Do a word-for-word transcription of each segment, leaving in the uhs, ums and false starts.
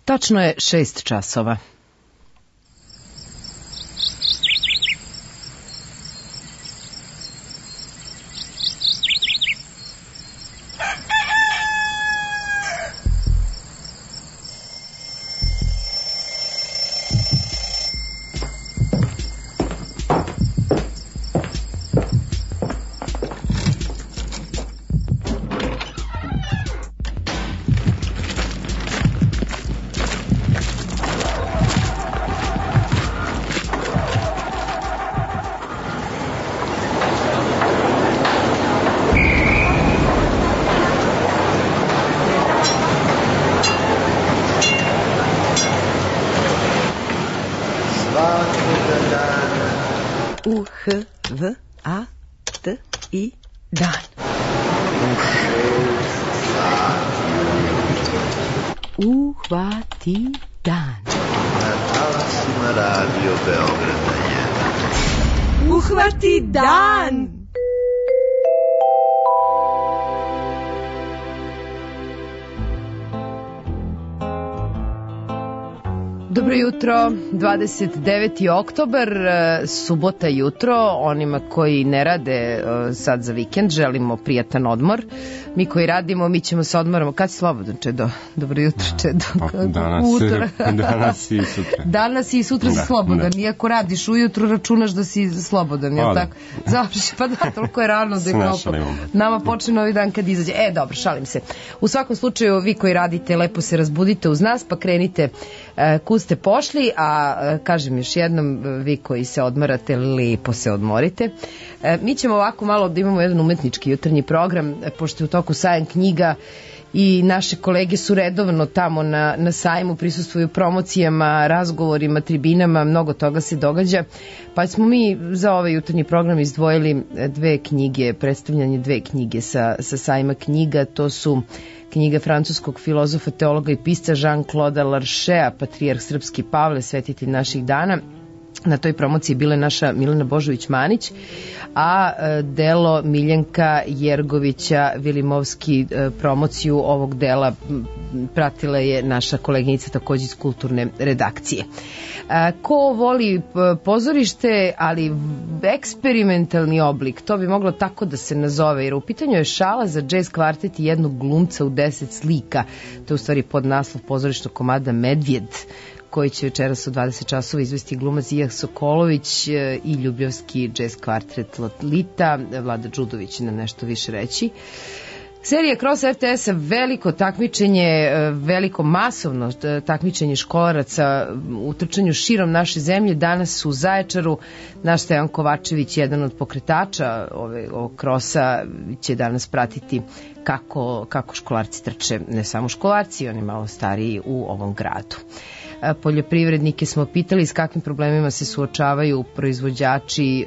Tačno je šest časova. U, H, V, A, T, I, dan. Uhvati dan. Na talasima Radio Beograda jedan. Uhvati dan. Dobro jutro, dvadeset deveti oktobar, subota jutro, onima koji ne rade sad za vikend, želimo prijatan odmor. Mi koji radimo, mi ćemo se odmoramo. Kad si slobodan, Čedo? Dobro jutro, Čedo. Pa, danas, danas i sutra. Danas i sutra si slobodan. Da. Iako radiš ujutru, računaš da si slobodan, jel tako? Završi, pa da, toliko je rano da je klopo. Nama počne novi dan kad izađe. E, dobro, šalim se. U svakom slučaju, vi koji radite, lepo se razbudite uz nas, pa krenite kud ste pošli, a kažem još jednom, vi koji se odmarate, lepo se odmorite. Mi ćemo ovako malo da imamo jedan umetnički jutarnji program, pošto je u toku sajam knjiga i naše kolege su redovno tamo na, na sajmu, prisustvuju promocijama, razgovorima, tribinama, mnogo toga se događa, pa smo mi za ovaj jutarnji program izdvojili dve knjige, predstavljanje dve knjige sa, sa sajma knjiga. To su knjiga francuskog filozofa, teologa i pisca Jean-Claude Larchea, Patrijarh srpski Pavle, svetitelj naših dana. Na toj promociji bila je naša Milena Božović-Manić, a delo Miljenka Jergovića Vilimovski, promociju ovog dela pratila je naša koleginica takođe iz kulturne redakcije. Ko voli pozorište, ali eksperimentalni oblik, to bi moglo tako da se nazove, jer u pitanju je šala za džez kvartet i jednog glumca u deset slika. To je u stvari pod naslov pozorišnog komada Medvjed, koji će večeras u dvadeset časova izvesti glumac Ijah Sokolović i ljubljovski džez kvartet Lolita, Vlada Đudović na nešto više reći. Serija Kroz R T S-a, veliko takmičenje, veliko masovno takmičenje školaraca u trčanju širom naše zemlje. Danas u Zaječaru naš Stevan Kovačević, jedan od pokretača ove, ovog krosa, će danas pratiti kako, kako školarci trče, ne samo školarci, oni malo stariji u ovom gradu. Poljoprivrednike smo pitali s kakvim problemima se suočavaju proizvođači,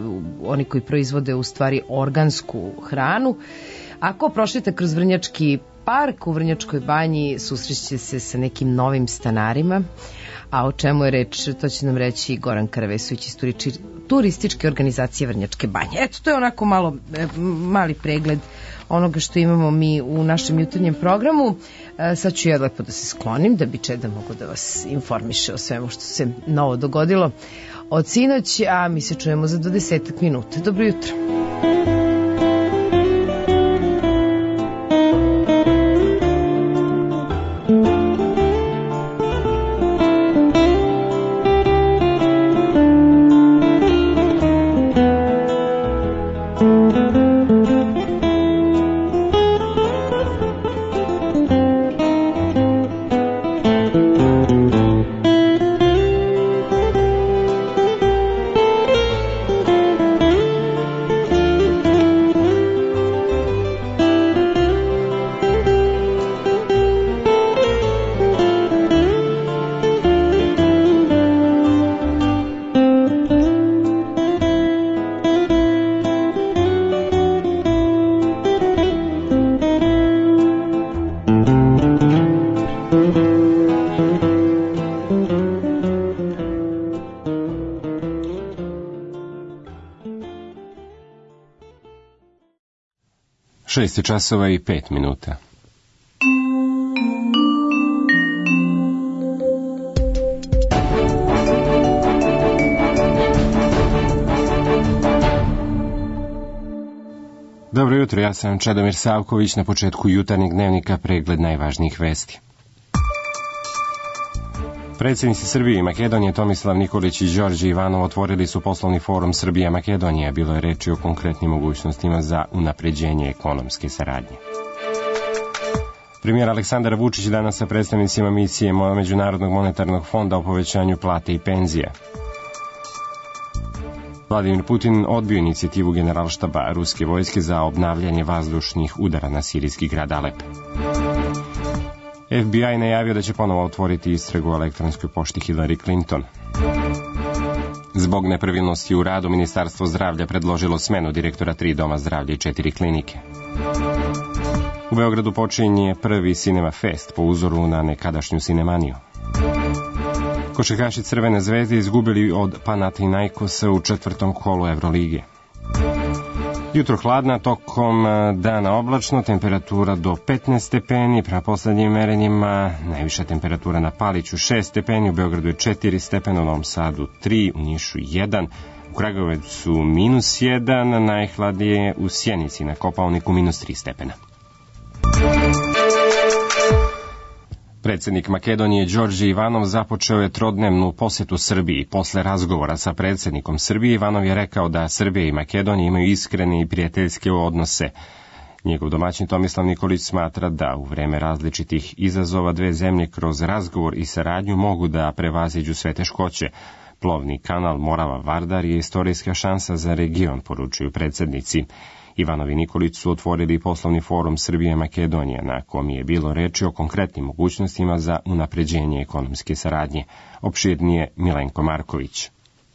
oni koji proizvode u stvari organsku hranu. Ako prošlite kroz Vrnjački park u Vrnjačkoj banji, susrećete se sa nekim novim stanarima, a o čemu je reč, to će nam reći Goran Karavesović iz turističke organizacije Vrnjačke banje. Eto, to je onako malo, mali pregled onoga što imamo mi u našem jutarnjem programu. Sad ću ja lepo da se sklonim, da bi Čeda mogu da vas informiše o svemu što se novo dogodilo od sinoć, a mi se čujemo za dvadesetak minuta. Dobro jutro. Šest časova i pet minuta. Dobro jutro, ja sam Čedomir Savković, na početku jutarnjeg dnevnika pregled najvažnijih vesti. Predsjednici Srbije i Makedonije Tomislav Nikolić i Đorđe Ivanov otvorili su poslovni forum Srbija-Makedonija. Bilo je reči o konkretnim mogućnostima za unapređenje ekonomske saradnje. Premijer Aleksandar Vučić danas sa predstavnicima misije Međunarodnog monetarnog fonda o povećanju plate i penzija. Vladimir Putin odbio inicijativu generalštaba ruske vojske za obnavljanje vazdušnih udara na sirijski grad Alep. F B I najavio da će ponovo otvoriti istragu o elektronskoj pošti Hillary Clinton. Zbog nepravilnosti u radu, Ministarstvo zdravlja predložilo smenu direktora tri doma zdravlja i četiri klinike. U Beogradu počinje prvi Cinema Fest po uzoru na nekadašnju Cinemaniju. Košarkaši Crvene zvezde izgubili od Panathinaikosa u četvrtom kolu Evrolige. Jutro hladna, tokom dana oblačno, temperatura do petnaest stepeni, prema poslednjim merenjima najviša temperatura na Paliću šest stepeni, u Beogradu je četiri stepena, u Novom Sadu tri, u Nišu jedan, u Kragujevcu minus jedan, najhladnije u Sjenici, na Kopaoniku minus tri stepena. Predsjednik Makedonije Đorđe Ivanov započeo je trodnevnu posetu Srbiji. Posle razgovora sa predsjednikom Srbije, Ivanov je rekao da Srbija i Makedonija imaju iskrene i prijateljske odnose. Njegov domaćin Tomislav Nikolić smatra da u vreme različitih izazova dve zemlje kroz razgovor i saradnju mogu da prevaziđu sve teškoće. Plovni kanal Morava-Vardar je istorijska šansa za region, poručuju predsjednici. Ivanov i Nikolić su otvorili poslovni forum Srbije-Makedonija, na kom je bilo reči o konkretnim mogućnostima za unapređenje ekonomske saradnje. Opširnije Milenko Marković.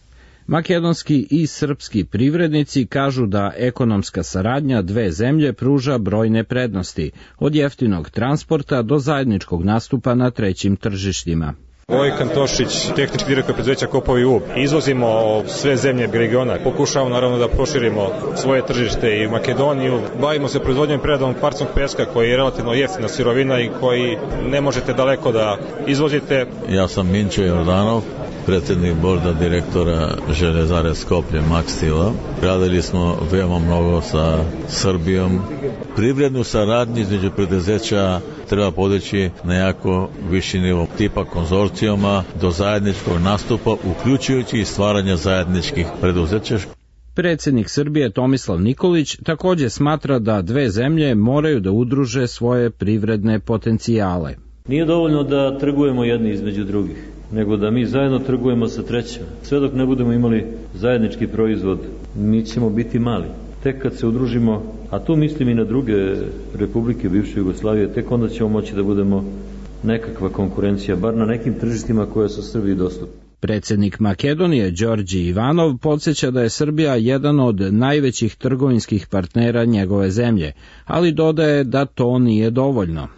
Makedonski i srpski privrednici kažu da ekonomska saradnja dve zemlje pruža brojne prednosti, od jeftinog transporta do zajedničkog nastupa na trećim tržištima. Vojkan Tošić, tehnički direktor preduzeća Kopovi U. Izvozimo sve zemlje regiona. Pokušavamo naravno da proširimo svoje tržište i Makedoniju. Bavimo se proizvodnjom i preradom kvarcnog peska koji je relativno jeftina sirovina i koji ne možete daleko da izvozite. Ja sam Minčo Jordanov, predsjednik borda direktora Železare Skoplje Makstila. Radili smo veoma mnogo sa Srbijom. Privrednu saradnju između preduzeća treba podići na jako viši nivo, tipa konzorcijuma do zajedničkog nastupa, uključujući i stvaranje zajedničkih preduzeća. Predsjednik Srbije Tomislav Nikolić također smatra da dve zemlje moraju da udruže svoje privredne potencijale. Nije dovoljno da trgujemo jedni između drugih, nego da mi zajedno trgujemo sa trećima. Sve dok ne budemo imali zajednički proizvod, mi ćemo biti mali. Tek kad se udružimo, a tu mislim i na druge republike bivše Jugoslavije, tek onda ćemo moći da budemo nekakva konkurencija, bar na nekim tržištima koje su Srbiji dostupne. Predsjednik Makedonije Đorđe Ivanov podsjeća da je Srbija jedan od najvećih trgovinskih partnera njegove zemlje, ali dodaje da to nije dovoljno.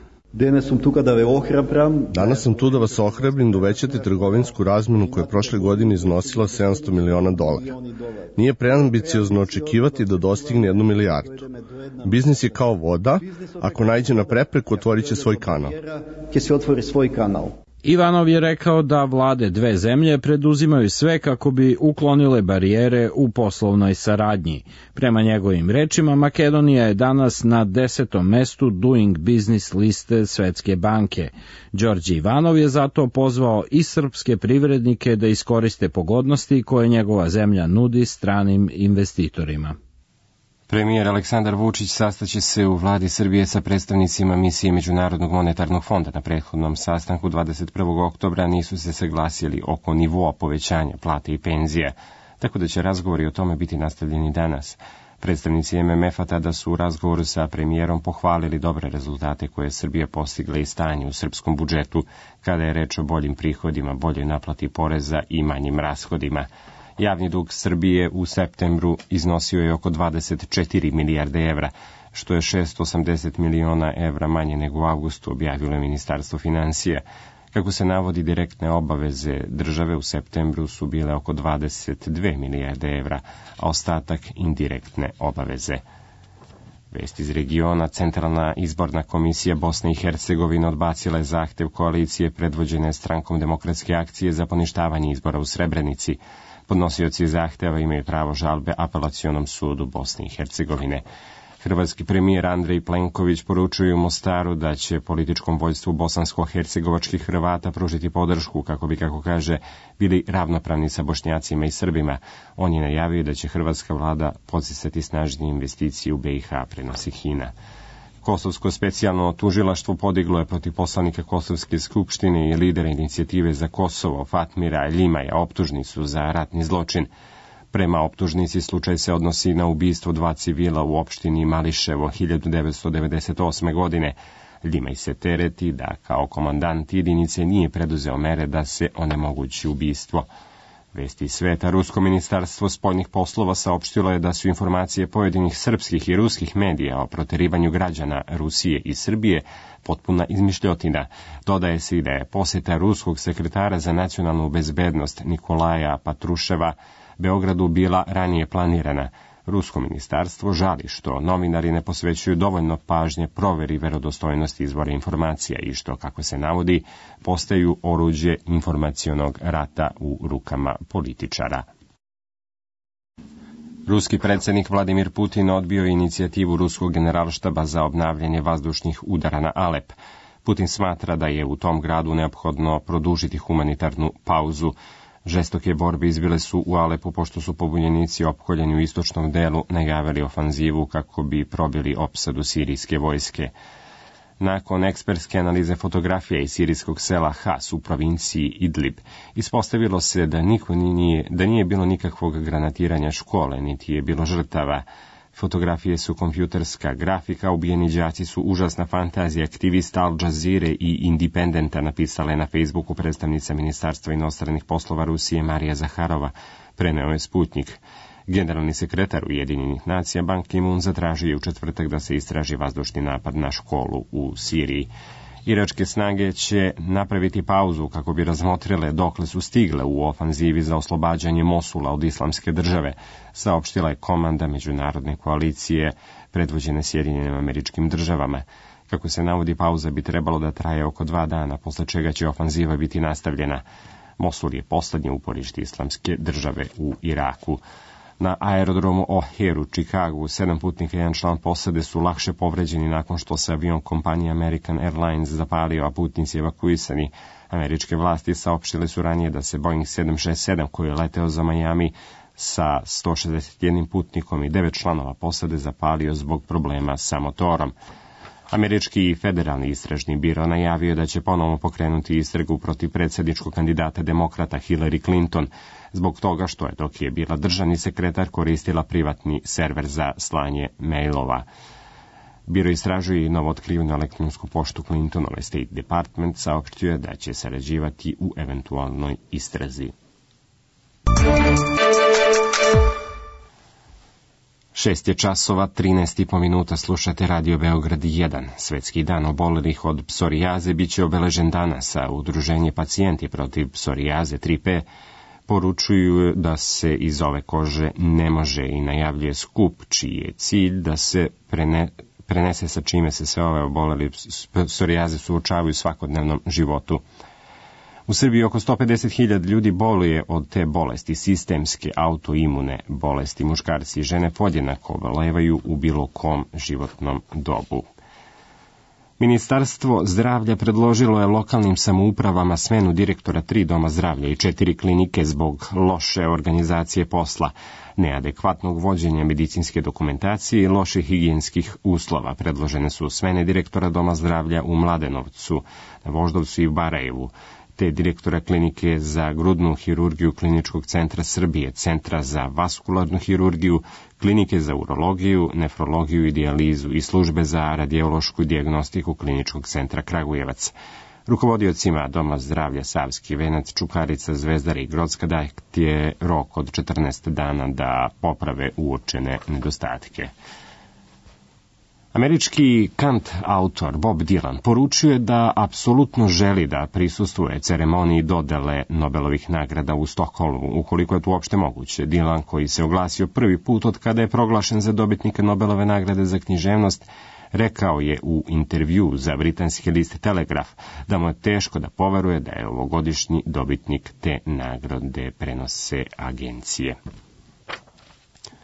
Danas sam tu da vas ohrabrim da uvećate trgovinsku razmenu koja je prošle godine iznosila sedamsto miliona dolara. Nije preambiciozno očekivati da dostigne jednu milijardu. Biznis je kao voda, ako naiđe na prepreku, otvorit će svoj kanal. Ivanov je rekao da vlade dve zemlje preduzimaju sve kako bi uklonile barijere u poslovnoj saradnji. Prema njegovim rečima, Makedonija je danas na desetom mestu Doing Business liste Svetske banke. Đorđe Ivanov je zato pozvao i srpske privrednike da iskoriste pogodnosti koje njegova zemlja nudi stranim investitorima. Premijer Aleksandar Vučić sastaće se u vladi Srbije sa predstavnicima misije Međunarodnog monetarnog fonda. Na prethodnom sastanku dvadeset prvog oktobra nisu se saglasili oko nivoa povećanja plate i penzija, tako da će razgovori o tome biti nastavljeni danas. Predstavnici M M F-a tada su u razgovoru sa premijerom pohvalili dobre rezultate koje je Srbija postigla i stanje u srpskom budžetu, kada je reč o boljim prihodima, boljoj naplati poreza i manjim rashodima. Javni dug Srbije u septembru iznosio je oko dvadeset četiri milijarde evra, što je šesto osamdeset miliona evra manje nego u avgustu, objavilo je Ministarstvo finansija. Kako se navodi, direktne obaveze države u septembru su bile oko dvadeset dve milijarde evra, a ostatak indirektne obaveze. Vest iz regiona. Centralna izborna komisija Bosne i Hercegovine odbacila je zahtev koalicije predvođene Strankom demokratske akcije za poništavanje izbora u Srebrenici. Podnosioci zahteva imaju pravo žalbe Apelacionom sudu Bosne i Hercegovine. Hrvatski premijer Andrej Plenković poručuje u Mostaru da će političkom vođstvu bosansko-hercegovačkih Hrvata pružiti podršku kako bi, kako kaže, bili ravnopravni sa Bošnjacima i Srbima. On je najavio da će hrvatska vlada podsticati snažnije investicije u B i H, prenosi Hina. Kosovsko specijalno tužilaštvo podiglo je protiv poslanika Kosovske skupštine i lidera inicijative za Kosovo Fatmira Ljimaja optužnicu za ratni zločin. Prema optužnici slučaj se odnosi na ubistvo dva civila u opštini Mališevo hiljadu devetsto devedeset osme. godine. Ljimaj se tereti da kao komandant jedinice nije preduzeo mere da se onemogući ubistvo. Vesti sveta. Rusko ministarstvo spoljnih poslova saopštilo je da su informacije pojedinih srpskih i ruskih medija o proterivanju građana Rusije i Srbije potpuna izmišljotina. Dodaje se i da je posjeta ruskog sekretara za nacionalnu bezbednost Nikolaja Patruševa Beogradu bila ranije planirana. Rusko ministarstvo žali što novinari ne posvećuju dovoljno pažnje proveri verodostojnosti izvora informacija i što, kako se navodi, postaju oruđe informacionog rata u rukama političara. Ruski predsjednik Vladimir Putin odbio inicijativu ruskog generalštaba za obnavljanje vazdušnih udara na Alep. Putin smatra da je u tom gradu neophodno produžiti humanitarnu pauzu. Žestoke borbe izbile su u Alepu pošto su pobunjenici opkoljeni u istočnom delu najavili ofanzivu kako bi probili opsadu sirijske vojske. Nakon ekspertske analize fotografija iz sirijskog sela Has u provinciji Idlib, ispostavilo se da, niko nije, da nije bilo nikakvog granatiranja škole, niti je bilo žrtava. Fotografije su kompjuterska grafika, ubijeni đaci su užasna fantazija aktivista Al Jazeere i Independenta, napisala je na Facebooku predstavnica Ministarstva inostranih poslova Rusije Marija Zaharova, preneo je Sputnik. Generalni sekretar Ujedinjenih nacija Ban Ki-moon zatražio je u četvrtak da se istraži vazdušni napad na školu u Siriji. Iračke snage će napraviti pauzu kako bi razmotrile dokle su stigle u ofanzivi za oslobađanje Mosula od Islamske države, saopštila je komanda međunarodne koalicije predvođene Sjedinjenim Američkim Državama. Kako se navodi, pauza bi trebalo da traje oko dva dana, posle čega će ofanziva biti nastavljena. Mosul je poslednje uporište Islamske države u Iraku. Na aerodromu O'Hare u Čikagu sedam putnika i jedan član posade su lakše povređeni nakon što se avion kompanije American Airlines zapalio, a putnici evakuisani. Američke vlasti saopštile su ranije da se Boeing sedam šest sedam, koji je leteo za Miami sa sto šezdeset jednim putnikom i devet članova posade, zapalio zbog problema sa motorom. Američki federalni istražni biro najavio da će ponovno pokrenuti istragu protiv predsjedničkog kandidata demokrata Hillary Clinton, zbog toga što je, dok je bila državni sekretar, koristila privatni server za slanje mailova. Biro istražuje i novootkrivenu elektronsku poštu Clintonove. State Department saopštio je da će sarađivati u eventualnoj istrazi. Šest je časova, trinaest i po minuta, slušate Radio Beograd jedan. Svetski dan obolelih od psorijaze bit će obeležen danas, a Udruženje pacijenti protiv psorijaze tri P poručuju da se iz ove kože ne može i najavljuje skup čiji je cilj da se prene, prenese sa čime se sve ove oboleli psorijaze suočavaju u svakodnevnom životu. U Srbiji oko sto pedeset hiljada ljudi boluje od te bolesti, sistemske autoimune bolesti. Muškarci i žene podjednako obolevaju u bilo kom životnom dobu. Ministarstvo zdravlja predložilo je lokalnim samoupravama smenu direktora tri doma zdravlja i četiri klinike zbog loše organizacije posla, neadekvatnog vođenja medicinske dokumentacije i loših higijenskih uslova. Predložene su smene direktora doma zdravlja u Mladenovcu, na Voždovcu i u Barajevu, te direktora klinike za grudnu hirurgiju Kliničkog centra Srbije, centra za vaskularnu hirurgiju, klinike za urologiju, nefrologiju i dijalizu i službe za radiološku dijagnostiku Kliničkog centra Kragujevac. Rukovodiocima Doma zdravlja Savski Venac, Čukarica, Zvezdar i Grocka dat je rok od četrnaest dana da poprave uočene nedostatke. Američki kant autor Bob Dylan poručuje da apsolutno želi da prisustvuje ceremoniji dodele Nobelovih nagrada u Stokholmu, ukoliko je to uopšte moguće. Dylan, koji se oglasio prvi put od kada je proglašen za dobitnika Nobelove nagrade za književnost, rekao je u intervju za britanski list Telegraf da mu je teško da poveruje da je ovogodišnji dobitnik te nagrade, prenose agencije.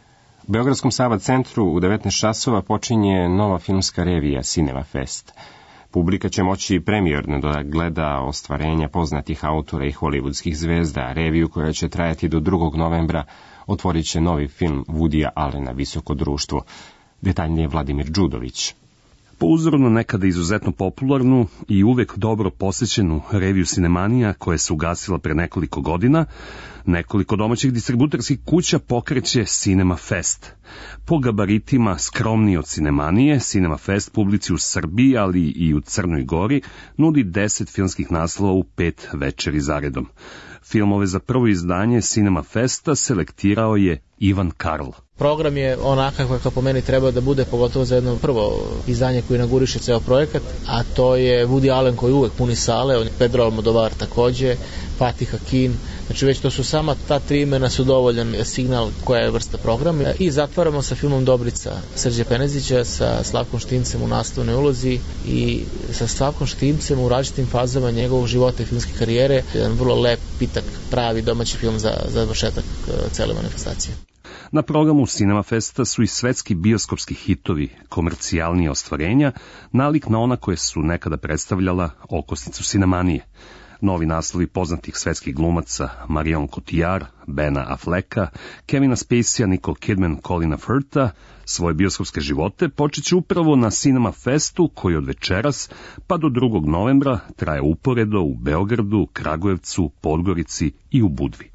U Beogradskom Sava centru u devetnaest časova počinje nova filmska revija Cinema Fest. Publika će moći premijerno da gleda ostvarenja poznatih autora i hollywoodskih zvezda. Reviju koja će trajati do drugog novembra otvorit će novi film Woodya Allena Visoko društvo. Detaljnije Vladimir Đudović. Po uzoru na nekada izuzetno popularnu i uvek dobro posjećenu reviju Cinemanija, koja se ugasila pre nekoliko godina, nekoliko domaćih distributorskih kuća pokreće Cinema Fest. Po gabaritima skromniji od Cinemanije, Cinema Fest publici u Srbiji, ali i u Crnoj Gori, nudi deset filmskih naslova u pet večeri zaredom. Filmove za prvo izdanje Cinema Festa selektirao je Ivan Karl. Program je onakav kakav po meni treba da bude, pogotovo za jedno prvo izdanje koje inauguriše ceo projekat, a to je Woody Allen koji uvek puni sale, Pedro Almodovar takođe, Fatih Akin, znači već to su sama ta tri imena su dovoljan signal koja je vrsta programa. I zatvaramo sa filmom Dobrica Srđe Penezića, sa Slavkom Štimcem u naslovnoj ulozi i sa Slavkom Štimcem u različitim fazama njegovog života i filmske karijere. Jedan vrlo lep, pitak, pravi domaći film za završetak cele manifestacije. Na programu Cinema Festa su i svetski bioskopski hitovi, komercijalnije ostvarenja, nalik na ona koje su nekada predstavljala okosnicu Cinemanije. Novi naslovi poznatih svetskih glumaca Marion Cotillard, Bena Afflecka, Kevina Spacey, Nicole Kidman, Colina Firtha, svoje bioskopske živote počet će upravo na Cinema Festu, koji od večeras pa do drugog novembra traje uporedo u Beogradu, Kragujevcu, Podgorici i u Budvi.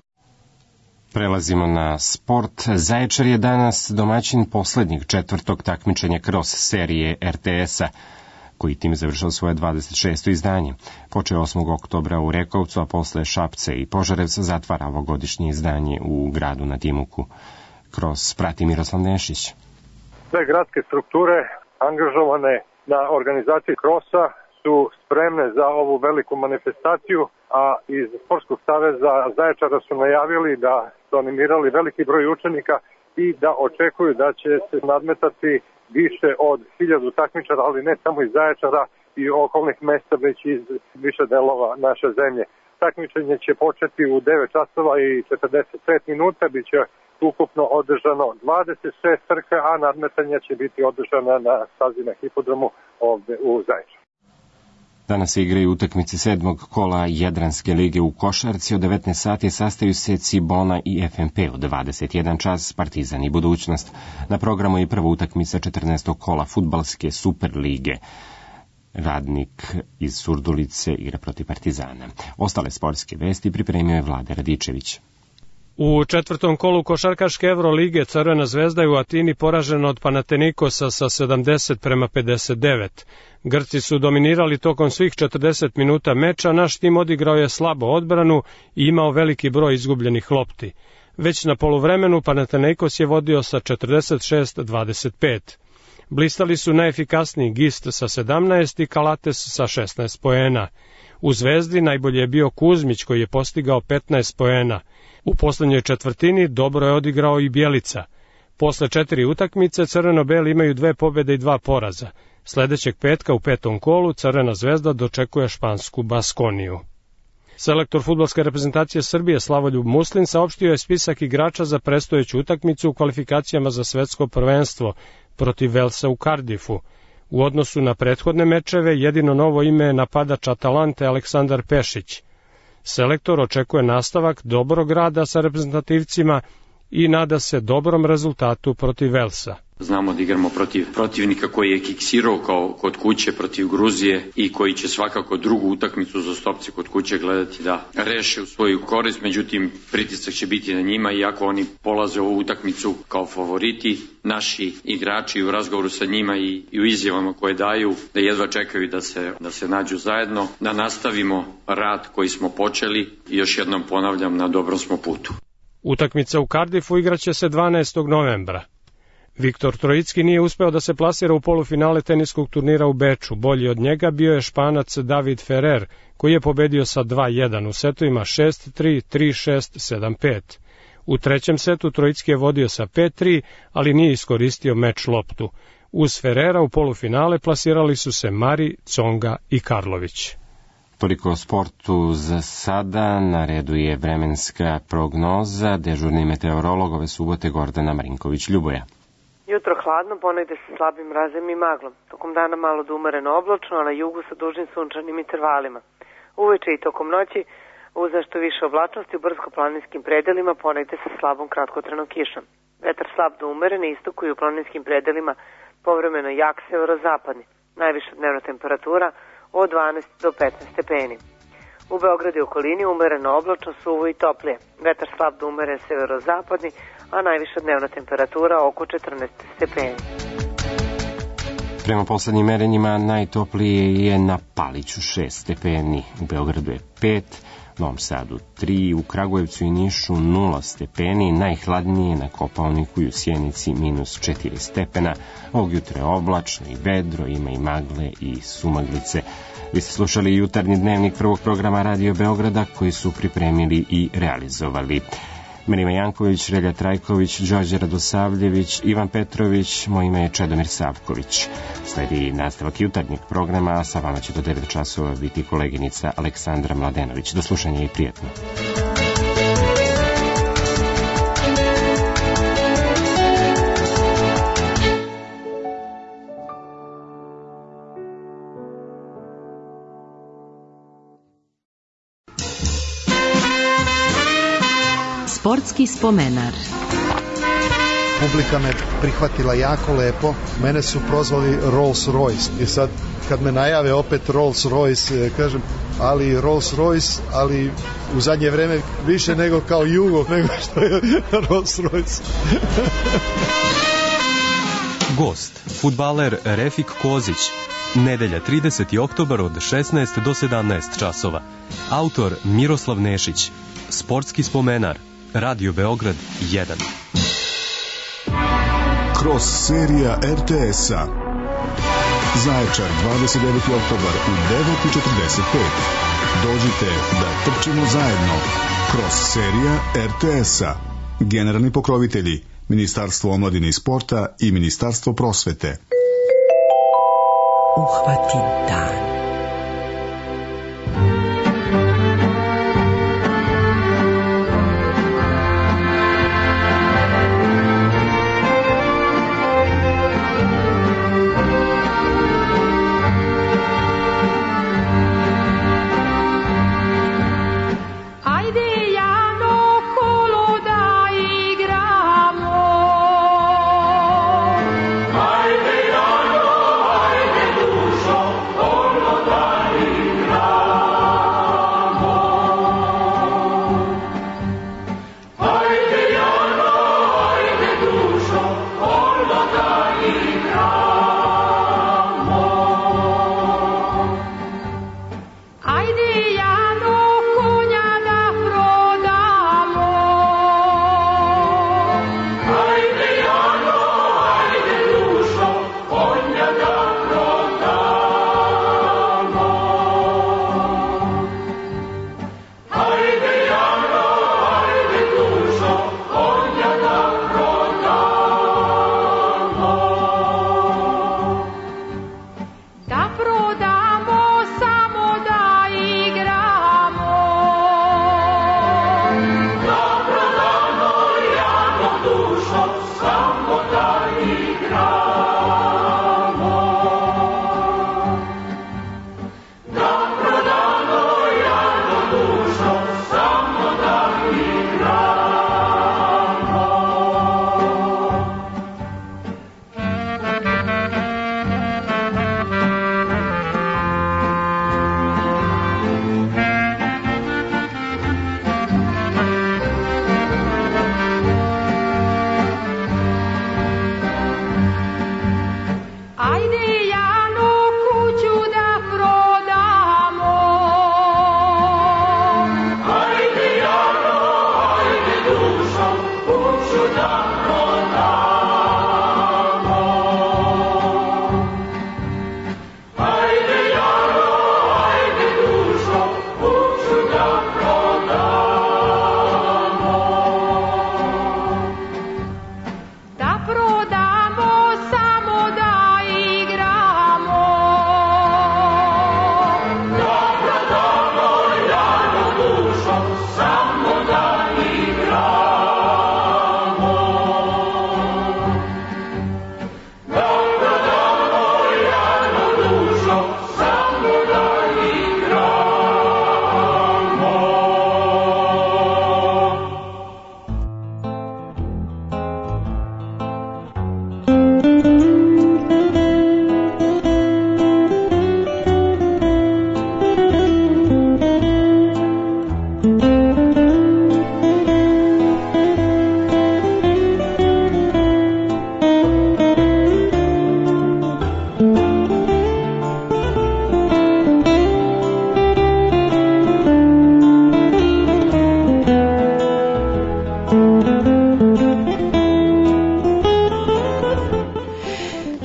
Prelazimo na sport. Zaječar je danas domaćin poslednjeg četvrtog takmičenja cross serije er te es-a, koji tim završao svoje dvadeset šesto izdanje. Počeo osmog oktobra u Rekovcu, a posle Šapce i Požarevca zatvara ovogodišnje izdanje u gradu na Dimuku. Kroz prati Miroslav Nešić. Sve gradske strukture angažovane na organizaciji krosa su spremne za ovu veliku manifestaciju, a iz Sportskog saveza Zaječara su najavili da su animirali veliki broj učenika i da očekuju da će se nadmetati više od hiljadu takmičara, ali ne samo iz Zaječara i okolnih mesta, već iz više delova naše zemlje. Takmičenje će početi u devet časova i četrdeset pet minuta, bit će ukupno održano dvadeset šest trka, a nadmetanja će biti održana na stazi na hipodromu ovde u Zaječaru. Danas se igraju utakmice sedmog kola Jadranske lige u košarci. Od devetnaest sati sastaju se Cibona i ef em pe. Od dvadeset jedan čas Partizan i Budućnost. Na programu je prva utakmica četrnaestog kola fudbalske Super lige. Radnik iz Surdulice igra protiv Partizana. Ostale sportske vesti pripremio je Vlada Radičević. U četvrtom kolu košarkaške Evrolige Crvena zvezda je u Atini poražena od Panatenikosa sa sedamdeset prema pedeset devet. Grci su dominirali tokom svih četrdeset minuta meča, naš tim odigrao je slabo odbranu i imao veliki broj izgubljenih lopti. Već na poluvremenu Panatenikos je vodio sa četrdeset šest dvadeset pet. Blistali su najefikasniji Gist sa sedamnaest i Kalates sa šesnaest poena. U Zvezdi najbolje je bio Kuzmić koji je postigao petnaest poena. U poslednjoj četvrtini dobro je odigrao i Bjelica. Posle četiri utakmice crveno-beli imaju dve pobjede i dva poraza. Sledećeg petka u petom kolu Crvena zvezda dočekuje špansku Baskoniju. Selektor fudbalske reprezentacije Srbije Slavoljub Muslin saopštio je spisak igrača za predstojeću utakmicu u kvalifikacijama za svetsko prvenstvo protiv Velsa u Cardiffu. U odnosu na prethodne mečeve jedino novo ime je napadač Atalante Aleksandar Pešić. Selektor očekuje nastavak dobrog rada sa reprezentativcima i nada se dobrom rezultatu protiv Velsa. Znamo da igramo protiv protivnika koji je kiksirao kao kod kuće protiv Gruzije i koji će svakako drugu utakmicu za stopce kod kuće gledati da reše u svoju korist, međutim pritisak će biti na njima iako oni polaze ovu utakmicu kao favoriti. Naši igrači u razgovoru sa njima i, i u izjavama koje daju da jedva čekaju da se, da se nađu zajedno, da nastavimo rad koji smo počeli i još jednom ponavljam, na dobrom smo putu. Utakmica u Cardiffu igraće se dvanaestog novembra. Viktor Trojicki nije uspeo da se plasira u polufinale teniskog turnira u Beču. Bolji od njega bio je Španac David Ferrer, koji je pobedio sa dva jedan u setovima šest tri, tri šest, sedam pet. U trećem setu Trojicki je vodio sa pet tri, ali nije iskoristio meč loptu. Uz Ferrera u polufinale plasirali su se Mari, Tsonga i Karlović. Toliko o sportu za sada, na redu je vremenska prognoza, dežurni meteorolog ove subote Gordana Marinković-Ljuboja. Jutro hladno, ponegde sa slabim mrazem i maglom. Tokom dana malo do umereno oblačno, a na jugu sa dužnim sunčanim intervalima. Uveče i tokom noći uz nešto više oblačnosti u brdsko-planinskim predelima, ponegde sa slabom kratkotrenom kišom. Vetar slab do umeren, istoku i u planinskim predelima povremeno jak severozapadni. Najviša dnevna temperatura od dvanaest do petnaest stepeni. U Beogradu i okolini umereno oblačno, suvo i toplije. Vetar slab do umeren severozapadni, a najviša dnevna temperatura oko četrnaest stepeni. Prema poslednjim merenjima najtoplije je na Paliću šest stepeni, u Beogradu je pet, u Novom Sadu tri, u Kragujevcu i Nišu nula stepeni, najhladnije na Kopaoniku i u Sjenici minus četiri stepena. Ovog jutra je oblačno i vedro, ima i magle i sumaglice. Vi ste slušali jutarnji dnevnik prvog programa Radio Beograda koji su pripremili i realizovali Mirima Janković, Relja Trajković, Đorđe Radosavljević, Ivan Petrović, moje ime je Čedomir Savković. Sledi nastavak jutarnjeg programa, a sa vama će do devet časova biti koleginica Aleksandra Mladenović. Do slušanja i prijetno. Sportski spomenar. Publika me prihvatila jako lepo. Mene su prozvali Rolls Royce. I sad kad me najave opet Rolls Royce, kažem, ali Rolls Royce, ali u zadnje vreme više nego kao Jugo, nego što je Rolls Royce. Gost, fudbaler Refik Kozić. Nedelja trideseti oktobar od šesnaest do sedamnaest časova. Autor Miroslav Nešić. Sportski spomenar. Radio Beograd jedan. Cross serija er te es-a. Zaječar, dvadeset deveti oktobar u devet i četrdeset pet. Dođite da trčimo zajedno. Cross serija er te es-a. Generalni pokrovitelji Ministarstvo omladine i sporta i Ministarstvo prosvete. Uhvati dan. Ajde, Jano, ajde, dušo,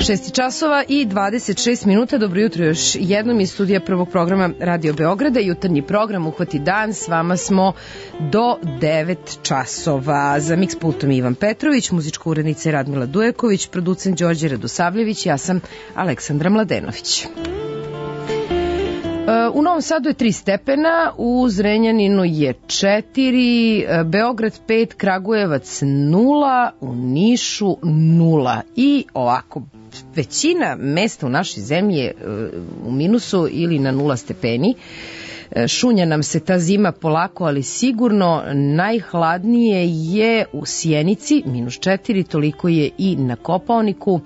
šest časova i dvadeset šest minuta. Dobro jutro još jednom iz studija prvog programa Radio Beograda. Jutarnji program Uhvati dan. S vama smo do devet časova. Za miks pultom Ivan Petrović, muzička urednica Radmila Dujeković, producent Đorđe Radosavljević, ja sam Aleksandra Mladenović. U Novom Sadu je tri stepena, u Zrenjaninu je četiri, Beograd pet, Kragujevac nula, u Nišu nula. I ovako, većina mesta u našoj zemlji je u minusu ili na nula stepeni. Šunja nam se ta zima polako, ali sigurno. Najhladnije je u Sjenici, minus četiri, toliko je i na Kopaoniku.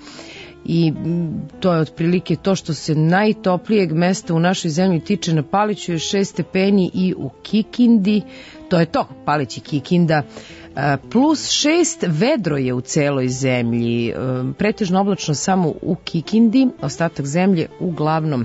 I to je otprilike to što se najtoplijeg mesta u našoj zemlji tiče. Na Paliću je šest stepeni i u Kikindi, to je to, Palić i Kikinda, plus šest. Vedro je u celoj zemlji, pretežno oblačno samo u Kikindi, ostatak zemlje uglavnom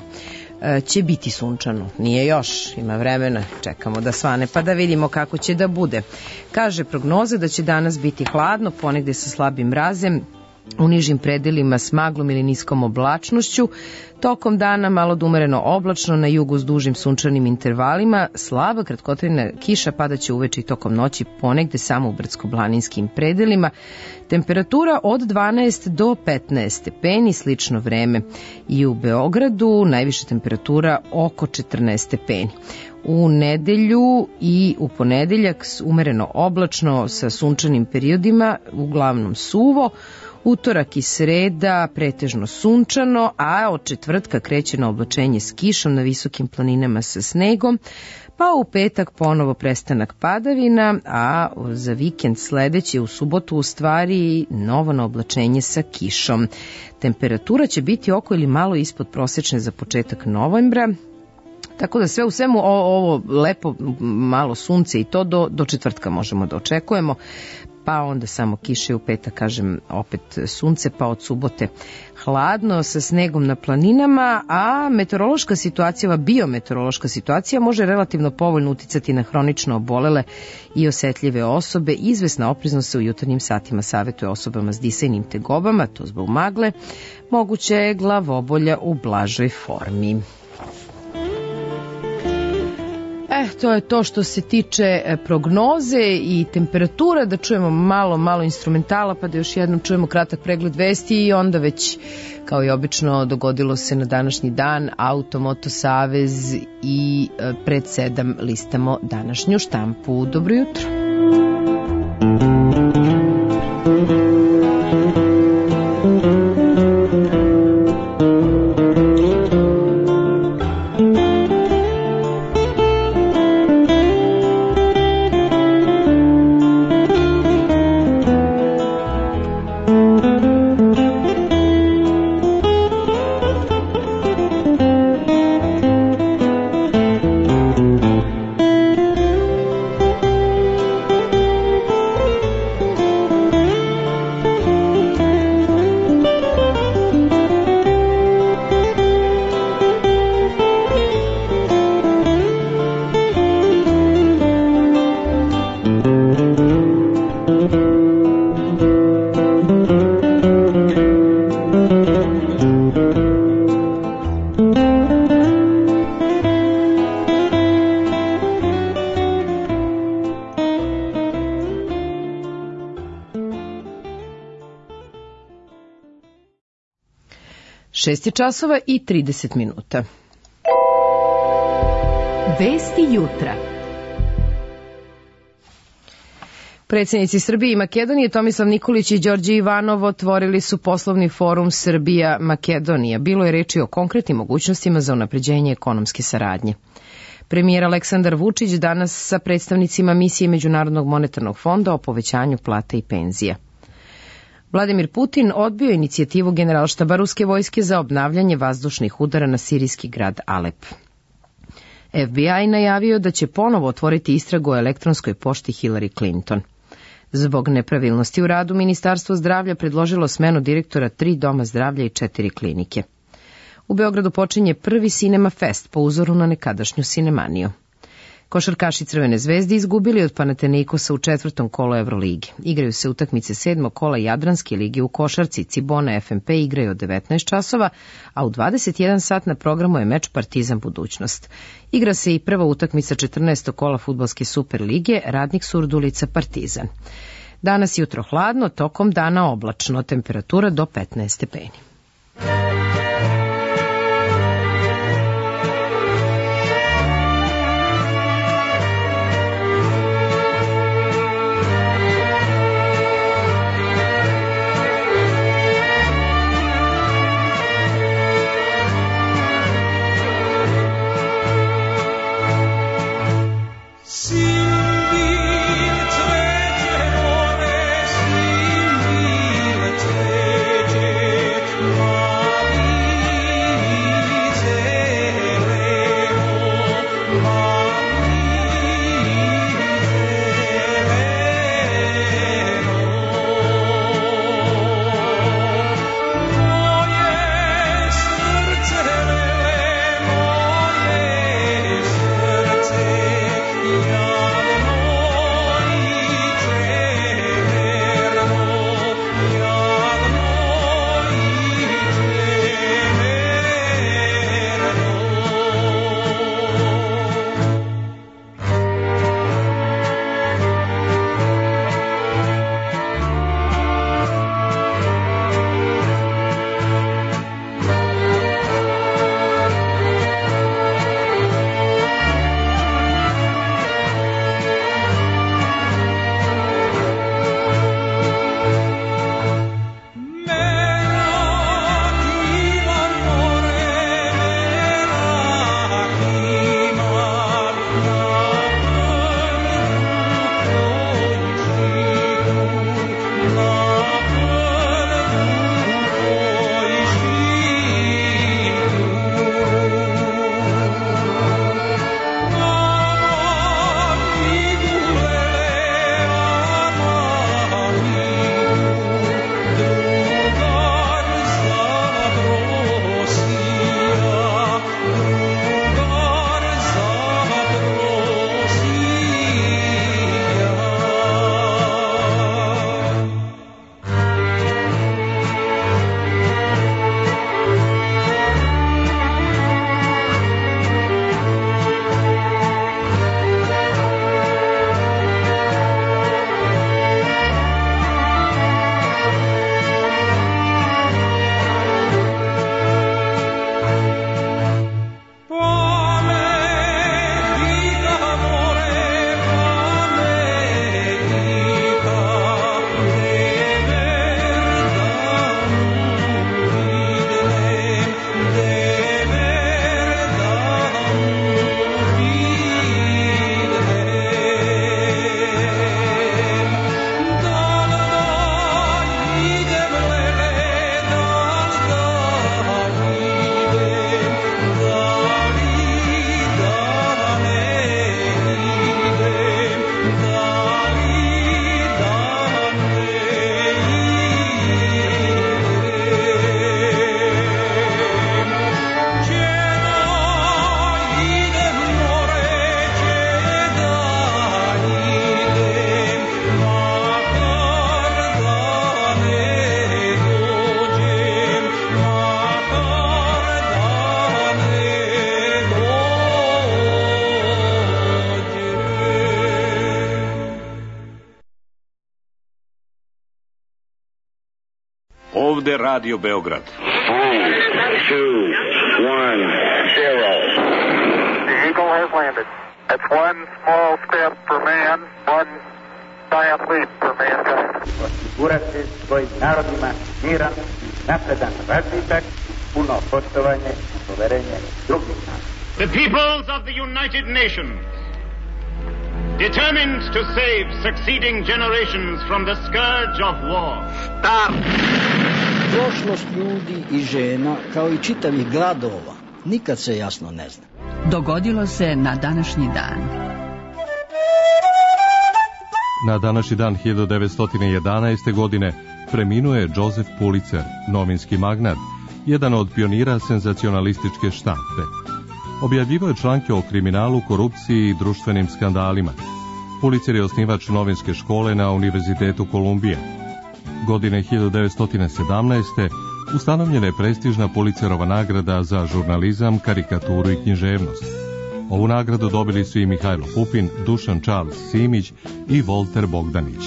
će biti sunčano. Nije još, ima vremena, čekamo da svane pa da vidimo kako će da bude. Kaže prognoza da će danas biti hladno, ponegde sa slabim mrazem, u nižim predelima s maglom ili niskom oblačnošću. Tokom dana malo umereno oblačno, na jugu s dužim sunčanim intervalima, slaba kratkotrajna kiša padaće uveče i tokom noći, ponegde samo u brdsko-planinskim predelima. Temperatura od dvanaest do petnaest stepeni, slično vreme i u Beogradu, najviša temperatura oko četrnaest stepeni. U nedelju i u ponedeljak umereno oblačno sa sunčanim periodima, uglavnom suvo. Utorak i sreda pretežno sunčano, a od četvrtka kreće na oblačenje s kišom na visokim planinama sa snegom, pa u petak ponovo prestanak padavina, a za vikend sledeće u subotu u stvari novo na oblačenje sa kišom. Temperatura će biti oko ili malo ispod prosečne za početak novembra, tako da sve u svemu ovo lepo malo sunce i to do, do četvrtka možemo da očekujemo. Pa onda samo kiše u petak, kažem, opet sunce, pa od subote hladno sa snegom na planinama, a meteorološka situacija, ova biometeorološka situacija može relativno povoljno uticati na hronično obolele i osetljive osobe. Izvesna opreznost se u jutarnjim satima savetuje osobama s disajnim tegobama, to zbog magle, moguće je glavobolja u blažoj formi. Eh, to je to što se tiče prognoze i temperatura. Da čujemo malo, malo instrumentala, pa da još jednom čujemo kratak pregled vesti i onda već, kao i obično, dogodilo se na današnji dan Auto Moto Savez i pred sedam listamo današnju štampu. Dobro jutro. šest časova i trideset minuta. Vesti jutra. Predsjednici Srbije i Makedonije Tomislav Nikolić i Đorđe Ivanov otvorili su poslovni forum Srbija-Makedonija. Bilo je reči o konkretnim mogućnostima za unapređenje ekonomske saradnje. Premijer Aleksandar Vučić danas sa predstavnicima misije Međunarodnog monetarnog fonda o povećanju plata i penzija. Vladimir Putin odbio inicijativu Generalštaba ruske vojske za obnavljanje vazdušnih udara na sirijski grad Alep. F B I najavio da će ponovo otvoriti istragu o elektronskoj pošti Hillary Clinton. Zbog nepravilnosti u radu, Ministarstvo zdravlja predložilo smenu direktora tri doma zdravlja i četiri klinike. U Beogradu počinje prvi Cinema Fest po uzoru na nekadašnju Cinemaniju. Košarkaši Crvene zvezde izgubili od Panatenikosa u četvrtom kolu Evrolige. Igraju se utakmice sedmog kola Jadranske lige u košarci. Cibona F M P igraju od devetnaest časova, a u dvadeset jedan sat na programu je meč Partizan Budućnost. Igra se i prva utakmica četrnaestog kola fudbalske Super lige Radnik Surdulica Partizan. Danas jutro hladno, tokom dana oblačno, temperatura do petnaest stepeni. Ovde Radio Beograd. Three, two, one, zero. The Eagle has landed. That's one small step for man, one giant leap for mankind. Osigurati svojim narodima miran, napredan razvitak, puno poštovanje i poverenje drugih naroda. The peoples of the United Nations, determined to save succeeding generations from the scourge of war. Start! Prošlost ljudi i žena, kao i čitavih gradova, nikad se jasno ne zna. Dogodilo se na današnji dan. Na današnji dan hiljadu devetsto jedanaeste. godine preminuo je Joseph Pulitzer, novinski magnat, jedan od pionira senzacionalističke štampe. Objavljivao je članke o kriminalu, korupciji i društvenim skandalima. Pulitzer je osnivač novinske škole na Univerzitetu Kolumbije. Godine hiljadu devetsto sedamnaeste. ustanovljena je prestižna Pulitzerova nagrada za žurnalizam, karikaturu i književnost. Ovu nagradu dobili su i Mihajlo Pupin, Dušan Charles Simić i Volter Bogdanić.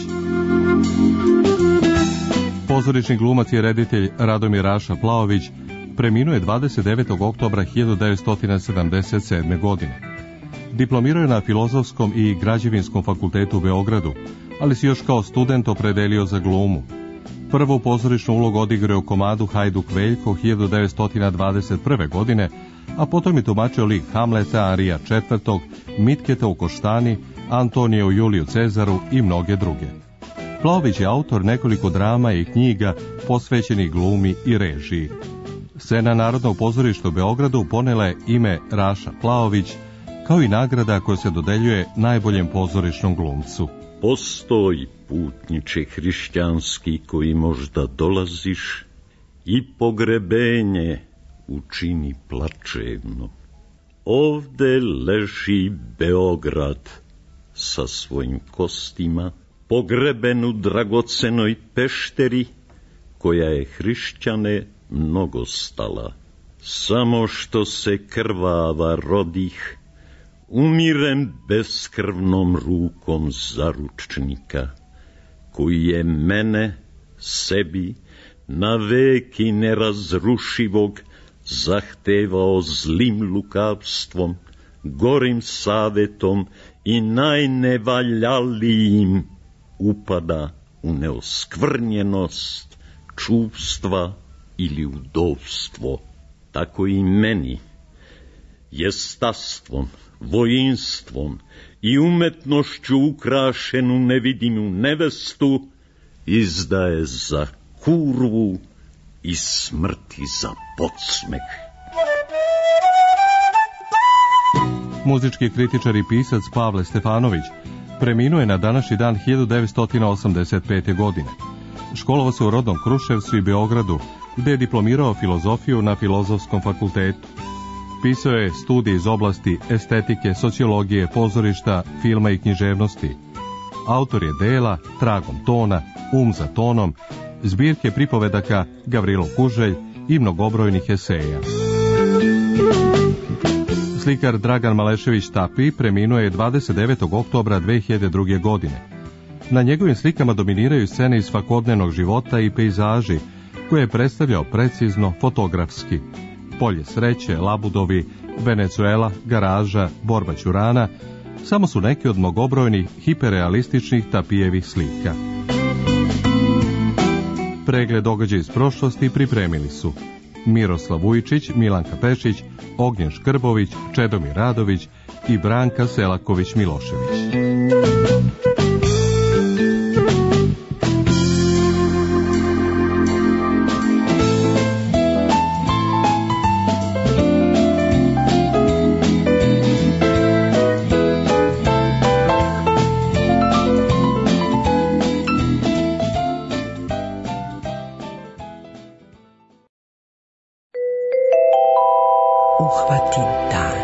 Pozorišni glumac i reditelj Radomir Raša Plaović preminuo je dvadeset devetog oktobra hiljadu devetsto sedamdeset sedme. godine. Diplomirao je na Filozofskom i Građevinskom fakultetu u Beogradu, ali se još kao student opredelio za glumu. Prvu pozorišnu ulogu odigrao u komadu Hajduk Veljko hiljadu devetsto dvadeset prve. godine, a potom je tumačio lik Hamleta, Arija četvrtog. Mitketa u Koštani, Antonije u Juliju Cezaru i mnoge druge. Plaović je autor nekoliko drama i knjiga posvećenih glumi i režiji. Scena Narodnog pozorišta u Beogradu ponela je ime Raša Plaović, kao i nagrada koja se dodeljuje najboljem pozorišnom glumcu. Postoji, putniče hrišćanski, koji možda dolaziš, i pogrebenje učini plačevno. Ovde leži Beograd sa svojim kostima, pogreben u dragocenoj pešteri, koja je hrišćane mnogo stala. Samo što se krvava rodih, umirem beskrvnom rukom zaručnika, koji je mene, sebi, na veki nerazrušivog zahtevao zlim lukavstvom, gorim savetom i najnevaljalijim upada u neoskvrnjenost čuvstva ili udovstvo. Tako i meni, jestastvom, vojinstvom i umetnošću ukrašenu nevidinu nevestu izdaje za kurvu i smrti za podsmeh. Muzički kritičar i pisac Pavle Stefanović preminuo je na današnji dan hiljadu devetsto osamdeset pete. godine. Školovao se u rodnom Kruševcu i Beogradu, gde je diplomirao filozofiju na Filozofskom fakultetu. Pisao je studije iz oblasti estetike, sociologije, pozorišta, filma i književnosti. Autor je dela Tragom tona, Um za tonom, zbirke pripovedaka Gavrilo Kuželj i mnogobrojnih eseja. Slikar Dragan Malešević Tapi preminuo je dvadeset devetog oktobra dve hiljade druge. godine. Na njegovim slikama dominiraju scene iz svakodnevnog života i pejzaži, koje je predstavljao precizno fotografski. Polje sreće, Labudovi, Venezuela, Garaža, Borba Ćurana, samo su neke od mnogobrojnih hiperrealističnih Tapijevih slika. Pregled događaja iz prošlosti pripremili su Miroslav Vujčić, Milanka Pešić, Ognjen Škrbović, Čedomir Radović i Branka Selaković-Milošević. Uhvati dan.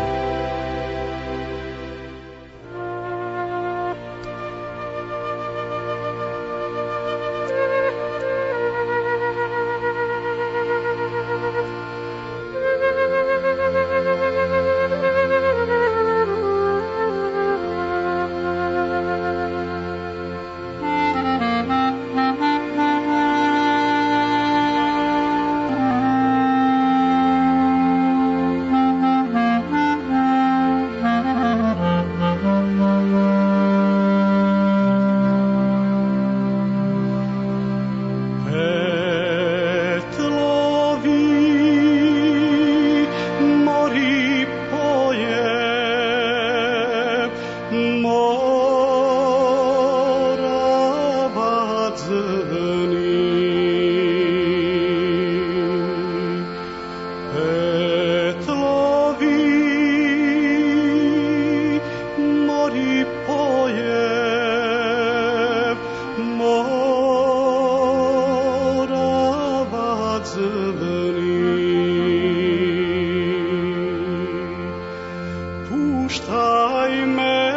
puštaj me.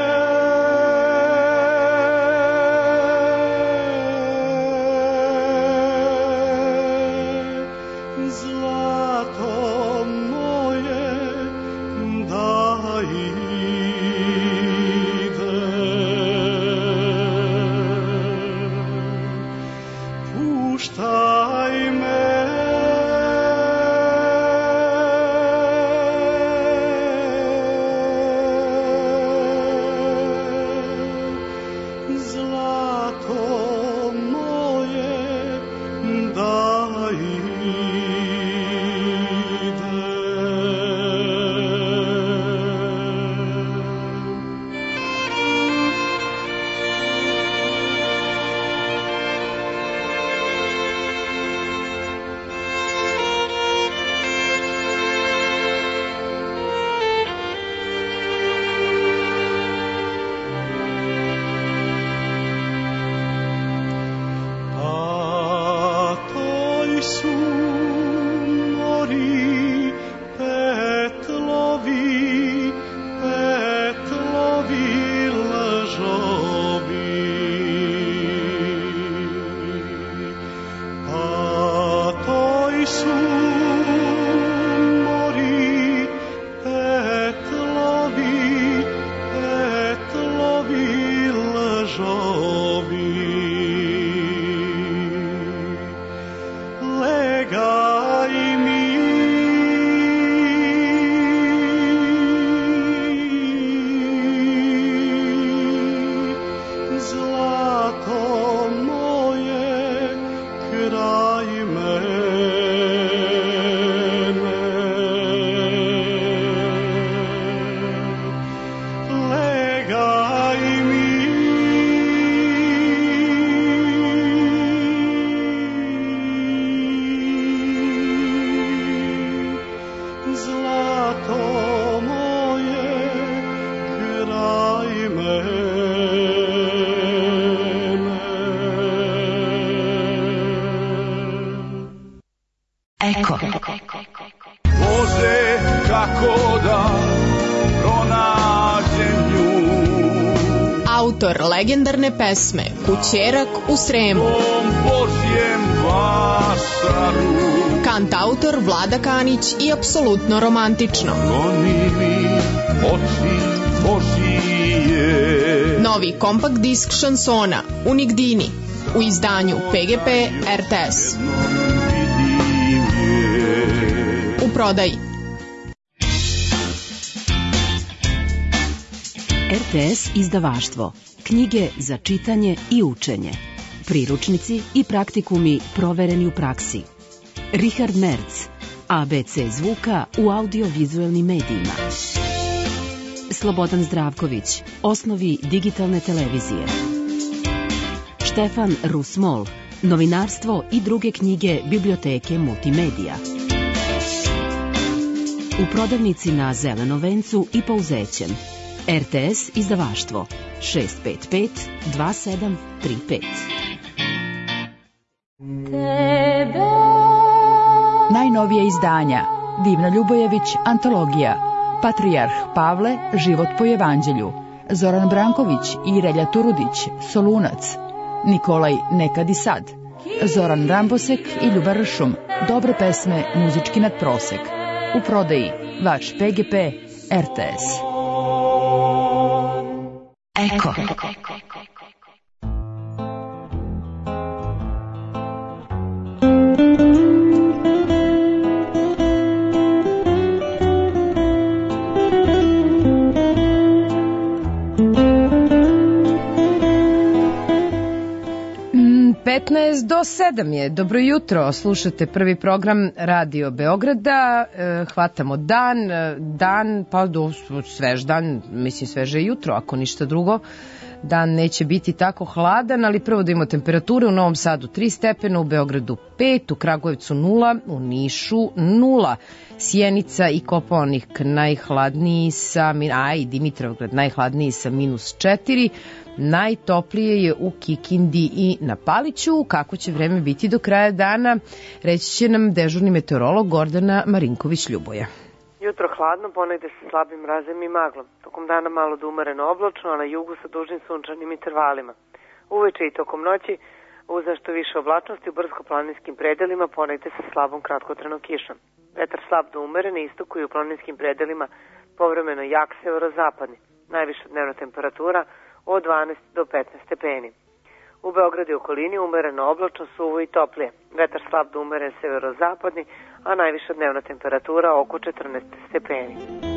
Zlato moje da ide, puštaj me. Eko. Bože, kako da pronađem nju. Autor legendarne pesme Kućerak u Sremu. Božjem vašaru. Kantautor Vlada Kanić i apsolutno romantično. Goni mi oči Božije. Novi kompakt disk šansona Unigdini u izdanju P G P R T S. U prodaji. R T S izdavaštvo. Knjige za čitanje i učenje. Priručnici i praktikumi provereni u praksi. Richard Merz. A B C zvuka u audiovizualnim medijima. Slobodan Zdravković. Osnovi digitalne televizije. Štefan Rusmol. Novinarstvo i druge knjige biblioteke Multimedija. U prodavnici na Zelenom vencu i Pouzećem. R T S izdavaštvo šest pet pet dva sedam tri pet. Najnovije izdanja Divna Ljubojević, antologija. Patrijarh Pavle, život po evanđelju. Zoran Branković i Relja Turudić, Solunac. Nikolaj Nekad i sad. Zoran Rambosek i Ljuba Ršum, dobre pesme, muzički nadprosek. U prodaji vaš P G P R T S. Eko. petnaest do sedam je. Dobro jutro, slušate prvi program Radio Beograda, hvatamo dan, dan, pa do svež dan, mislim sveže jutro, ako ništa drugo. Dan neće biti tako hladan, ali prvo da imamo temperature u Novom Sadu tri stepena, u Beogradu pet, u Kragujevcu nula, u Nišu nula. Sjenica i Kopaonik najhladniji sa, a i Dimitrovgrad najhladniji sa minus četiri. Najtoplije je u Kikindi i na Paliću. Kako će vreme biti do kraja dana, reći će nam dežurni meteorolog Gordana Marinković-Ljuboja. Jutro hladno, ponegde sa slabim mrazem i maglom. Tokom dana malo do umereno oblačno, a na jugu sa dužnim sunčanim intervalima. Uveče i tokom noći uz nešto više oblačnosti u brdsko-planinskim predelima, ponegde sa slabom kratkotrenom kišom. Vetar slab do umeren i istoku i u planinskim predelima povremeno jak severozapadni. Najviša dnevna temperatura od dvanaest do petnaest stepeni. U Beogradu i okolini umereno oblačno, suvo i toplije. Vetar slab do umeren severozapadni, a najviša dnevna temperatura oko četrnaest stepeni.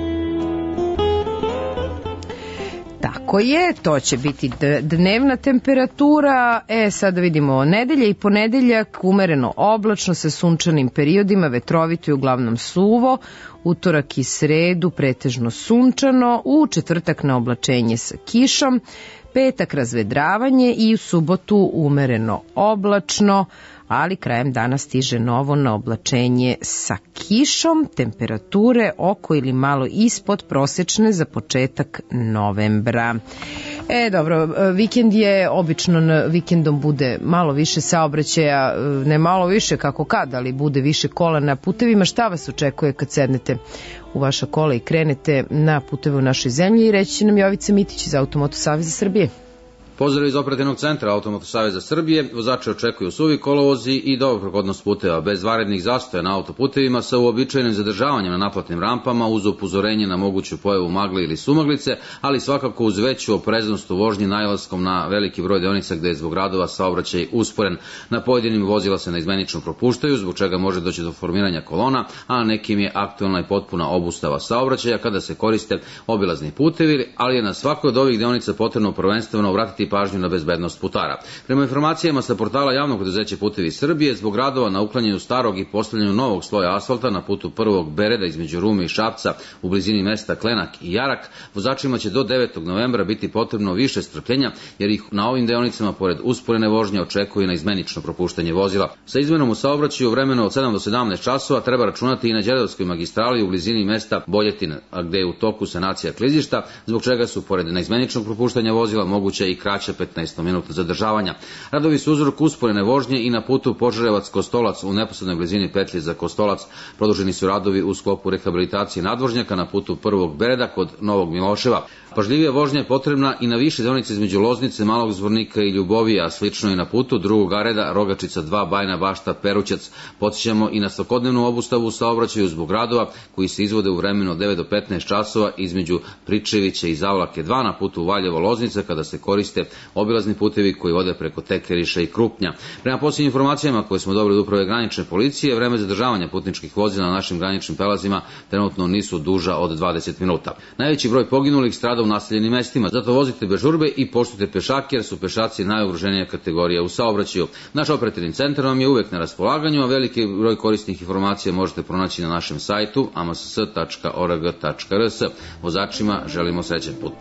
Tako je, to će biti dnevna temperatura. E, sada vidimo nedelje i ponedeljak, umereno oblačno sa sunčanim periodima, vetrovito i uglavnom suvo, utorak i sredu pretežno sunčano, u četvrtak na oblačenje sa kišom, petak razvedravanje i u subotu umereno oblačno, ali krajem dana stiže novo na oblačenje sa kišom, temperature oko ili malo ispod prosečne za početak novembra. E, dobro, vikend je, obično na vikendom bude malo više saobraćaja, ne malo više kako kad, ali bude više kola na putevima. Šta vas očekuje kad sednete u vaša kola i krenete na puteve u našoj zemlji? I reći će nam Jovica Mitić iz Automoto Saveza Srbije. Pozdrav iz operativnog centra Automoto Saveza Srbije. Vozače očekuju suvi kolovozi i dobra prohodnost puteva, bez vanrednih zastoja na autoputevima, sa uobičajenim zadržavanjem na naplatnim rampama, uz upozorenje na moguću pojavu magle ili sumaglice, ali svakako uz veću opreznost u vožnji najlaskom na veliki broj deonica gde je zbog radova saobraćaj usporen. Na pojedinim vozila se naizmenično propuštaju, zbog čega može doći do formiranja kolona, a na nekim je aktualna i potpuna obustava saobraćaja kada se koriste obilazni putevi, ali je na svakoj od ovih deonica potrebno prvenstveno obratiti pažnju na bezbednost putara. Prema informacijama sa portala Javnog preduzeća Putevi Srbije, zbog radova na uklanjanju starog i postavljanju novog sloja asfalta na putu prvog Bereda između Rume i Šapca u blizini mesta Klenak i Jarak, vozačima će do devetog novembra biti potrebno više strpljenja, jer ih na ovim deonicama pored usporene vožnje očekuje na izmenično propuštanje vozila. Sa izmenom u saobraćaju u vremenu od sedam do sedamnaest časova treba računati i na Đerdapskoj magistrali u blizini mesta Boljetin, a gde je u toku sanacija klizišta, zbog čega su pored neizmeničnog propuštanja vozila moguće i kraće petnaest minuta zadržavanja. Radovi su uzrok usporene vožnje i na putu Požarevac-Kostolac u neposrednoj blizini petlje za Kostolac. Produženi su radovi u sklopu rehabilitacije nadvožnjaka na putu prvog Bereda kod Novog Miloševa. Pažljivija vožnja je potrebna i na više deonice između Loznice, Malog Zvornika i Ljubovija, a slično i na putu drugog Areda, Rogačica dva, Bajna Bašta, Perućac. Podsjećamo i na svakodnevnu obustavu u saobraćaju zbog radova koji se izvode u vremenu od devet do petnaest časova između Pričevića i Zavlake dva na putu Valjevo-Loznica, kada se koriste obilazni putevi koji vode preko Tekeriša i Krupnja. Prema posljednjim informacijama koje smo dobili od uprave granične policije, vreme zadržavanja putničkih vozila na našim graničnim prelazima trenutno nisu duža od dvadeset minuta. Najveći broj poginulih strada u naseljenim mestima, zato vozite bez žurbe i poštujte pešake, jer su pešaci najugroženija kategorija u saobraćaju. Naš operativni centar vam je uvek na raspolaganju, a veliki broj korisnih informacija možete pronaći na našem sajtu a m s s tačka o r g tačka r s. Vozačima želimo srećan put.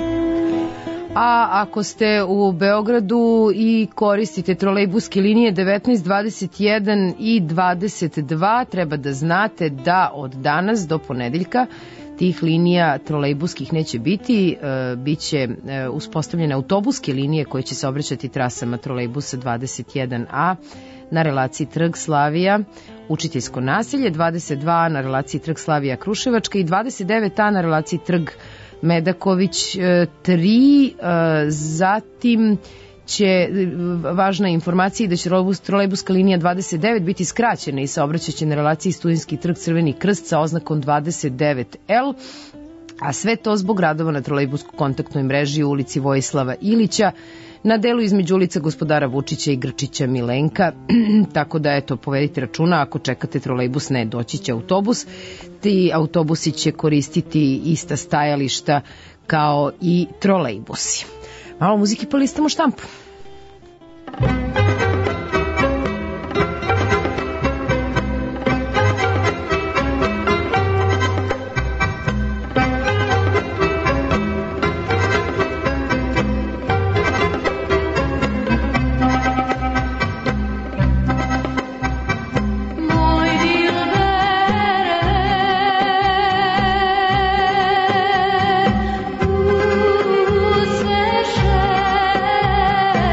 A ako ste u Beogradu i koristite trolejbuske linije devetnaest, dvadeset jedan i dvadeset dva, treba da znate da od danas do ponedeljka tih linija trolejbuskih neće biti, e, bit će e, uspostavljene autobuske linije koje će se obraćati trasama trolejbusa dvadeset jedan a na relaciji Trg Slavija, Učiteljsko naselje, dvadeset dva a na relaciji Trg Slavija, Kruševačka i dvadeset devet a na relaciji Trg Medaković tri, zatim će važna informacija da će trolejbuska linija dvadeset devet biti skraćena i saobraćaće na relaciji Studentski trg Crveni krst sa oznakom dvadeset devet L, a sve to zbog radova na trolejbuskoj kontaktnoj mreži u ulici Vojislava Ilića, na delu između ulica Gospodara Vučića i Grčića Milenka, tako da eto, povedite računa, ako čekate trolejbus, ne, doći će autobus, ti autobusi će koristiti ista stajališta kao i trolejbusi. Malo muzike pa listamo štampu. Say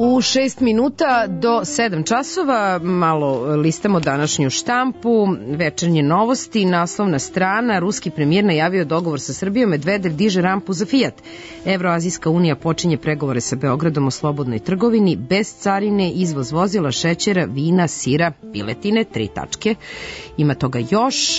U šest minuta do sedam časova malo listamo današnju štampu, večernje novosti, naslovna strana, ruski premijer najavio dogovor sa Srbijom, Medvedev diže rampu za Fiat. Evroazijska unija počinje pregovore sa Beogradom o slobodnoj trgovini, bez carine, izvoz vozila, šećera, vina, sira, piletine, tri tačke. Ima toga još.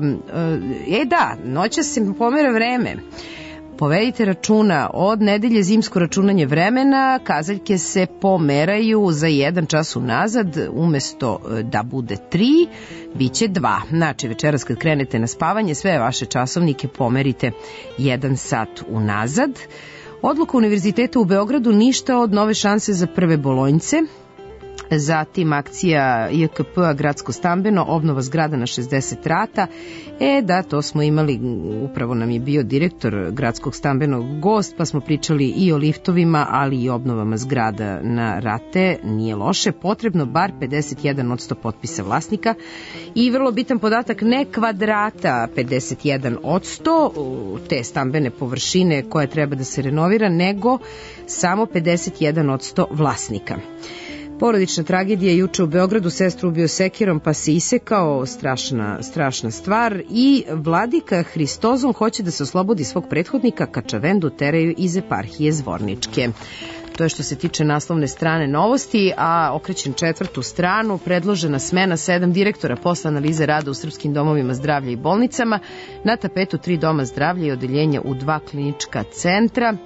E da, noća se pomera vreme. Povedite računa, od nedelje zimsko računanje vremena, kazaljke se pomeraju za jedan čas unazad, umesto da bude tri, bit će dva. Znači, večeras kad krenete na spavanje, sve vaše časovnike pomerite jedan sat unazad. Odluka Univerziteta u Beogradu, ništa od nove šanse za prve bolonjce. Zatim akcija J K P-a Gradsko stambeno, obnova zgrada na šezdeset rata. E da, to smo imali, upravo nam je bio direktor Gradskog stambenog gost, pa smo pričali i o liftovima, ali i obnovama zgrada na rate. Nije loše, potrebno bar pedeset jedan odsto potpisa vlasnika. I vrlo bitan podatak, ne kvadrata pedeset jedan odsto te stambene površine koje treba da se renovira, nego samo pedeset jedan odsto vlasnika. Porodična tragedija juče u Beogradu, sestru ubio sekirom pa se isekao, strašna, strašna stvar, i vladika Hristozom hoće da se oslobodi svog prethodnika, Kačavendu teraju iz eparhije Zvorničke. To je što se tiče naslovne strane novosti, a okrećem četvrtu stranu, predložena smena sedam direktora posle analize rada u srpskim domovima zdravlja i bolnicama, na tapetu tri doma zdravlja i odeljenja u dva klinička centra.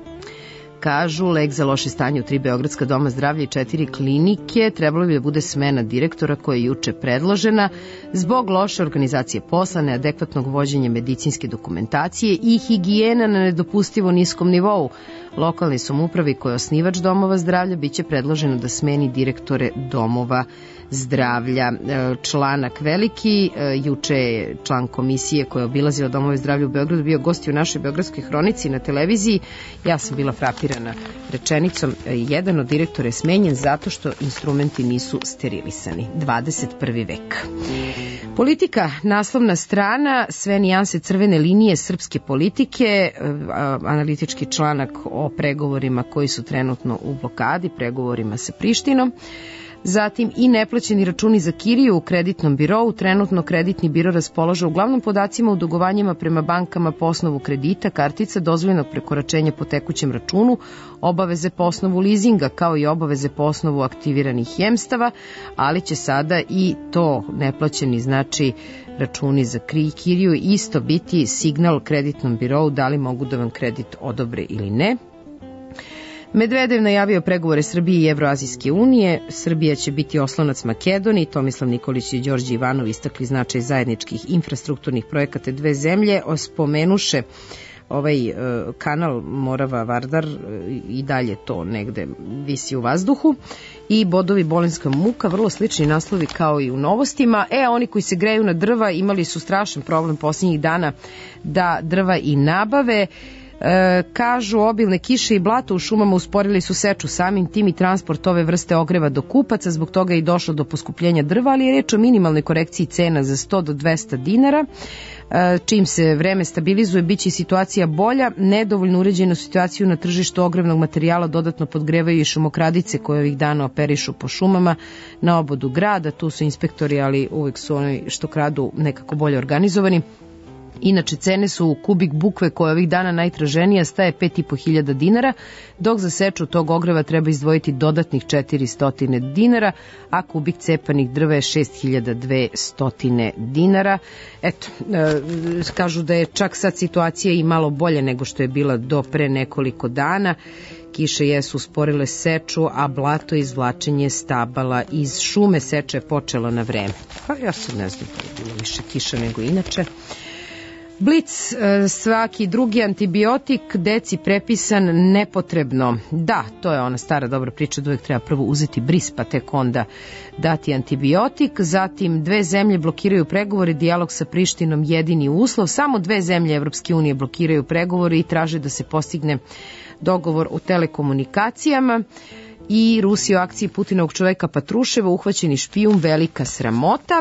Kažu, lek za loše stanje u tri beogradska doma zdravlja i četiri klinike, trebalo bi da bude smena direktora koja je juče predložena zbog loše organizacije posla, neadekvatnog vođenja medicinske dokumentacije i higijena na nedopustivo niskom nivou. Lokalnoj samoupravi koja je osnivač domova zdravlja biće predloženo da smeni direktore domova zdravlja. Članak veliki, juče je član komisije koja je obilazila domove zdravlja u Beogradu bio gost u našoj Beogradskoj hronici na televiziji. Ja sam bila frapirana rečenicom, jedan od direktora je smenjen zato što instrumenti nisu sterilisani. dvadeset prvi vek. Politika, naslovna strana, sve nijanse crvene linije srpske politike, analitički članak o pregovorima koji su trenutno u blokadi, pregovorima sa Prištinom. Zatim i neplaćeni računi za kiriju u kreditnom birovu. Trenutno kreditni biro raspolaže uglavnom podacima u dugovanjima prema bankama po osnovu kredita, kartica, dozvoljenog prekoračenja po tekućem računu, obaveze po osnovu lizinga, kao i obaveze po osnovu aktiviranih jemstava, ali će sada i to neplaćeni, znači računi za kiriju, isto biti signal kreditnom birovu da li mogu da vam kredit odobre ili ne. Medvedev najavio pregovore Srbije i Evroazijske unije. Srbija će biti oslonac Makedoniji. Tomislav Nikolić i Đorđe Ivanov istakli značaj zajedničkih infrastrukturnih projekata dve zemlje, spomenuše ovaj e, kanal Morava-Vardar, i dalje to negde visi u vazduhu, i bodovi Bolinska muka, vrlo slični naslovi kao i u novostima. E, a oni koji se greju na drva imali su strašan problem posljednjih dana da drva i nabave. E, kažu, obilne kiše i blato u šumama usporili su seču, samim tim i transport ove vrste ogreva do kupaca, zbog toga je i došlo do poskupljenja drva, ali je reč o minimalnoj korekciji cena za sto do dvesta dinara. E, čim se vreme stabilizuje, bit će i situacija bolja. Nedovoljno uređenu situaciju na tržištu ogrevnog materijala dodatno podgrevaju i šumokradice koje ovih dana operišu po šumama na obodu grada. Tu su inspektori, ali uvek su oni što kradu nekako bolje organizovani. Inače, cene su u kubik bukve koja ovih dana najtraženija staje pet i po hiljada dinara, dok za seču tog ogreva treba izdvojiti dodatnih četiristo dinara, a kubik cepanih drva je šest hiljada dvesta dinara. Eto, e, kažu da je čak sad situacija i malo bolje nego što je bila do pre nekoliko dana. Kiše jesu usporile seču, a blato izvlačenje stabala iz šume. Seča je počela na vreme. Pa ja se ne znam, da je bilo više kiša nego inače. Blic, svaki drugi antibiotik deci prepisan nepotrebno. Da, to je ona stara dobra priča da uvijek treba prvo uzeti bris pa tek onda dati antibiotik. Zatim dve zemlje blokiraju pregovore, dijalog sa Prištinom jedini uslov. Samo dve zemlje Evropske unije blokiraju pregovore i traže da se postigne dogovor o telekomunikacijama. I Rusija o akciji Putinovog čoveka Patruševa, uhvaćeni špijun, velika sramota.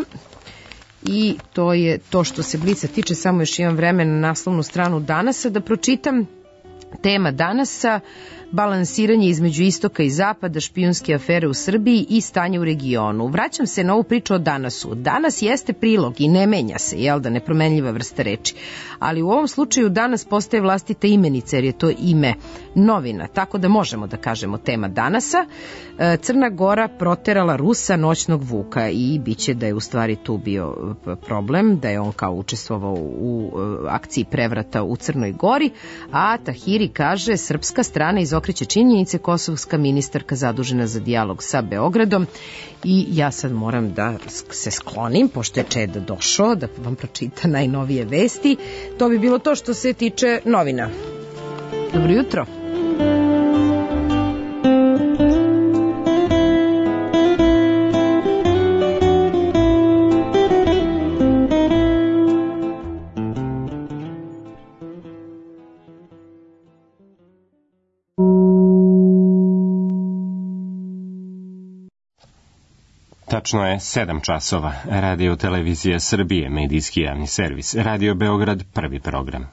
I to je to što se Blica tiče. Samo još imam vremena na naslovnu stranu Danasa da pročitam. Tema Danasa, balansiranje između istoka i zapada, špijunske afere u Srbiji i stanje u regionu. Vraćam se na ovu priču o danasu. Danas jeste prilog i ne menja se, jel da, nepromenljiva vrsta reči. Ali u ovom slučaju danas postaje vlastita imenica, jer je to ime novina, tako da možemo da kažemo tema danasa. Crna Gora proterala Rusa noćnog Vuka i biće da je u stvari tu bio problem, da je on kao učestvovao u akciji prevrata u Crnoj Gori, a Tahiri kaže srpska strana izokreće činjenice, kosovska ministarka zadužena za dijalog sa Beogradom. I ja sad moram da se sklonim, pošto je Čeda došao da vam pročita najnovije vesti. To bi bilo to što se tiče novina. Dobro jutro. Tačno je sedam časova. Radio Televizija Srbije, medijski javni servis. Radio Beograd, prvi program.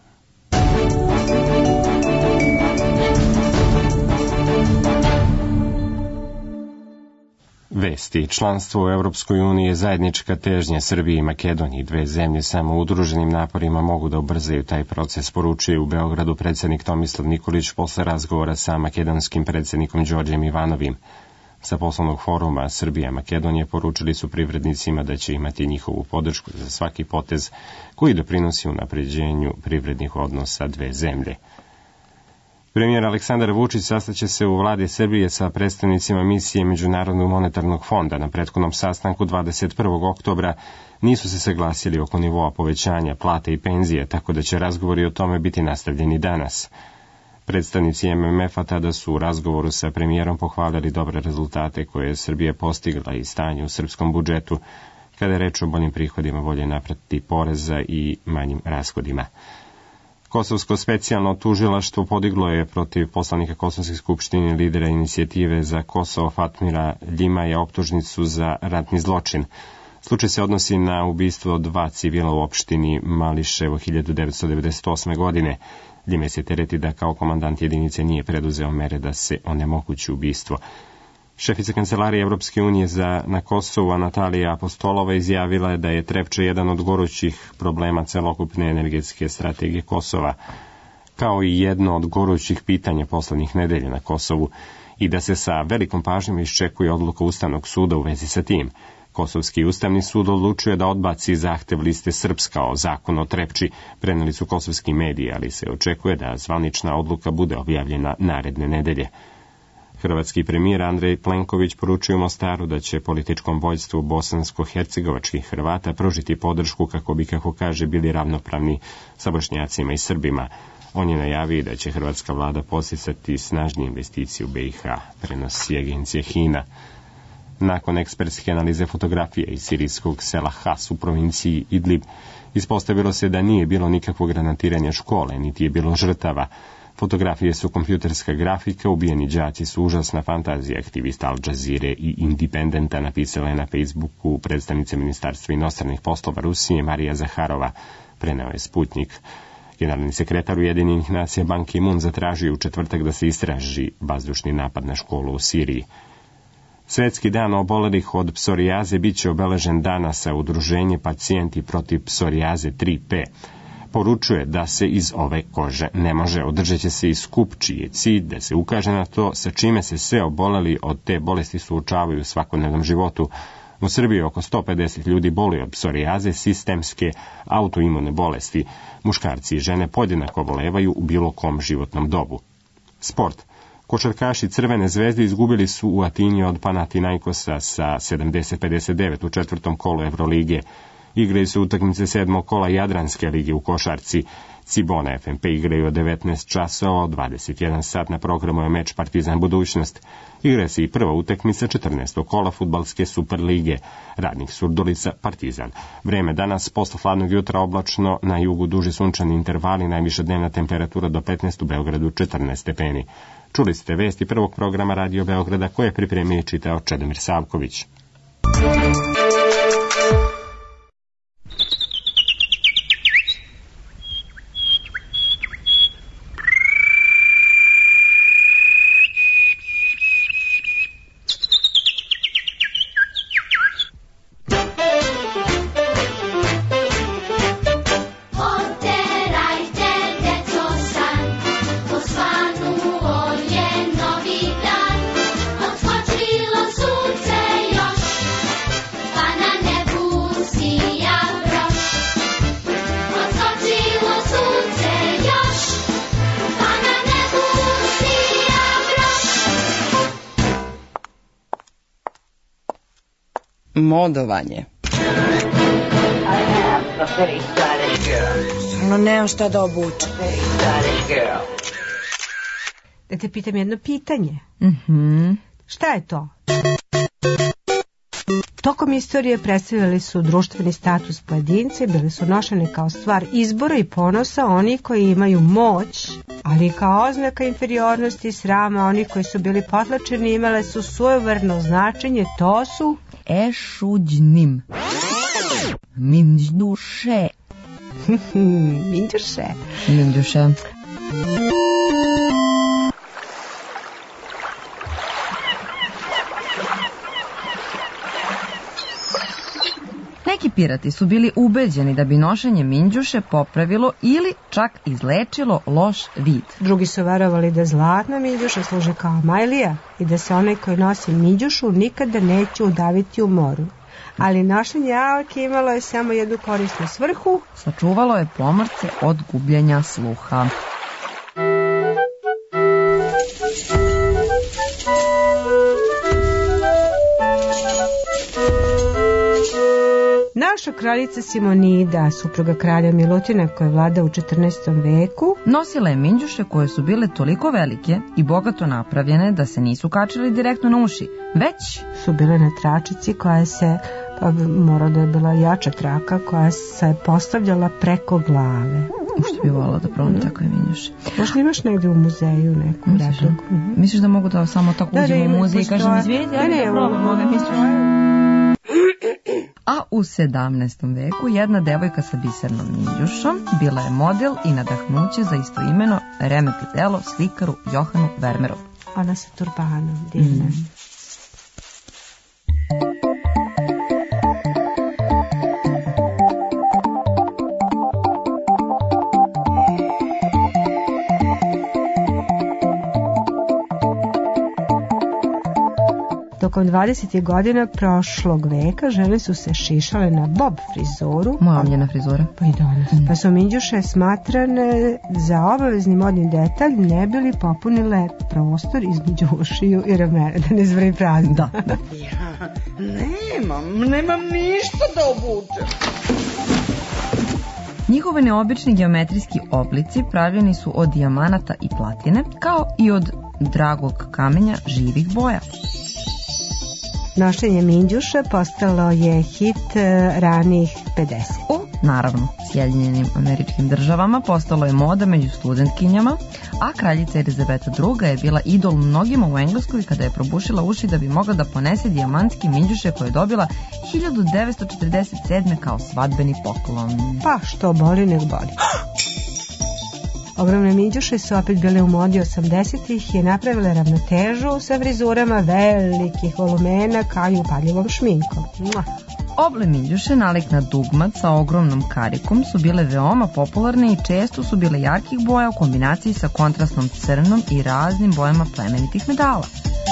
Vesti. Članstvo u Evropskoj uniji je zajednička težnja Srbije i Makedoniji. Dve zemlje samo udruženim naporima mogu da ubrzaju taj proces, poručuje u Beogradu predsjednik Tomislav Nikolić posle razgovora sa makedonskim predsjednikom Đorđem Ivanovim. Sa poslovnog foruma Srbija i Makedonije poručili su privrednicima da će imati njihovu podršku za svaki potez koji doprinosi unapređenju privrednih odnosa dve zemlje. Premijer Aleksandar Vučić sastaće se u vladi Srbije sa predstavnicima misije Međunarodnog monetarnog fonda. Na prethodnom sastanku dvadeset prvog oktobra nisu se saglasili oko nivoa povećanja plate i penzije, tako da će razgovori o tome biti nastavljeni danas. Predstavnici M M F-a tada su u razgovoru sa premijerom pohvalili dobre rezultate koje je Srbija postigla i stanje u srpskom budžetu, kada je reč o boljim prihodima, bolje naplati poreza i manjim rashodima. Kosovsko specijalno tužilaštvo podiglo je protiv poslanika Kosovske skupštine lidera inicijative za Kosovo Fatmira Ljimaja optužnicu za ratni zločin. Slučaj se odnosi na ubistvo dva civila u opštini Mališevo hiljadu devetsto devedeset osme. godine. Ljime se tereti da kao komandant jedinice nije preduzeo mere da se onemogući ubistvo. Šefica Kancelarije Evropske unije za na Kosovu Natalija Apostolova izjavila je da je Trepča jedan od gorućih problema celokupne energetske strategije Kosova, kao i jedno od gorućih pitanja poslednjih nedelja na Kosovu, i da se sa velikom pažnjom iščekuje odluka Ustavnog suda u vezi sa tim. Kosovski ustavni sud odlučuje da odbaci zahtev liste Srpska o zakonu o Trepči, preneli su kosovski mediji, ali se očekuje da zvanična odluka bude objavljena naredne nedelje. Hrvatski premijer Andrej Plenković poručuje u Mostaru da će političkom vođstvu bosansko-hercegovačkih Hrvata pružiti podršku kako bi, kako kaže, bili ravnopravni sa Bošnjacima i Srbima. On je najavio da će hrvatska vlada podsticati snažnije investicije u B i H, prenosi agencija Hina. Nakon ekspertske analize fotografije iz sirijskog sela Has u provinciji Idlib, ispostavilo se da nije bilo nikakvog granatiranja škole, niti je bilo žrtava. Fotografije su kompjuterska grafika, ubijeni đaci su užasna fantazija, aktivista Al Jazeere i Independenta napisala je na Facebooku predstavnica Ministarstva inostranih poslova Rusije Marija Zaharova, preneo je Sputnik. Generalni sekretar Ujedinjenih nacija Ban Ki-moon zatražio u četvrtak da se istraži vazdušni napad na školu u Siriji. Svetski dan obolelih od psorijaze bit će obeležen danas, a udruženje Pacijenti protiv psorijaze tri P poručuje da se iz ove kože ne može. Održat će se i skup čiji je cilj da se ukaže na to sa čime se sve oboleli od te bolesti suočavaju u svakodnevnom životu. U Srbiji oko sto pedeset ljudi boluje od psorijaze, sistemske autoimune bolesti. Muškarci i žene podjednako obolevaju u bilo kom životnom dobu. Sport. Košarkaši Crvene zvezde izgubili su u Atini od Panathinaikosa sa sedamdeset pedeset devet u četvrtom kolu Evrolige. Igraju su utakmice sedmog kola Jadranske lige u košarci. Cibona F M P igraju od devetnaest časova, od dvadeset jedan sat na programu je meč Partizan Budućnost. Igra se i prva utakmica četrnaestog kola fudbalske Super lige. Radnik Surdulica Partizan. Vreme danas posle hladnog jutra oblačno, na jugu duži sunčani intervali, najviša dnevna temperatura do petnaest, u Beogradu četrnaest stepeni. Čuli ste vesti prvog programa Radio Beograda koje je pripremio i čitao Čedomir Savković. Modovanje. Stvarno nemam šta da obučem. Da te pitam jedno pitanje. Mhm. Šta je to? Tokom istorije predstavljali su društveni status pojedinca i bili su nošeni kao stvar izbora i ponosa onih koji imaju moć, ali i kao oznaka inferiornosti i srama onih koji su bili potlačeni imale su svojevrno značenje, to su ešuđnim. Minđuše. Minđuše. Minđuše. Neki pirati su bili ubeđeni da bi nošenje minđuše popravilo ili čak izlečilo loš vid. Drugi su verovali da zlatna minđuša služi kao majlija i da se onaj koji nosi minđušu nikada neće udaviti u moru. Ali nošenje alke imalo je samo jednu korisnu svrhu. Sačuvalo je pomorce od gubljenja sluha. Naša kraljica Simonida, supruga kralja Milutina koja je vlada u četrnaestom veku, nosila je minđuše koje su bile toliko velike i bogato napravljene da se nisu kačili direktno na uši, već su bile na tračici koja se, pa mora da je bila jača traka, koja se postavljala preko glave. Što bi volila da probam takve minđuše. Možda imaš negdje u muzeju neku repliku? Mm-hmm. Misliš da mogu da samo tako da, uđem u muzej i kažem izvijeti? Ja ne, probam ove misliš. A u sedamnaestom veku jedna devojka sa bisernom minđušom bila je model i nadahnuće za istoimeno remetlo delo slikaru Johanu Vermeeru. Ona sa turbanom, divna. Mm. Tokom dvadesetih godina prošlog veka žene su se šišale na bob frizuru. Moja omiljena frizura. Pa i danas. Mm. Pa su minđuše smatrane za obavezni modni detalj, ne bi li popunile prostor između ušiju i ramena, da ne zvri prazno. Da, da. Ja nemam, nemam ništa da obučem. Njihovi neobični geometrijski oblici pravljeni su od dijamanata i platine, kao i od dragog kamenja živih boja. Nošenje minđuša postalo je hit ranih pedesetih. U, naravno, Sjedinjenim Američkim Državama postalo je moda među studentkinjama, a kraljica Elizabeta druga je bila idol mnogima u Engleskoj kada je probušila uši da bi mogla da ponese dijamantski minđuše koje je dobila hiljadu devetsto četrdeset sedme kao svadbeni poklon. Pa što boli, nek boli. Ogromne minđuše su opet bile u modi osamdesetih i napravile ravnotežu sa frizurama velikih volumena kao i upaljivom šminkom. Oble minđuše, nalik na dugmat sa ogromnom karikom, su bile veoma popularne i često su bile jarkih boja u kombinaciji sa kontrastnom crnom i raznim bojama plemenitih metala.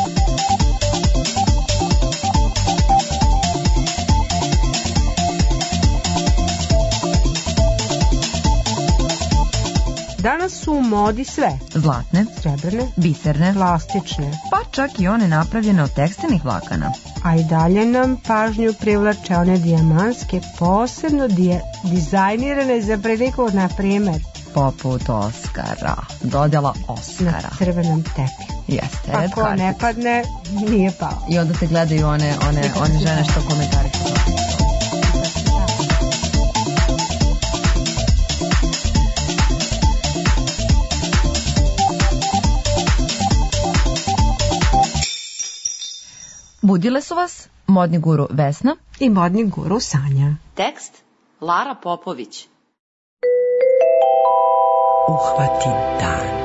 Danas su u modi sve. Zlatne, srebrne, biserne, plastične, pa čak i one napravljene od tekstilnih vlakana. A i dalje nam pažnju privlače one dijamanske, posebno dije, dizajnirane za priliku, na primjer, poput Oskara, dodjela Oskara. Na crvenom tepiju. Jeste, red karpet. Ako ne padne, nije pao. I onda te gledaju one, one, one žene što komentarišu. Budile su vas modni guru Vesna i modni guru Sanja. Tekst Lara Popović. Uhvati dan.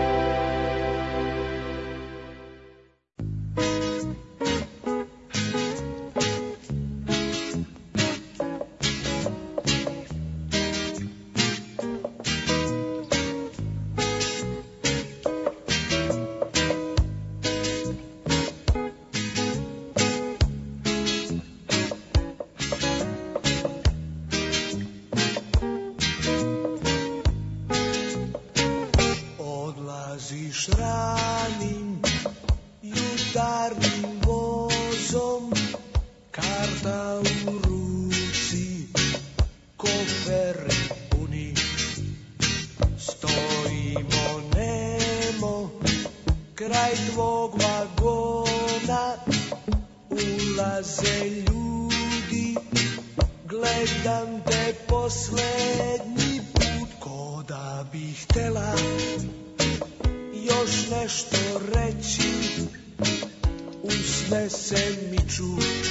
Ranim jutarnjim vozom, kar karta u ruci, kofere puni, stojimo nemo kraj tvog vagona, ulaze ljudi, gledam te poslednji put, ko da bih htela još nešto reći, usne se miču,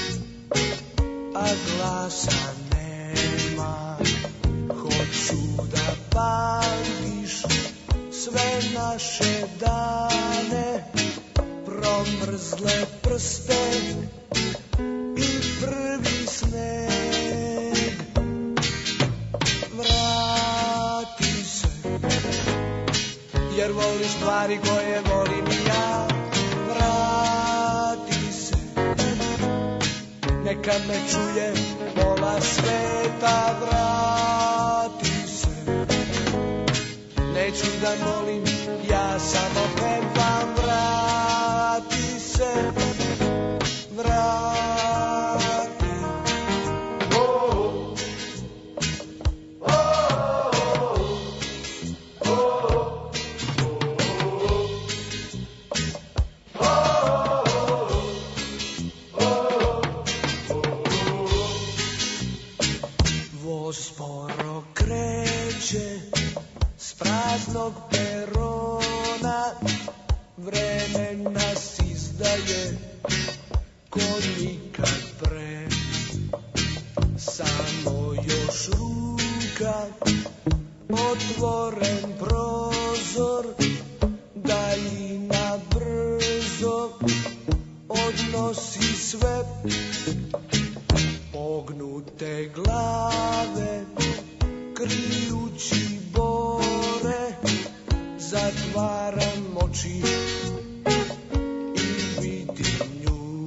a glasa nema. Hoću da pamtiš sve naše dane, promrzle prste i prvi sneg. Vrati se, jer voliš stvari koje volim i ja. Vrati se, neka me čuje pola sveta. Vrati se, neću da molim, ja samo pevam. Vrati se, vrati. Oh, oh, oh, oh. Voz sporo kreće s praznog perona, vreme nas izdaje ko nikad pre. Samo još ruka, otvoren prozor, daljina brzo odnosi sve. Pognute glave, krijući bore, zatvaram oči i vidim nju.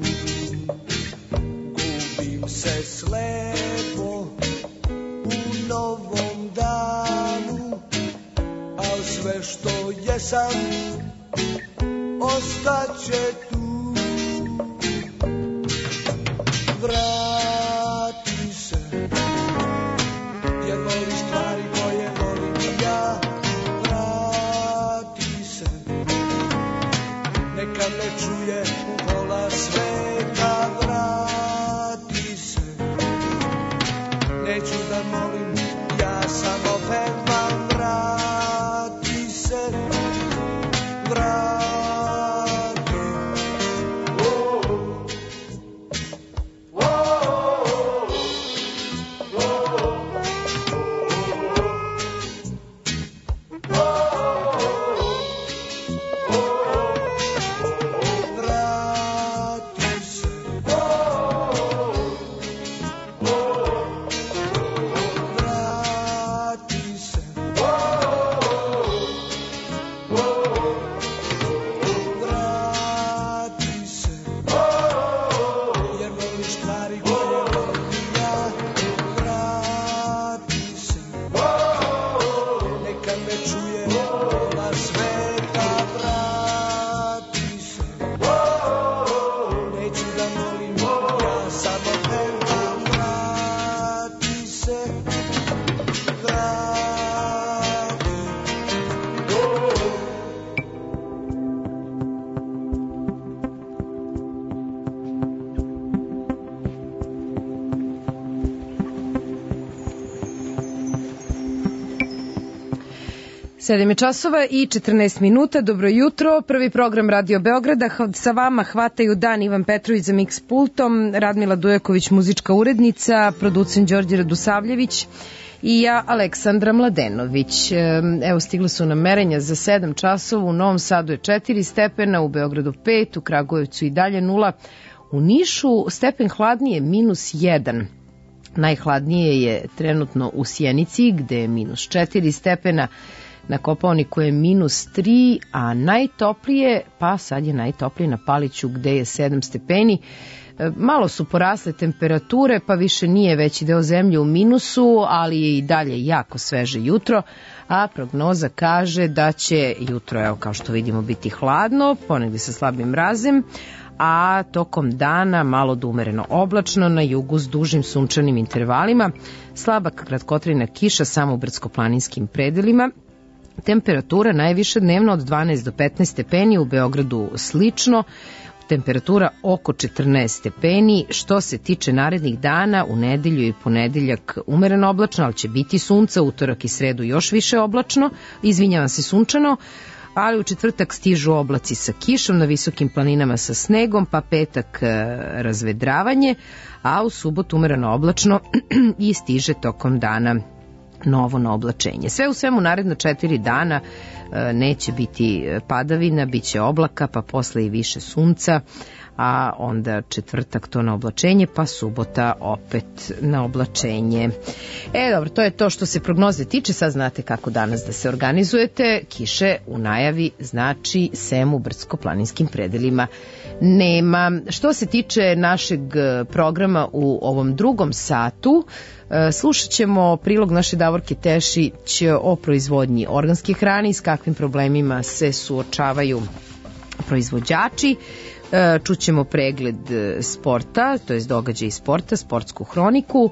Gubim se slepo u novom danu, al sve što jesam ostaće tu. Vrati se, jer voliš stvari koje volim i ja. Vrati se, neka me čuje u pola sveta. Vrati se, neću da molim, ja samo pevam. Vrati se, vrati. sedam je časova i četrnaest minuta. Dobro jutro. Prvi program Radio Beograda. Sa vama hvataju dan Ivan Petrović za mix pultom, Radmila Dujaković muzička urednica, producent Đorđe Radusavljević i ja Aleksandra Mladenović. Evo, stigle su nam merenja za sedam časova. U Novom Sadu je četiri stepena, u Beogradu pet, u Kragujevcu i dalje nula. U Nišu stepen hladnije minus jedan. Najhladnije je trenutno u Sjenici gde je minus četiri stepena. Na Kopaoniku je minus tri, a najtoplije, pa sad je najtoplije na Paliću gde je sedam stepeni. Malo su porasle temperature, pa više nije veći deo zemlje u minusu, ali je i dalje jako sveže jutro, a prognoza kaže da će jutro, evo kao što vidimo, biti hladno, ponegde sa slabim mrazem, a tokom dana malo do umereno oblačno, na jugu s dužim sunčanim intervalima, slaba kratkotrajna kiša samo u brdsko-planinskim predelima. Temperatura najviše dnevno od dvanaest do petnaest stepeni, u Beogradu slično, temperatura oko četrnaest stepeni. Što se tiče narednih dana, u nedelju i ponedeljak umereno oblačno, ali će biti sunca, utorak i sredu još više oblačno, izvinjavam se, sunčano, ali u četvrtak stižu oblaci sa kišom, na visokim planinama sa snegom, pa petak razvedravanje, a u subotu umereno oblačno i stiže tokom dana novo na oblačenje. Sve u svemu naredno četiri dana neće biti padavina, bit će oblaka, pa posle i više sunca, a onda četvrtak to na oblačenje, pa subota opet na oblačenje. E, dobro, to je to što se prognoze tiče. Sad znate kako danas da se organizujete. Kiše u najavi, znači sem u brdsko-planinskim predelima nema. Što se tiče našeg programa u ovom drugom satu, slušat ćemo prilog naše Davorke Tešić o proizvodnji organske hrane i s kakvim problemima se suočavaju proizvođači. Čućemo pregled sporta, to jest događaj sporta, sportsku hroniku.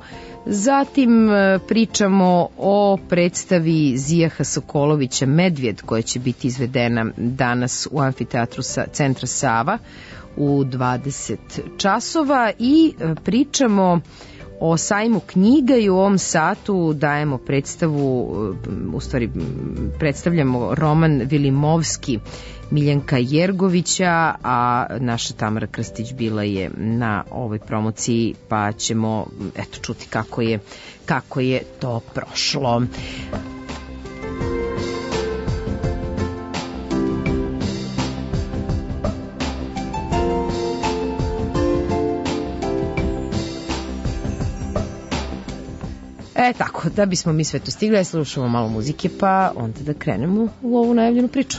Zatim pričamo o predstavi Zijaha Sokolovića Medvjed, koja će biti izvedena danas u amfiteatru Centra Sava u dvadeset časova, i pričamo o sajmu knjiga i u ovom satu dajemo predstavu, u stvari predstavljamo roman Vilimovski Miljenka Jergovića, a naša Tamara Krstić bila je na ovoj promociji, pa ćemo eto čuti kako je, kako je to prošlo. E tako, da bismo mi sve to stigli, slušamo malo muzike, pa onda da krenemo u ovu najavljenu priču.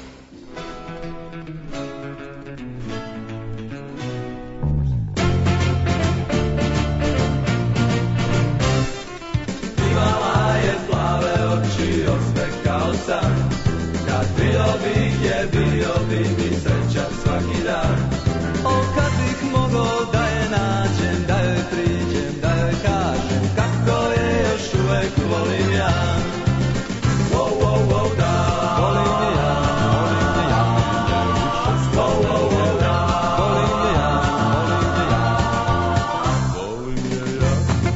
Imala je plave oči, osmekao sam, kad bio bih je, bio bih mi srećan svaki dan. O, kad bih mogo da je nađem, da joj priđem, da joj kažem kako je, još uvek volim ja. Wow, wow, wow, da, volim ja, volim ja, wow, wow, wow, da, volim ja, volim ja, volim ja.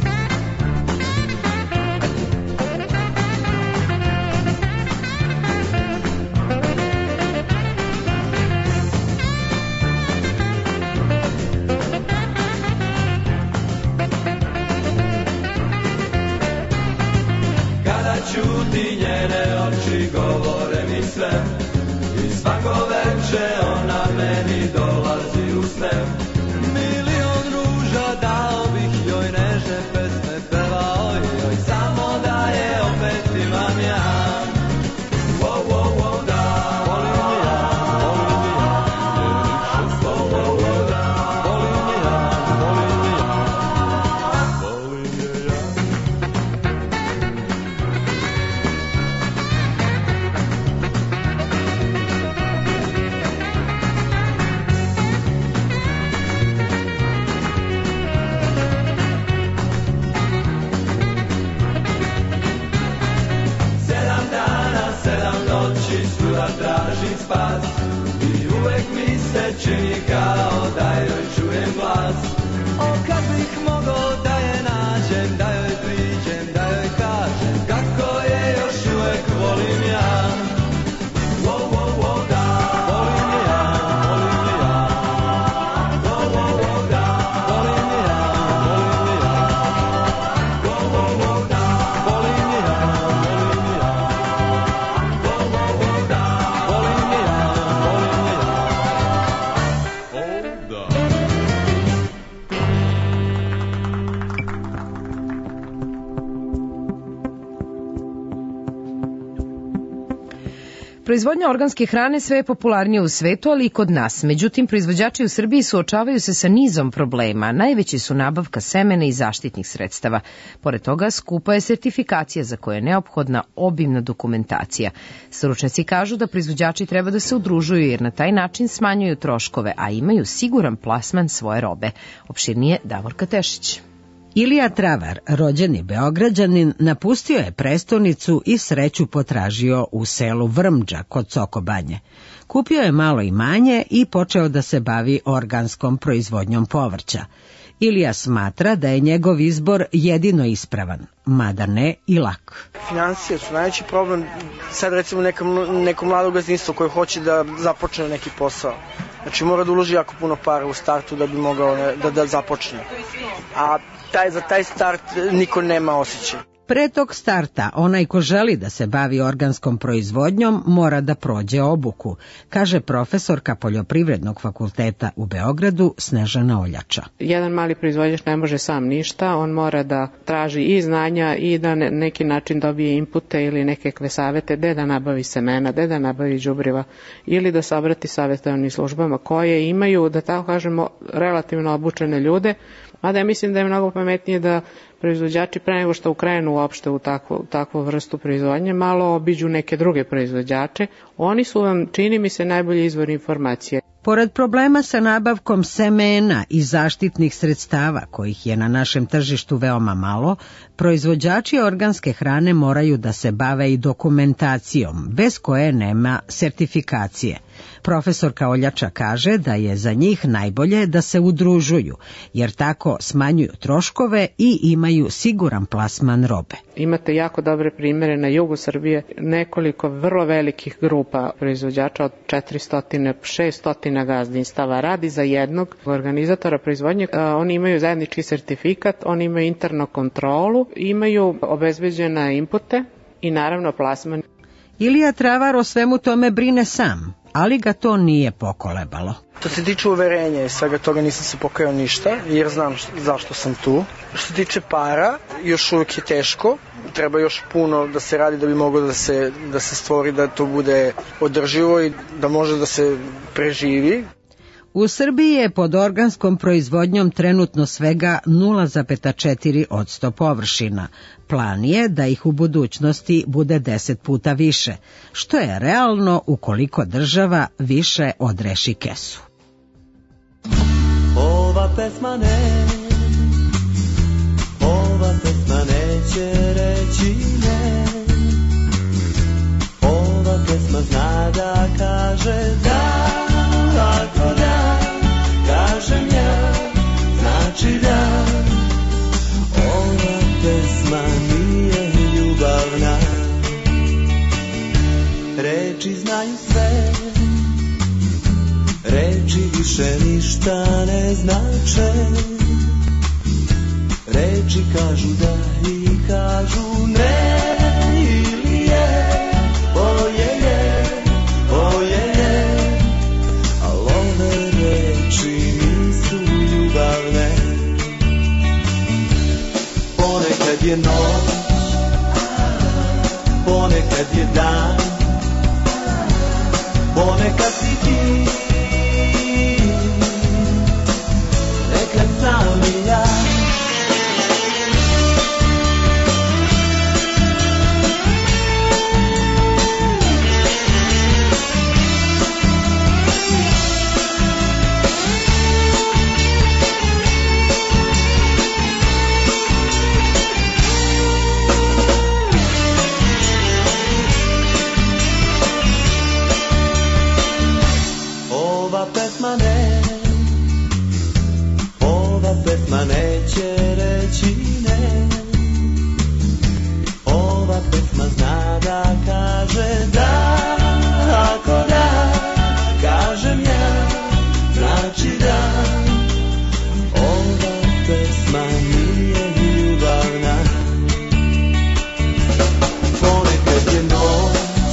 Čuti njene oči, govore mi sve, i svako veče ona meni dolazi u sne. Milion ruža dao bih joj, nežne pesme pevao joj, samo da je opet imam ja. Wow, wow, wow, da, volim ja, volim ja, wow, wow, wow, da, volim ja, volim ja, volim ja. Proizvodnja organske hrane sve je popularnija u svetu, ali i kod nas. Međutim, proizvođači u Srbiji suočavaju se sa nizom problema. Najveći su nabavka semena i zaštitnih sredstava. Pored toga, skupa je sertifikacija za koju je neophodna obimna dokumentacija. Stručnjaci kažu da proizvođači treba da se udružuju jer na taj način smanjuju troškove, a imaju siguran plasman svoje robe. Opširnije Davorka Tešić. Ilija Travar, rođeni Beograđanin, napustio je prestonicu i sreću potražio u selu Vrmđa kod Sokobanje. Kupio je malo imanje i počeo da se bavi organskom proizvodnjom povrća. Ilija smatra da je njegov izbor jedino ispravan, mada ne i lak. Finansije su najveći problem. Sad recimo neko, neko mlado gazdinstvo koje hoće da započne neki posao. Znači mora da uloži jako puno para u startu da bi mogao da, da započne. A taj, za taj start niko nema osjećaj. Pre tog starta, onaj ko želi da se bavi organskom proizvodnjom mora da prođe obuku, kaže profesorka Poljoprivrednog fakulteta u Beogradu Snežana Oljača. Jedan mali proizvođač ne može sam ništa, on mora da traži i znanja i da na neki način dobije inpute ili nekakve savete gde da nabavi semena, gde da nabavi đubriva ili da se obrati savjetovanim službama koje imaju, da tako kažemo, relativno obučene ljude, mada ja mislim da je mnogo pametnije da proizvođači pre nego što ukrenu uopšte u takvu, takvu vrstu proizvodnje, malo obiđu neke druge proizvođače. Oni su vam, čini mi se, najbolji izvor informacije. Pored problema sa nabavkom semena i zaštitnih sredstava, kojih je na našem tržištu veoma malo, proizvođači organske hrane moraju da se bave i dokumentacijom, bez koje nema sertifikacije. Profesorka Oljača kaže da je za njih najbolje da se udružuju, jer tako smanjuju troškove i imaju siguran plasman robe. Imate jako dobre primere na jugu Srbije, nekoliko vrlo velikih grupa proizvođača od četiristo do šesto gazdinstava radi za jednog organizatora proizvodnje. Oni imaju zajednički sertifikat, oni imaju internu kontrolu, imaju obezbeđene inpute i naravno plasman. Ilija Travar o svemu tome brine sam, ali ga to nije pokolebalo. Što se tiče uverenja i svega toga nisam se pokajao ništa, jer znam zašto sam tu. Što se tiče para, još uvijek je teško, treba još puno da se radi da bi moglo da se, da se stvori, da to bude održivo i da može da se preživi. U Srbiji je pod organskom proizvodnjom trenutno svega nula zarez četiri posto površina. Plan je da ih u budućnosti bude deset puta više, što je realno ukoliko država više odreši kesu. Ova pesma ne, ova pesma neće reći ne, ova pesma zna da kaže da, ako da, kažem ja, znači da. Ova pesma nije ljubavna, reči znaju sve, reči više ništa ne znače, reči kažu da i kažu ne, ili je, oje je, oje je, al ove reči nisu ljubavne. Ponekad je noć, ponekad je dan, ponekad si ti, nekad sam i ja. Pesma neće reći ne, ova pesma zna da kaže da, ako da, kažem ja, znači da. Ova pesma nije ljubavna, ponekad je noć,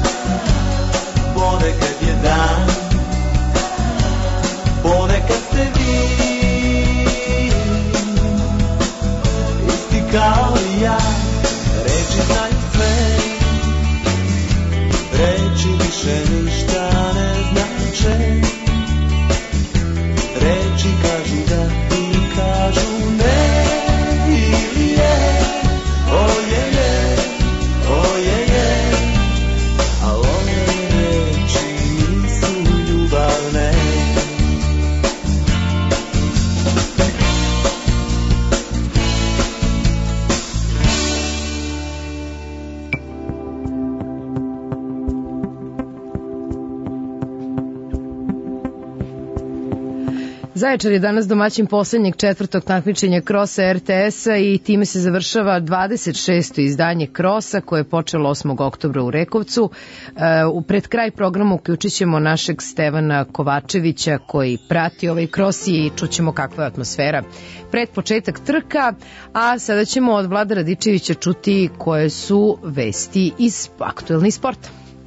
ponekad je dan, ponekad ste vi, Zaječar je danas domaćin poslednjeg četvrtog takmičenja krosa er te es-a i time se završava dvadeset šesto izdanje krosa koje je počelo osmog oktobra u Rekovcu. U pred kraj programa uključit ćemo našeg Stevana Kovačevića koji prati ovaj kros i čućemo kakva je atmosfera pred početak trka, a sada ćemo od Vlada Radičevića čuti koje su vesti iz aktuelnih sporta.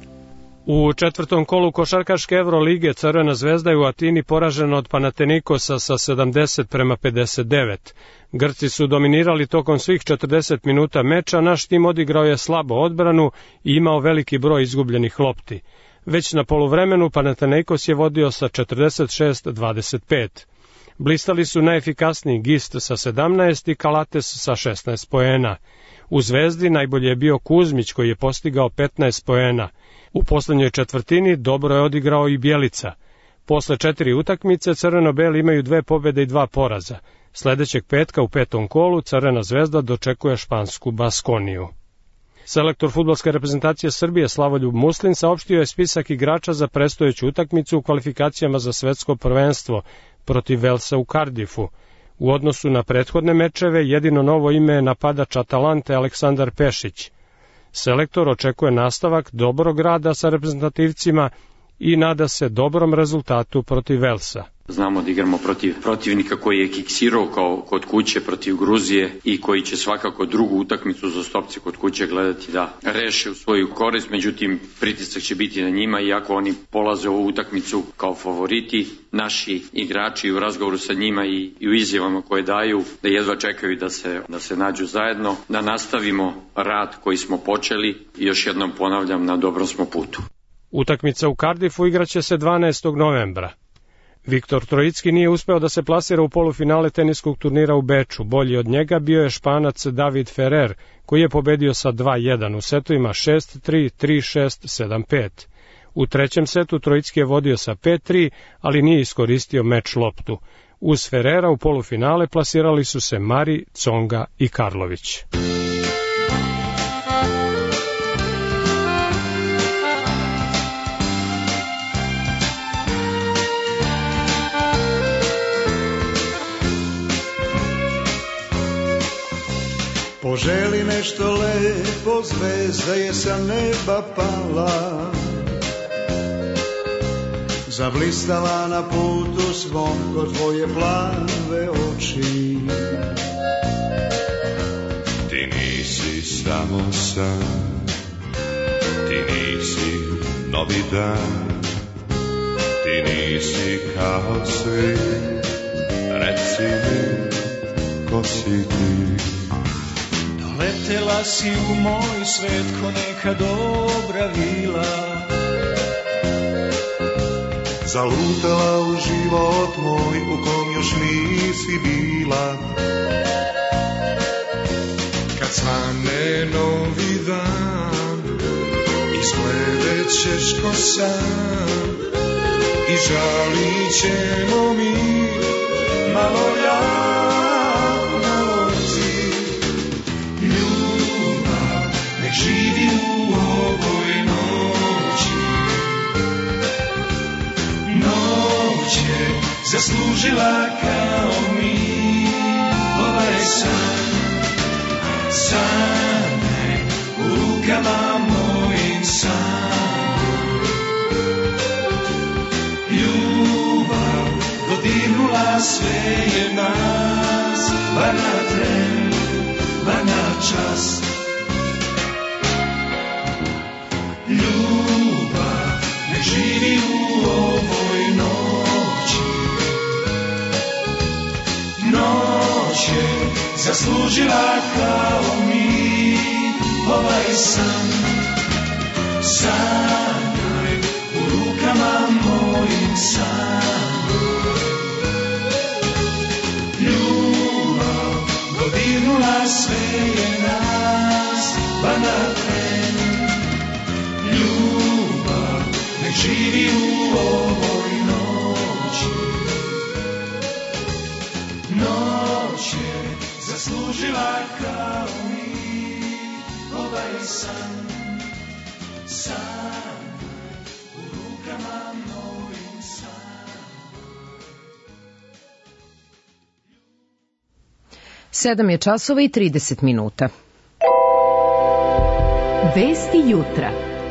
U četvrtom kolu košarkaške Evrolige Crvena zvezda je u Atini poražena od Panatenikosa sa sedamdeset prema pedeset devet. Grci su dominirali tokom svih četrdeset minuta meča, naš tim odigrao je slabo odbranu i imao veliki broj izgubljenih lopti. Već na poluvremenu Panatenikos je vodio sa četrdeset šest dvadeset pet. Blistali su najefikasniji Gist sa sedamnaest i Kalates sa šesnaest poena. U Zvezdi najbolje je bio Kuzmić koji je postigao petnaest poena. U poslednjoj četvrtini dobro je odigrao i Bjelica. Posle četiri utakmice crveno-beli imaju dve pobjede i dva poraza. Sledećeg petka u petom kolu Crvena zvezda dočekuje špansku Baskoniju. Selektor fudbalske reprezentacije Srbije Slavoljub Muslin saopštio je spisak igrača za predstojeću utakmicu u kvalifikacijama za svetsko prvenstvo protiv Velsa u Cardiffu. U odnosu na prethodne mečeve jedino novo ime je napadač Atalante Aleksandar Pešić. Selektor očekuje nastavak dobrog rada sa reprezentativcima i nada se dobrom rezultatu protiv Velsa. Znamo da igramo protiv protivnika koji je kiksirao kao kod kuće protiv Gruzije i koji će svakako drugu utakmicu za stopce kod kuće gledati da reše u svoju korist, međutim pritisak će biti na njima iako oni polaze ovu utakmicu kao favoriti. Naši igrači u razgovoru sa njima i, i u izjavama koje daju da jedva čekaju da se, da se nađu zajedno, da nastavimo rad koji smo počeli i još jednom ponavljam na dobrom smo putu. Utakmica u Cardiffu igraće se dvanaestog novembra. Viktor Trojicki nije uspeo da se plasira u polufinale teniskog turnira u Beču. Bolji od njega bio je Španac David Ferrer, koji je pobedio sa dva jedan u setovima šest tri, tri šest, sedam pet. U trećem setu Trojicki je vodio sa pet tri, ali nije iskoristio meč loptu. Uz Ferrera u polufinale plasirali su se Mari, Tsonga i Karlović. Poželi nešto lepo, zvezda je sa neba pala, zablistala na putu svom kod tvoje plave oči. Ti nisi samo san, ti nisi novi dan, ti nisi kao svi, reci mi ko si ti. Letela si u moj svet ko neka dobra vila, zalutala u život moj u kom još nisi bila. Kad svane novi dan, izgledat ćeš ko sam i žalit ćemo mi malo ja. Živi u ovoj noći, noć je zaslužila kao mi ovaj san. Sanjaj u rukama mojim san, ljubav dodirnula sve je nas, bar na tren, bar na čas. Ljubav nek živi u ovoj noći, noć je zaslužila kao mi ovaj san. Sanjaj u rukama mojim san, ljubav dodirnula sve je nas, pa na tren. Ljubav nek živi u ovoj noći, noć je zaslužila kao mi ovaj san. Sanjaj u rukama mojim san. sedam je časova i trideset minuta. Vesti jutra.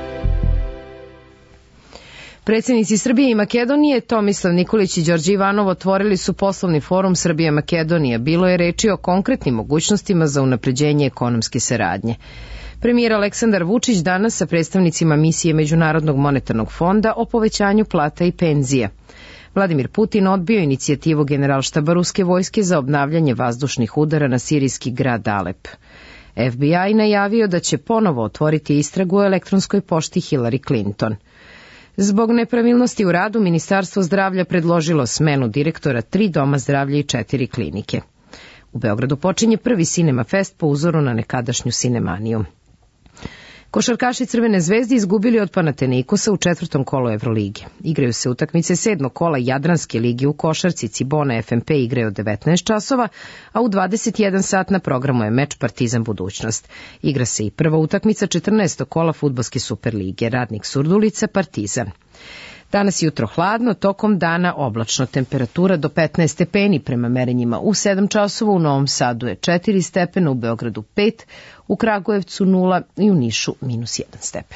Predsjednici Srbije i Makedonije Tomislav Nikolić i Đorđe Ivanov otvorili su poslovni forum Srbija-Makedonija. Bilo je reči o konkretnim mogućnostima za unapređenje ekonomske saradnje. Premijer Aleksandar Vučić danas sa predstavnicima misije Međunarodnog monetarnog fonda o povećanju plata i penzija. Vladimir Putin odbio inicijativu Generalštaba ruske vojske za obnavljanje vazdušnih udara na sirijski grad Alep. F B I najavio da će ponovo otvoriti istragu o elektronskoj pošti Hillary Clinton. Zbog nepravilnosti u radu, Ministarstvo zdravlja predložilo smenu direktora tri doma zdravlja i četiri klinike. U Beogradu počinje prvi Cinema Fest po uzoru na nekadašnju Cinemaniju. Košarkaši Crvene zvezde izgubili od Panatenikosa u četvrtom kolu Evrolige. Igraju se utakmice sedmog kola Jadranske lige u košarci. Cibona F M P igraju od devetnaest časova, a u dvadeset jedan sat na programu je meč Partizan Budućnost. Igra se i prva utakmica četrnaestog kola Fudbalske Superlige, Radnik Surdulica Partizan. Danas je jutro hladno, tokom dana oblačno, temperatura do petnaest stepeni prema merenjima u sedam časova, u Novom Sadu je četiri stepena, u Beogradu pet, u Kragujevcu nula i u Nišu minus jedan stepen.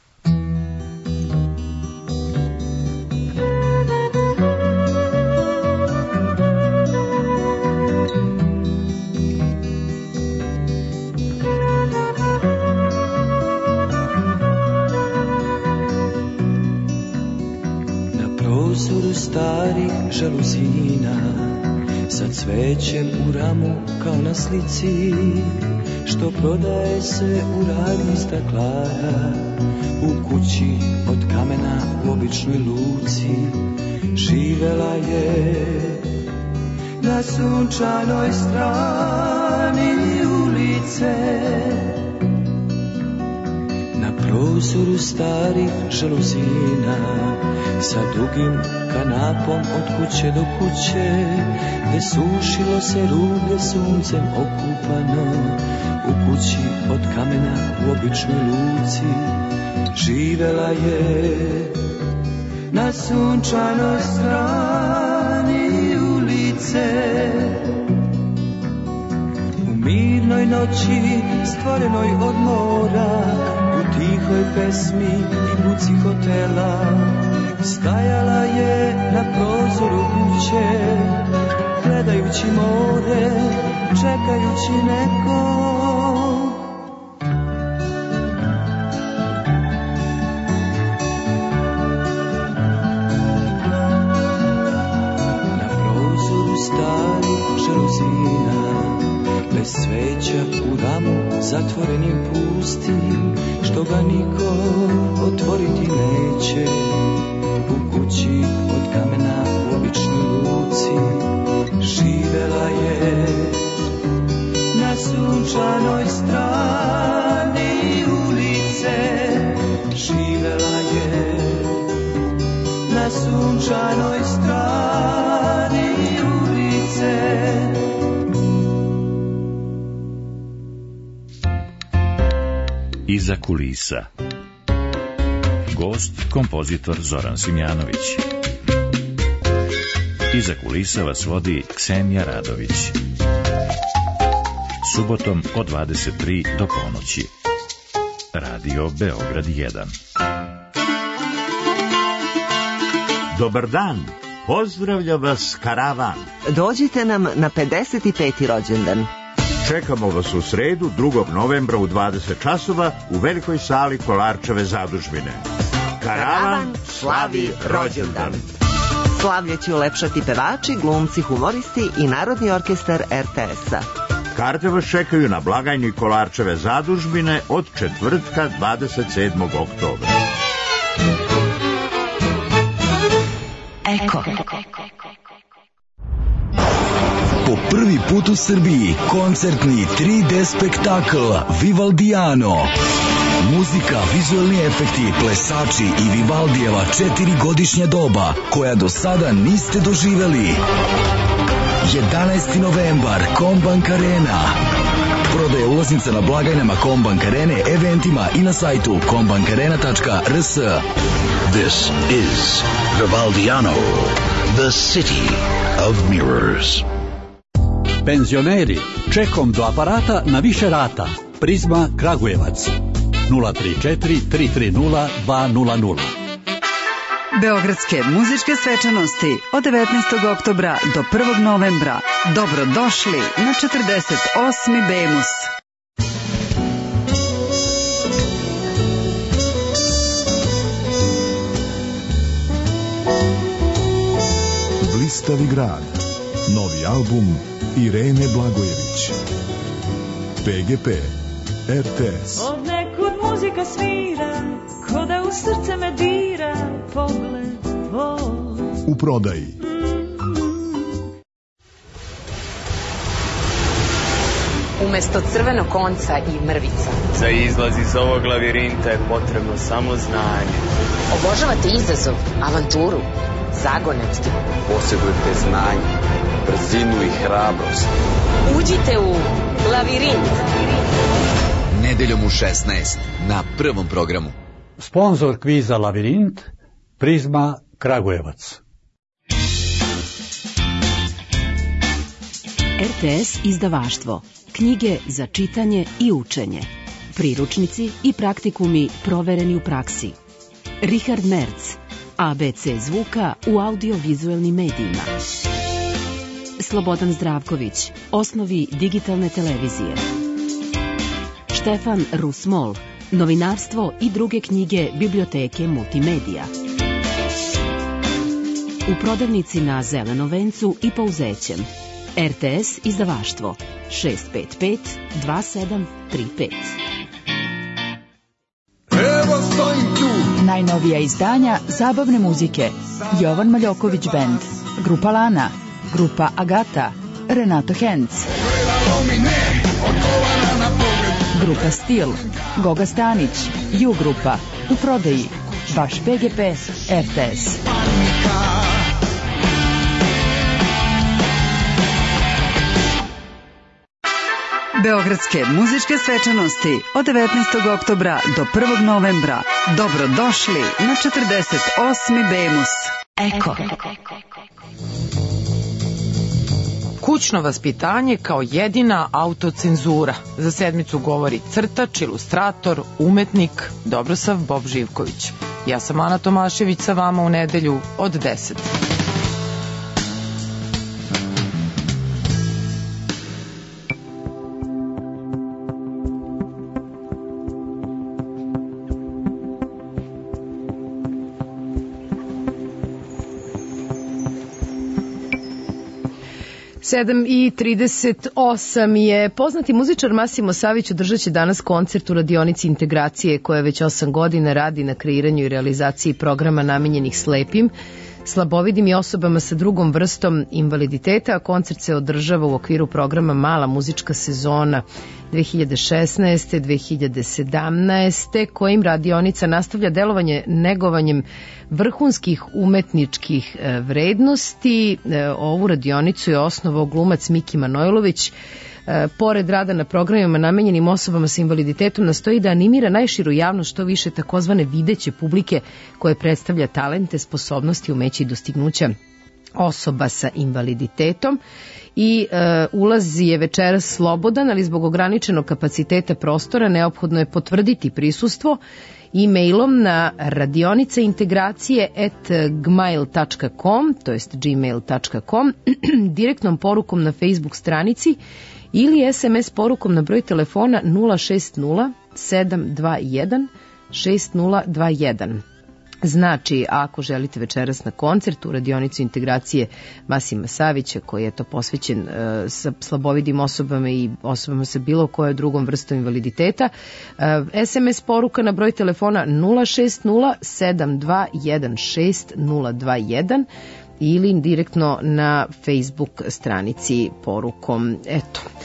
Prozor starih žaluzina, sa cvećem u ramu kao na slici, što prodaje se u radnji staklara, u kući od kamena u običnoj luci. Živela je na sunčanoj strani ulice, na prozoru starih žaluzina, sa dugim kanapom od kuće do kuće, gde sušilo se rublje suncem okupano, u kući od kamena u običnoj luci. Živela je na sunčanoj strani ulice, u mirnoj noći stvorenoj od mora, u tihoj pesmi i buci hotela. Stajala je na prozoru kuće, gledajući more, čekajući nekog. Na prozoru starih žaluzina, bez sveća u ramu zatvorenim pustim, što ga niko otvoriti neće, u kući od kamena u običnoj luci. Živela je na sunčanoj strani ulice, živela je na sunčanoj strani ulice. Iza kulisa. Gost, kompozitor Zoran Simjanović. Iza kulisa vas vodi Ksenija Radović. Subotom od dvadeset tri do ponoći. Radio Beograd jedan. Dobar dan, pozdravlja vas karavan. Dođite nam na pedeset peti rođendan. Čekamo vas u sredu, drugog novembra u dvadeset časova u velikoj sali Kolarčeve zadužbine. Karavan slavi rođendan. Slavlje će ulepšati pevači, glumci, humoristi i Narodni orkestar R T S-a. Karte vas čekaju na blagajni Kolarčeve zadužbine od četvrtka dvadeset sedmog oktobra. Eko. Po prvi put u Srbiji koncertni tri D spektakl Vivaldiano. Muzika, vizualni efekti, plesači i Vivaldijeva četirigodišnja doba koja do sada niste doživeli. jedanaesti novembar, Kombank Arena. Prodaje ulaznica na blagajnama Kombank Arene, eventima i na sajtu kombankarena tačka r s. This is Vivaldiano, the city of mirrors. Penzioneri, čekom do aparata na više rata. Prizma Kragujevac. nula tri četiri tri tri nula dva nula nula. Beogradske muzičke svečanosti od devetnaestog oktobra do prvog novembra. Dobrodošli na četrdeset osmi Bemus. Blistavi grad. Novi album Irene Blagojević. P G P, R T S. Od nekud muzika svira, ko da u srce me dira, pogled tvoj. U prodaji. Umesto crvenog konca i mrvica. Za izlaz iz ovog lavirinta je potrebno samo znanje. Obožavate izazov, avanturu, zagonetke. Posjedujete znanje, brzinu i hrabrost. Uđite u lavirint. Nedeljom u šesnaest na prvom programu. Sponzor kviza Lavirint, Prizma Kragujevac. R T S izdavaštvo. Knjige za čitanje i učenje. Priručnici i praktikumi provereni u praksi. Richard Merc. A B C zvuka u audiovizuelnim medijima. Slobodan Zdravković. Osnovi digitalne televizije. Štefan Rusmol. Novinarstvo i druge knjige biblioteke Multimedija. U prodavnici na Zelenom vencu i Pouzećem. R T S izdavaštvo šest pet pet dva sedam tri pet. Evo stojim tu. Najnovija izdanja zabavne muzike. Jovan Maljoković Band, Grupa Lana, Grupa Agata, Renato Henc, Grupa Stil, Goga Stanić, Ju Grupa, u prodaji, vaš P G P, R T S. Beogradske muzičke svečanosti od devetnaestog oktobra do prvog novembra. Dobrodošli na četrdeset osmi Bemus. Eko. Kućno vaspitanje kao jedina autocenzura. Za sedmicu govori crtač, ilustrator, umetnik Dobrosav Bob Živković. Ja sam Ana Tomašević sa vama u nedelju od deset. sedam i trideset osam je poznati muzičar Masimo Savić održat će danas koncert u radionici integracije koja već osam godina radi na kreiranju i realizaciji programa namenjenih slepim, slabovidim i osobama sa drugom vrstom invaliditeta, a koncert se održava u okviru programa Mala muzička sezona dve hiljade šesnaeste do dve hiljade sedamnaeste kojim radionica nastavlja delovanje negovanjem vrhunskih umetničkih vrednosti. Ovu radionicu je osnovao glumac Miki Manojlović. Pored rada na programima namenjenim osobama sa invaliditetom nastoji da animira najširu javnost, što više takozvane videće publike koje predstavlja talente, sposobnosti, umeće i dostignuća osoba sa invaliditetom. I e, ulaz je večeras slobodan, ali zbog ograničenog kapaciteta prostora neophodno je potvrditi prisustvo e-mailom na radionica integracije at gmail tačka com, to jest gmail tačka com, direktnom porukom na Facebook stranici ili es em es porukom na broj telefona nula šest nula sedam dva jedan šest nula dva jedan. Znači, ako želite večeras na koncert u radionicu integracije Masima Savića, koji je to posvećen uh, sa slabovidim osobama i osobama sa bilo kojoj drugom vrstom invaliditeta, uh, es em es poruka na broj telefona nula šest nula sedam dva jedan šest nula dva jedan ili direktno na Facebook stranici porukom. Eto.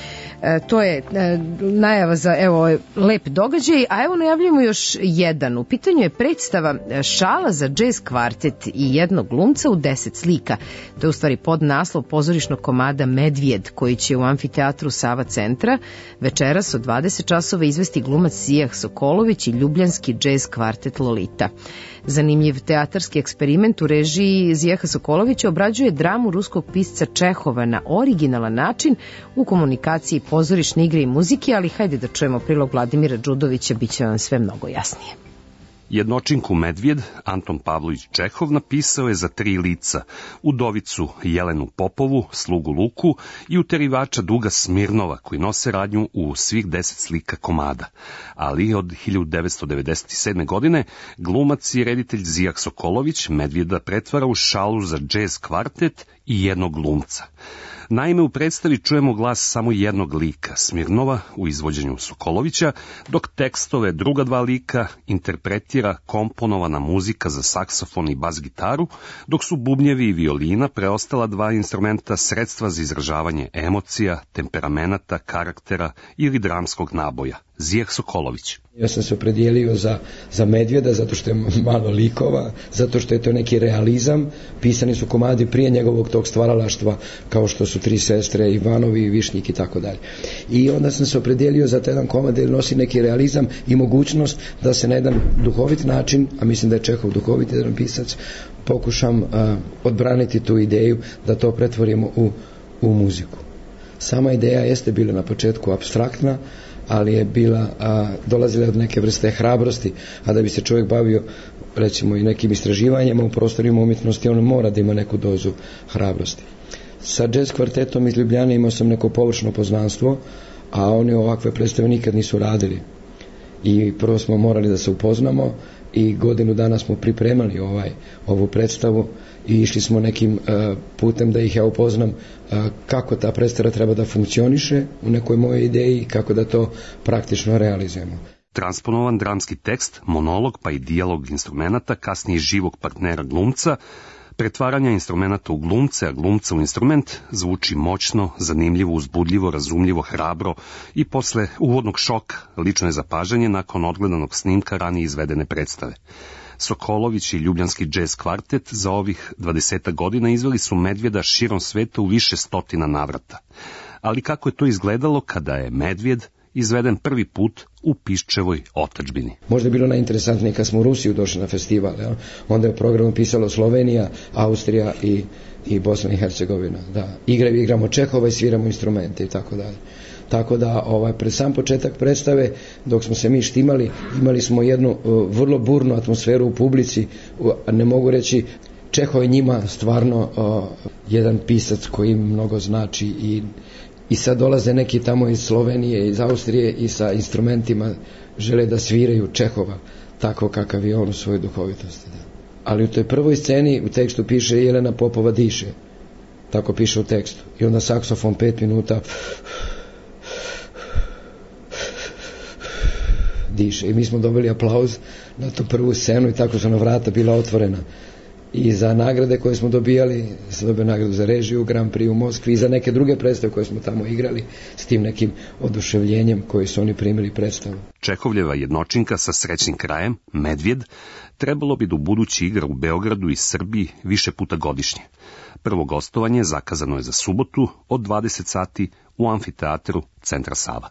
E, to je e, najava za evo ovaj lep događaj, a evo najavljujemo još jedan. U pitanju je predstava Šala za džez kvartet i jednog glumca u deset slika. To je u stvari podnaslov pozorišnog komada Medvjed, koji će u amfiteatru Sava centra večeras od dvadeset časova izvesti glumac Zijah Sokolović i ljubljanski džez kvartet Lolita. Zanimljiv teatarski eksperiment u režiji Zijaha Sokolovića obrađuje dramu ruskog pisca Čehova na originalan način u komunikaciji pozorišne igre i muzike, ali hajde da čujemo prilog Vladimira Đudovića, bit će vam sve mnogo jasnije. Jednočinku Medvjed Anton Pavlović Čehov napisao je za tri lica, udovicu Jelenu Popovu, slugu Luku i uterivača Duga Smirnova, koji nose radnju u svih deset slika komada. Ali od hiljadu devetsto devedeset sedme. godine glumac i reditelj Zijah Sokolović Medvjeda pretvara u šalu za džez kvartet i jednog glumca. Naime, u predstavi čujemo glas samo jednog lika, Smirnova, u izvođenju Sokolovića, dok tekstove druga dva lika interpretira komponovana muzika za saksofon i bas gitaru, dok su bubnjevi i violina preostala dva instrumenta sredstva za izražavanje emocija, temperamenata, karaktera ili dramskog naboja. Zijah Sokolović. Ja sam se opredijelio za, za Medvjeda zato što je malo likova, zato što je to neki realizam. Pisani su komadi prije njegovog tog stvaralaštva, kao što su Tri sestre, Ivanovi, Višnjik i tako dalje. I onda sam se opredijelio za taj jedan komad jer nosi neki realizam i mogućnost da se na jedan duhovit način, a mislim da je Čehov duhovit jedan pisac, pokušam uh, odbraniti tu ideju da to pretvorimo u, u muziku. Sama ideja jeste bila na početku apstraktna, ali je bila, a, dolazila od neke vrste hrabrosti, a da bi se čovjek bavio recimo i nekim istraživanjima u prostorima umjetnosti, on mora da ima neku dozu hrabrosti. Sa džez kvartetom iz Ljubljane imao sam neko površno poznanstvo, a oni ovakve predstave nikad nisu radili. I prvo smo morali da se upoznamo i godinu dana smo pripremali ovaj, ovu predstavu i išli smo nekim uh, putem da ih ja upoznam uh, kako ta predstava treba da funkcioniše u nekoj mojoj ideji i kako da to praktično realizujemo. Transponovan dramski tekst, monolog pa i dijalog instrumenta, kasnije živog partnera glumca, pretvaranja instrumenta u glumce, a glumca u instrument zvuči moćno, zanimljivo, uzbudljivo, razumljivo, hrabro i posle uvodnog šoka lično je zapažanje nakon odgledanog snimka ranije izvedene predstave. Sokolović i ljubljanski džez kvartet za ovih dvadesetak godina izveli su Medvjeda širom sveta u više stotina navrata. Ali kako je to izgledalo kada je Medvjed izveden prvi put u Piščevoj otadžbini? Možda je bilo najinteresantnije kad smo u Rusiju došli na festival, ja? Onda je u programu pisalo Slovenija, Austrija i, i Bosna i Hercegovina. Da. Igraju, igramo Čehova i sviramo instrumente i tako dalje. Tako da ovaj, pred sam početak predstave, dok smo se mi štimali, imali smo jednu uh, vrlo burnu atmosferu u publici, uh, ne mogu reći, Čehov je njima stvarno uh, jedan pisac koji im mnogo znači i I sad dolaze neki tamo iz Slovenije, iz Austrije i sa instrumentima žele da sviraju Čehova, tako kakav je on u svojoj duhovitosti. Da. Ali u toj prvoj sceni u tekstu piše Jelena Popova diše. Tako piše u tekstu. I onda saksofon pet minuta diše. I mi smo dobili aplauz na tu prvu scenu i tako su na vrata bila otvorena. I za nagrade koje smo dobijali, sam dobio nagradu za režiju, Grand Prix u Moskvi i za neke druge predstave koje smo tamo igrali s tim nekim oduševljenjem koji su oni primili predstavu. Čehovljeva jednočinka sa srećnim krajem, Medvjed, trebalo bi da u budući igra u Beogradu i Srbiji više puta godišnje. Prvo gostovanje zakazano je za subotu od dvadeset sati u amfiteatru Centra Sava.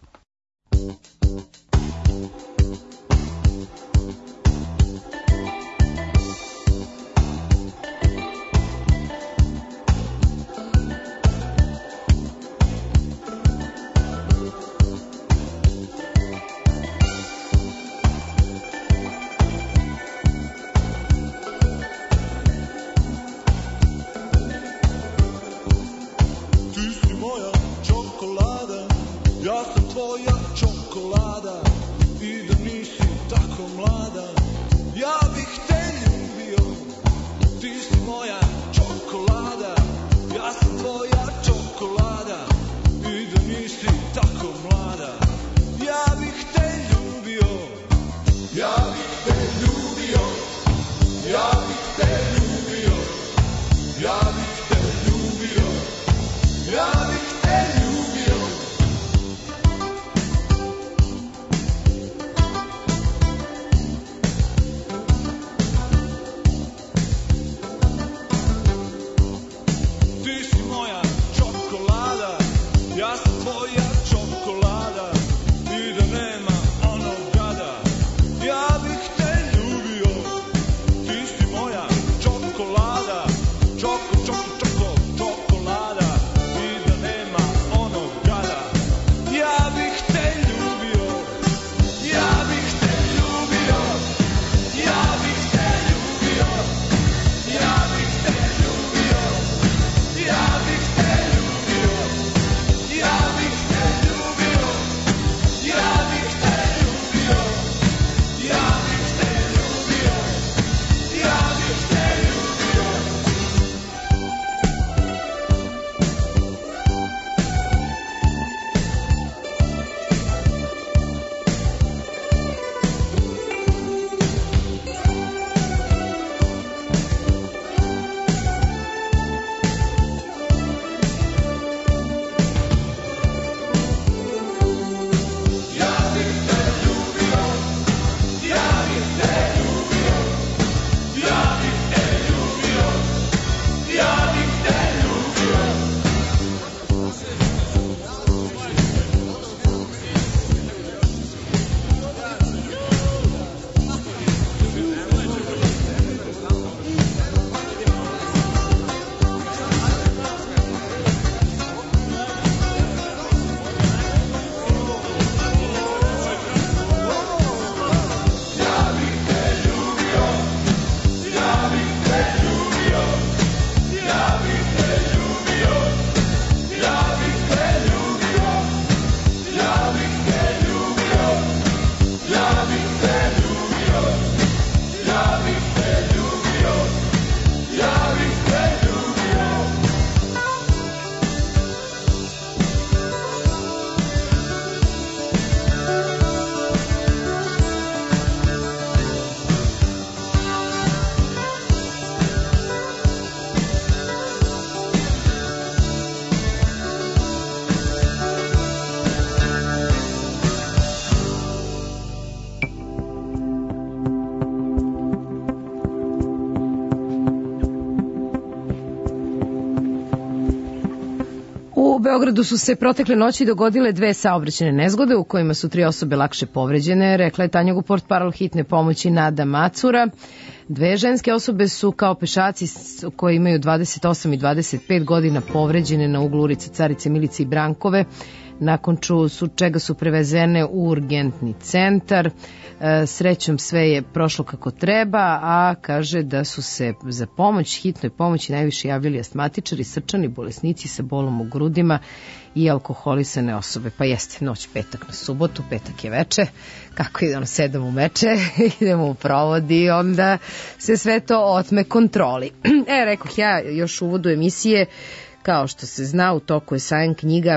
Beogradu su se protekle noći dogodile dve saobraćajne nezgode u kojima su tri osobe lakše povređene, rekla je Tanja Guport, parol hitne pomoći Nada Macura. Dve ženske osobe su kao pešaci koji imaju dvadeset osam i dvadeset pet godina povređene na uglu ulice Carice Milice i Brankove, nakon ču, su, čega su prevezene u urgentni centar. E, srećom sve je prošlo kako treba, a kaže da su se za pomoć, hitnoj pomoći najviše javljali astmatičari, srčani bolesnici sa bolom u grudima i alkoholisane osobe. Pa jeste, noć petak na subotu, petak je veče, kako ide ono, sedam u meče, idemo u provod i onda se sve to otme kontroli. E, rekoh ja još u uvodu emisije, kao što se zna, u toku je sajam knjiga,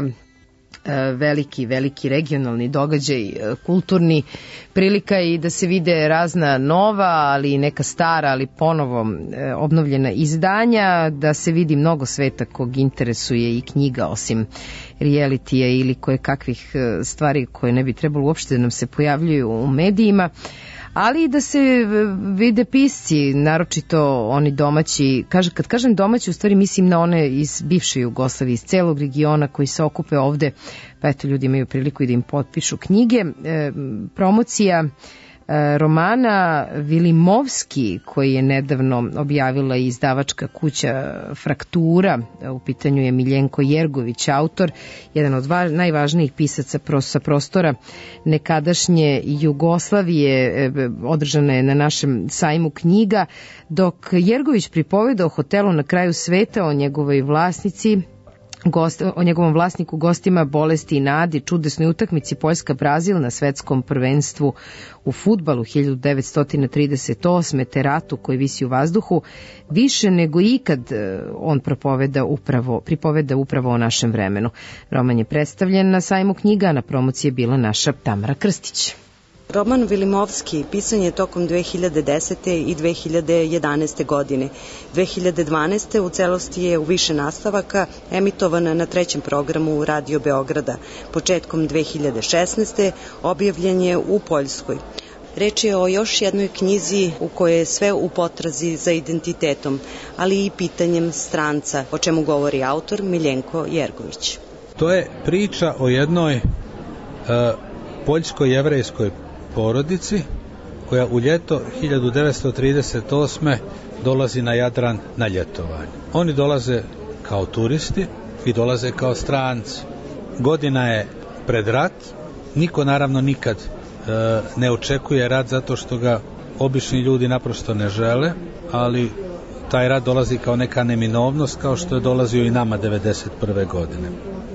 veliki, veliki regionalni događaj, kulturni, prilika i da se vide razna nova, ali i neka stara, ali ponovo obnovljena izdanja, da se vidi mnogo sveta kog interesuje i knjiga, osim realitija ili koje kakvih stvari koje ne bi trebalo uopšte da nam se pojavljuju u medijima, ali i da se vide pisci, naročito oni domaći. Kaže, kad kažem domaći, u stvari mislim na one iz bivše Jugoslavije, iz celog regiona koji se okupe ovde, pa eto, ljudi imaju priliku i da im potpišu knjige. E, promocija e, romana Vilimovski, koji je nedavno objavila izdavačka kuća Fraktura, u pitanju je Miljenko Jergović, autor, jedan od va- najvažnijih pisaca sa prostora nekadašnje Jugoslavije, e, održana je na našem sajmu knjiga, dok Jergović pripoveda o hotelu na kraju sveta, o njegovoj vlasnici, Gost, o njegovom vlasniku, gostima, bolesti i nadi, čudesnoj utakmici Poljska-Brazil na svetskom prvenstvu u fudbalu hiljadu devetsto trideset osme, te ratu koji visi u vazduhu, više nego ikad on propoveda upravo, pripoveda upravo o našem vremenu. Roman je predstavljen na sajmu knjiga, a na promociji je bila naša Tamara Krstić. Roman Vilimovski pisan je tokom dve hiljade desete i dve hiljade jedanaeste godine. dve hiljade dvanaeste u celosti je u više nastavaka emitovan na trećem programu Radio Beograda. Početkom dve hiljade šesnaeste objavljen je u Poljskoj. Reč je o još jednoj knjizi u kojoj je sve u potrazi za identitetom, ali i pitanjem stranca, o čemu govori autor Miljenko Jergović. To je priča o jednoj uh, poljsko-jevrejskoj porodici koja u ljeto hiljadu devetsto trideset osme dolazi na Jadran na ljetovanje. Oni dolaze kao turisti i dolaze kao stranci. Godina je pred rat, niko naravno nikad e, ne očekuje rat zato što ga obični ljudi naprosto ne žele, ali taj rat dolazi kao neka neminovnost, kao što je dolazio i nama devedeset prve godine.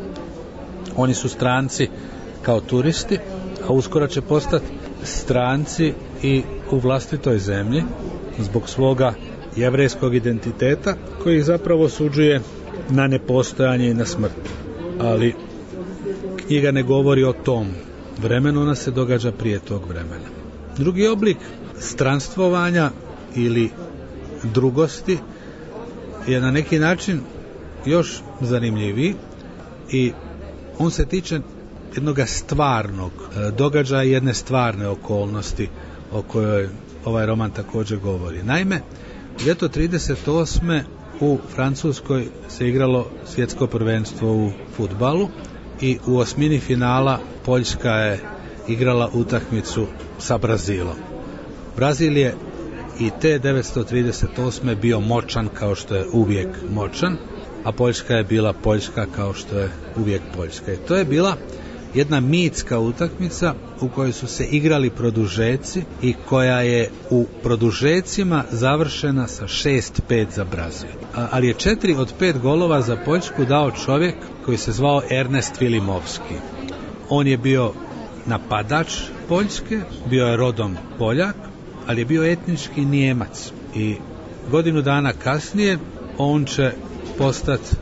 Oni su stranci kao turisti, a uskoro će postati stranci i u vlastitoj zemlji zbog svoga jevrejskog identiteta koji ih zapravo osuđuje na nepostojanje i na smrt. Ali knjiga ne govori o tom vremenu, ona se događa prije tog vremena. Drugi oblik stranstvovanja ili drugosti je na neki način još zanimljiviji i on se tiče jednog stvarnog događaja, jedne stvarne okolnosti o kojoj ovaj roman također govori. Naime, ljeto trideset osme u Francuskoj se igralo svjetsko prvenstvo u fudbalu i u osmini finala Poljska je igrala utakmicu sa Brazilom. Brazil je i te devetsto trideset osme bio moćan kao što je uvijek moćan, a Poljska je bila Poljska kao što je uvijek Poljska. I to je bila jedna mitska utakmica u kojoj su se igrali produžeci i koja je u produžecima završena sa šest pet za Brazil. Ali je četiri od pet golova za Poljsku dao čovjek koji se zvao Ernest Vilimovski. On je bio napadač Poljske, bio je rodom Poljak, ali je bio etnički Nijemac. I godinu dana kasnije on će postati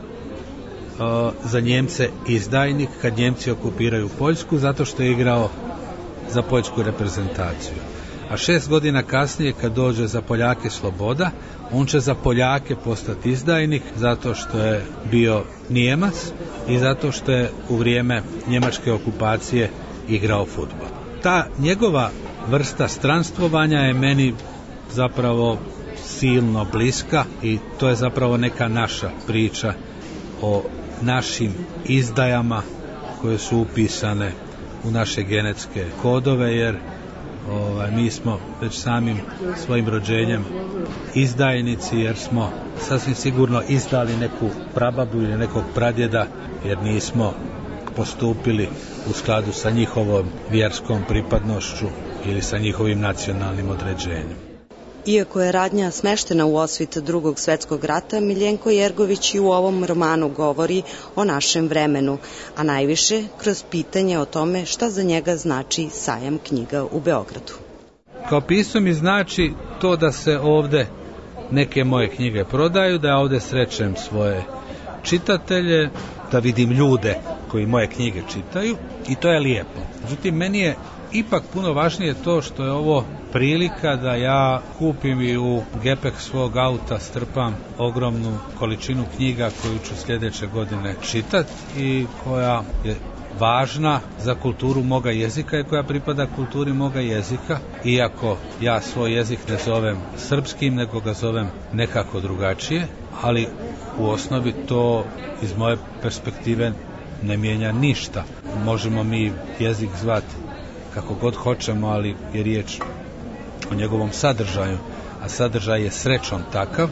za Njemce izdajnik kad Njemci okupiraju Poljsku zato što je igrao za poljsku reprezentaciju. A šest godina kasnije kad dođe za Poljake sloboda, on će za Poljake postati izdajnik zato što je bio Nijemac i zato što je u vrijeme njemačke okupacije igrao fudbal. Ta njegova vrsta stranstvovanja je meni zapravo silno bliska i to je zapravo neka naša priča o našim izdajama koje su upisane u naše genetske kodove, jer ovaj, mi smo već samim svojim rođenjem izdajnici, jer smo sasvim sigurno izdali neku prababu ili nekog pradjeda, jer nismo postupili u skladu sa njihovom vjerskom pripadnošću ili sa njihovim nacionalnim određenjem. Iako je radnja smeštena u osvit Drugog svetskog rata, Miljenko Jergović i u ovom romanu govori o našem vremenu, a najviše kroz pitanje o tome šta za njega znači sajam knjiga u Beogradu. Kao pisao mi znači to da se ovde neke moje knjige prodaju, da ja ovde srećem svoje čitatelje, da vidim ljude koji moje knjige čitaju, i to je lijepo. Međutim, meni je ipak puno važnije to što je ovo prilika da ja kupim i u gepek svog auta strpam ogromnu količinu knjiga koju ću sljedeće godine čitati i koja je važna za kulturu moga jezika i koja pripada kulturi moga jezika, iako ja svoj jezik ne zovem srpskim, nego ga zovem nekako drugačije, ali u osnovi to iz moje perspektive ne mijenja ništa. Možemo mi jezik zvati kako god hoćemo, ali je riječ o njegovom sadržaju, a sadržaj je srećom takav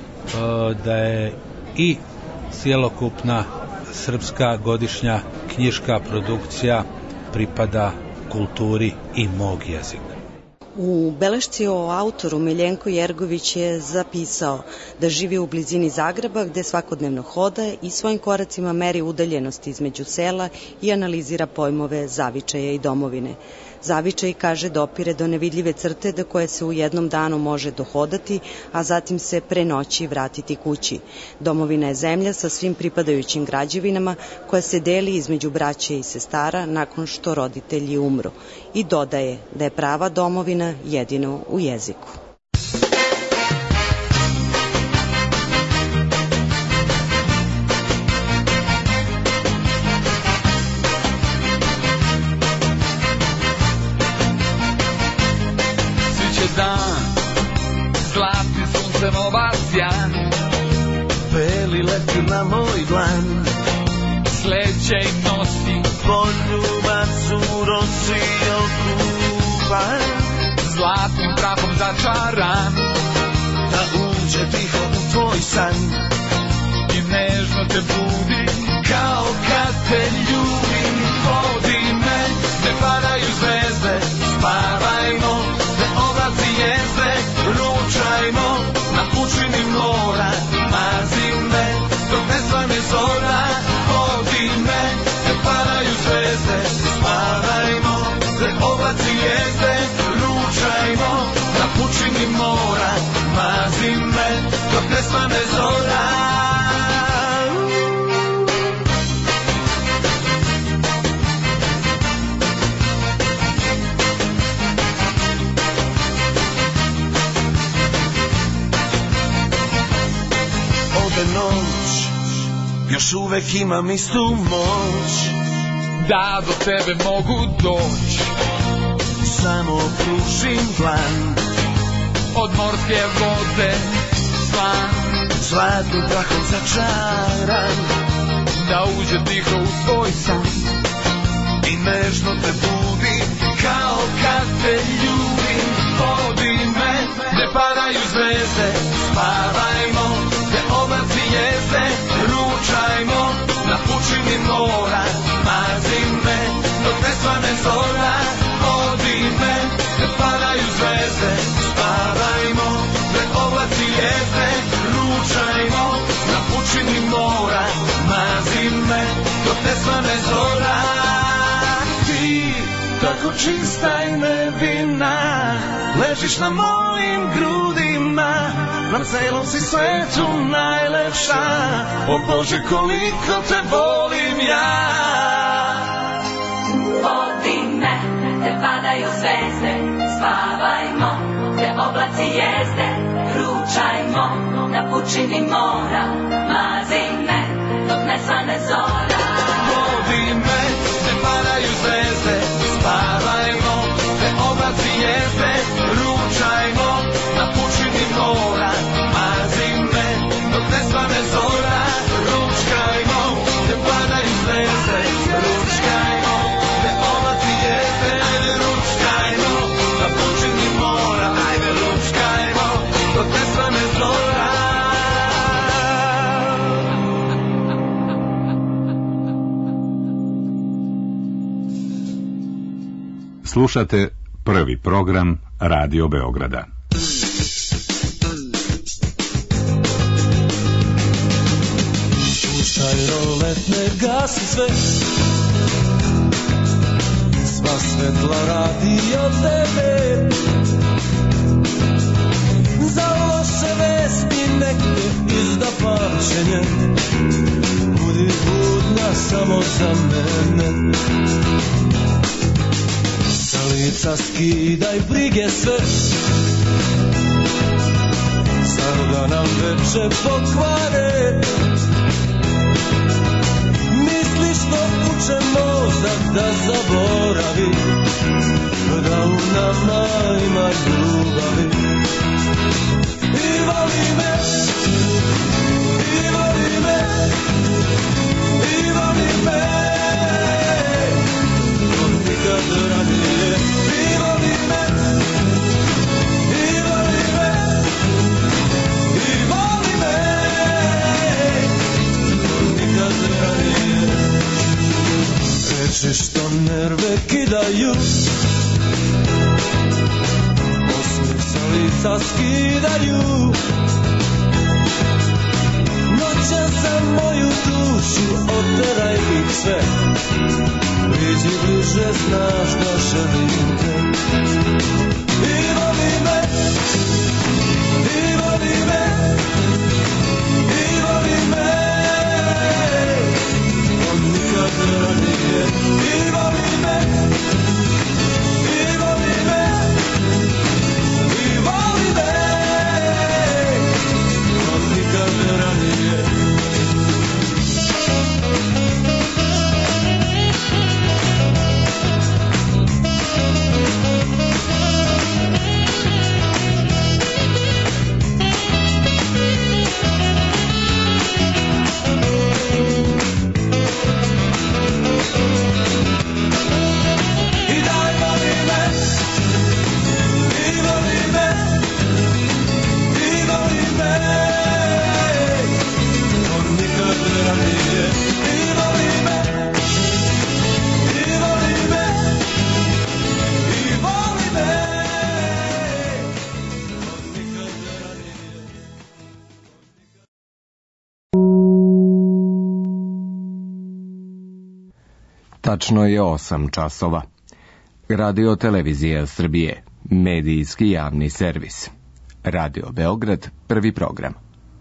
da je i cjelokupna srpska godišnja knjiška produkcija pripada kulturi i mog jezika. U belešci o autoru Miljenko Jergović je zapisao da živi u blizini Zagreba, gde svakodnevno hoda i svojim koracima meri udaljenost između sela i analizira pojmove zavičaja i domovine. Zavičaj, kaže, dopire do nevidljive crte do koje se u jednom danu može dohodati, a zatim se pre noći vratiti kući. Domovina je zemlja sa svim pripadajućim građevinama koja se deli između braće i sestara nakon što roditelji umru. I dodaje da je prava domovina jedino u jeziku. Beli leti na moj dlan, sleće i nosi poljubac u rosi okupan, zlatnim prahom začaran, da uđe tiho u tvoj san i nežno te budi kao kad te ljubim. Vodi me, ne padaju zvezde, spavajmo, ne oblaci jezde, ručajmo na pučini mora, mazi me dok ne svane zora. Vodi me, ne padaju zvezde, spavajmo, ne oblaci jezde, ručajmo na pučini mora, mazi me dok ne svane zora. Noć, još uvek imam istu moć da do tebe mogu doći. Samo pružim dlan od morske vode slan, zlatnim prahom začaran, da uđe tiho u svoj san i nežno te budi kao kad te ljubim. Vodi me, ne padaju zvezde, spavajmo, oblaci jezde, ručajmo na pučini mora, mazi me dok ne svane zora. Vodi me, ne padaju zvezde, spavajmo, ne oblaci jezde, ručajmo na pučini mora, mazi me dok ne svane zora. Ti, tako čista i nevina, ležiš na mojim grudima, na celom si svetu najlepša, o Bože koliko te volim ja. Vodi me, te padaju zvezde, spavajmo, te oblaci jezde, ručajmo na pučini mora, mazi me dok ne svane zora. Vodi me, te padaju zvezde, spavajmo, te oblaci jezde, ručajmo na pučini mora, mazi me dok ne svane zora. Ručkajmo, Slušate prvi program Radio Beograda. Puštaj rolet, ne gasi sve, sva svetla radi od tebe. Za loše vesti neke izda pamćenje, budi budna samo za mene. Sa lica skidaj brige sve, zar da nam veče pokvare. Misliš da uče mozak da zaboravi, da u nama ima ljubavi. I voli me, i voli me, i voli me, od nikad ranije. I voli me, i voli me, i voli me, od nikad ranije. Reči što nerve kidaju, lica skidaju, noćan za moju dušu, oteraj ih sve. Priđi bliže, znaš da želim te. I voli me, i voli me, i voli me, on nikad ranije. I voli me, i voli me, Tačno je osam časova. Radio Televizija Srbije, medijski javni servis. Radio Beograd, prvi program.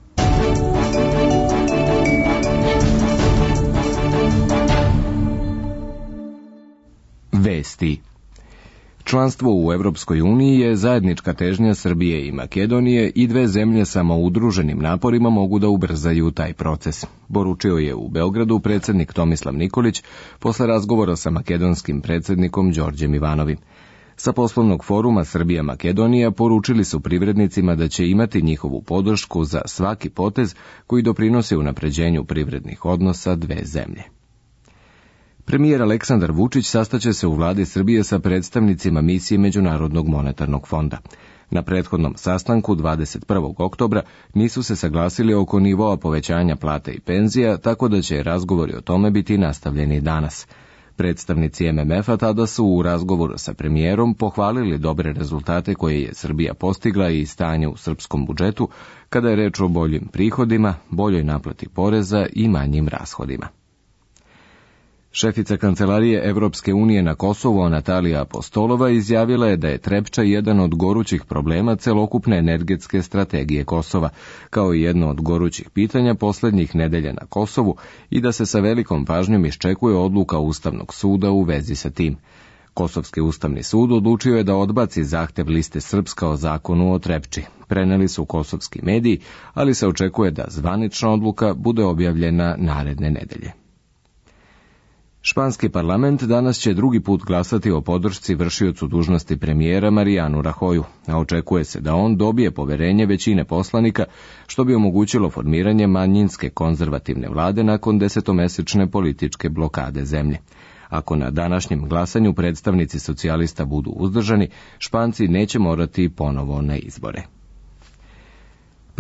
Vesti. Članstvo u Evropskoj uniji je zajednička težnja Srbije i Makedonije i dve zemlje samo udruženim naporima mogu da ubrzaju taj proces. Poručio je u Beogradu predsjednik Tomislav Nikolić posle razgovora sa makedonskim predsjednikom Đorđem Ivanovim. Sa poslovnog foruma Srbija-Makedonija poručili su privrednicima da će imati njihovu podršku za svaki potez koji doprinosi unapređenju privrednih odnosa dve zemlje. Premijer Aleksandar Vučić sastaće se u vladi Srbije sa predstavnicima misije Međunarodnog monetarnog fonda. Na prethodnom sastanku dvadeset prvog oktobra nisu se saglasili oko nivoa povećanja plata i penzija, tako da će razgovori o tome biti nastavljeni danas. Predstavnici M M F-a tada su u razgovoru sa premijerom pohvalili dobre rezultate koje je Srbija postigla i stanje u srpskom budžetu, kada je reč o boljim prihodima, boljoj naplati poreza i manjim rashodima. Šefica Kancelarije Evropske unije na Kosovu, Natalija Apostolova, izjavila je da je Trepča jedan od gorućih problema celokupne energetske strategije Kosova, kao i jedno od gorućih pitanja poslednjih nedelja na Kosovu i da se sa velikom pažnjom iščekuje odluka Ustavnog suda u vezi sa tim. Kosovski ustavni sud odlučio je da odbaci zahtev liste Srpska o zakonu o Trepči. Preneli su kosovski mediji, ali se očekuje da zvanična odluka bude objavljena naredne nedelje. Španski parlament danas će drugi put glasati o podršci vršiocu dužnosti premijera Marianu Rahoju, a očekuje se da on dobije poverenje većine poslanika, što bi omogućilo formiranje manjinske konzervativne vlade nakon desetomesečne političke blokade zemlje. Ako na današnjem glasanju predstavnici socijalista budu uzdržani, Španci neće morati ponovo na izbore.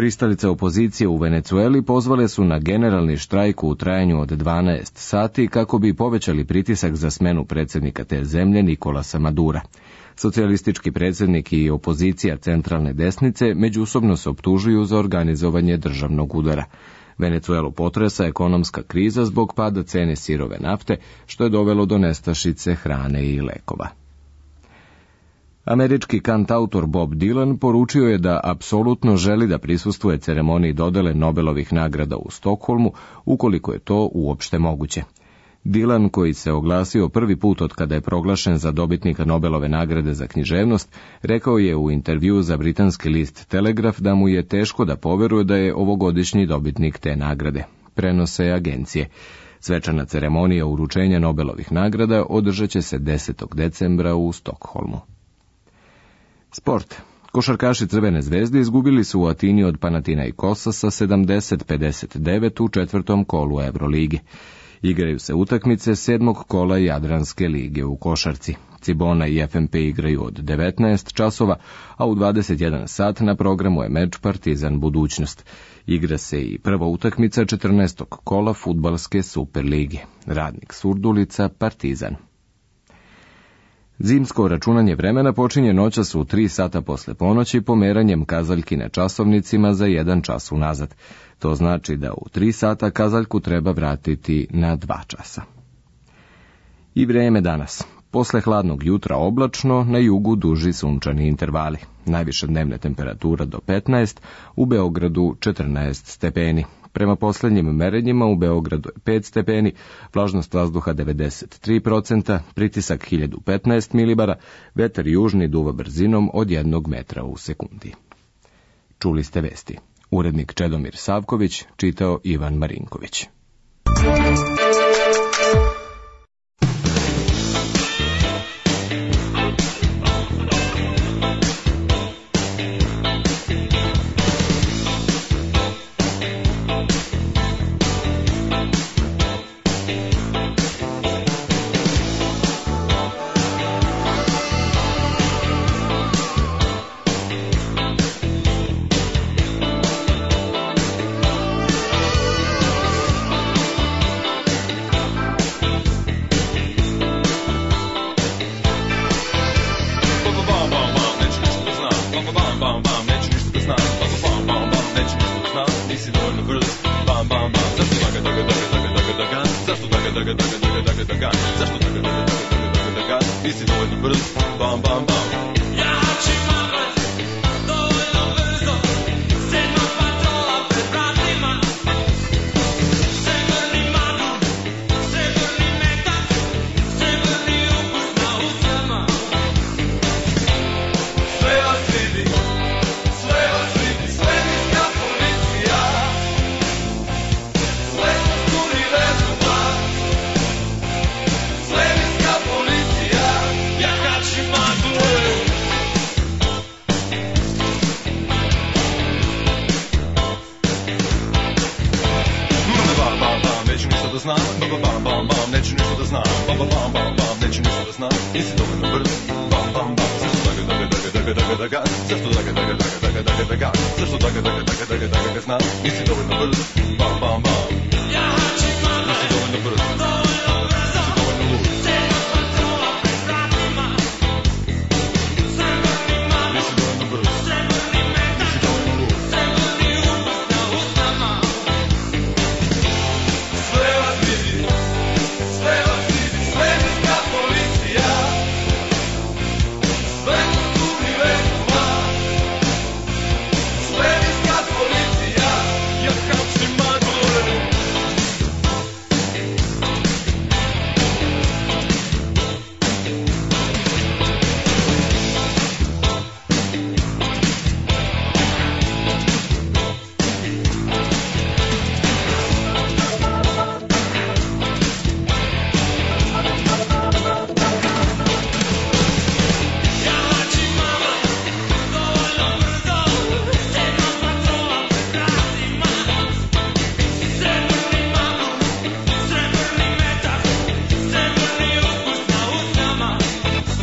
Pristalice opozicije u Venecueli pozvale su na generalni štrajk u trajanju od dvanaest sati kako bi povećali pritisak za smenu predsjednika te zemlje Nikolasa Madura. Socijalistički predsjednik i opozicija centralne desnice međusobno se optužuju za organizovanje državnog udara. Venecuelu potresa ekonomska kriza zbog pada cene sirove nafte, što je dovelo do nestašice hrane i lekova. Američki kantautor Bob Dylan poručio je da apsolutno želi da prisustvuje ceremoniji dodele Nobelovih nagrada u Stokholmu, ukoliko je to uopšte moguće. Dylan, koji se oglasio prvi put od kada je proglašen za dobitnika Nobelove nagrade za književnost, rekao je u intervjuu za britanski list Telegraf da mu je teško da poveruje da je ovogodišnji dobitnik te nagrade. Prenose agencije. Svečana ceremonija uručenja Nobelovih nagrada održat će se desetog decembra u Stokholmu. Sport. Košarkaši Crvene zvezde izgubili su u Atini od Panathinaikosa sa sedamdeset pedeset devet u četvrtom kolu Evrolige. Igraju se utakmice sedmog kola Jadranske lige u košarci. Cibona i F M P igraju od devetnaest časova, a u dvadeset jedan sat na programu je meč Partizan Budućnost. Igra se i prva utakmica četrnaestog kola fudbalske Superlige. Radnik Surdulica, Partizan. Zimsko računanje vremena počinje noćas u tri sata posle ponoći pomeranjem kazaljkine časovnicima za jedan čas unazad. To znači da u tri sata kazaljku treba vratiti na dva časa. I vreme danas. Posle hladnog jutra oblačno, na jugu duži sunčani intervali. Najviša dnevna temperatura do petnaest, u Beogradu četrnaest stepeni. Prema poslednjim merenjima u Beogradu je pet stepeni, vlažnost vazduha devedeset tri procenta, pritisak hiljadu petnaest milibara, vetar južni duva brzinom od jednog metra u sekundi. Čuli ste vesti. Urednik Čedomir Savković, čitao Ivan Marinković.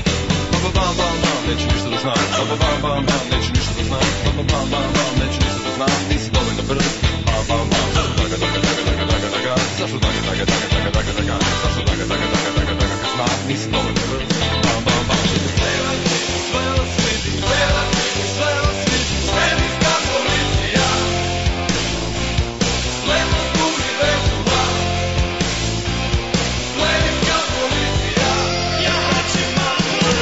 Neću ništa da znam, bam bam bam, neću ništa da znam, bam bam bam, neću ništa da znam. znam, nisi dovoljno brz. Pa, pa, pa, zašto daga, daga, daga, daga, daga, daga, zašto daga, daga, daga, daga, daga, daga, zašto daga, daga, daga, daga, daga, znam, nisi dovoljno brz. Pa, pa, pa, sve vas vidi, sve vas vidi, sve vas vidi, sve vas vidi, svemirska policija. Slednost univerzuma, svemirska policija, jahači magle.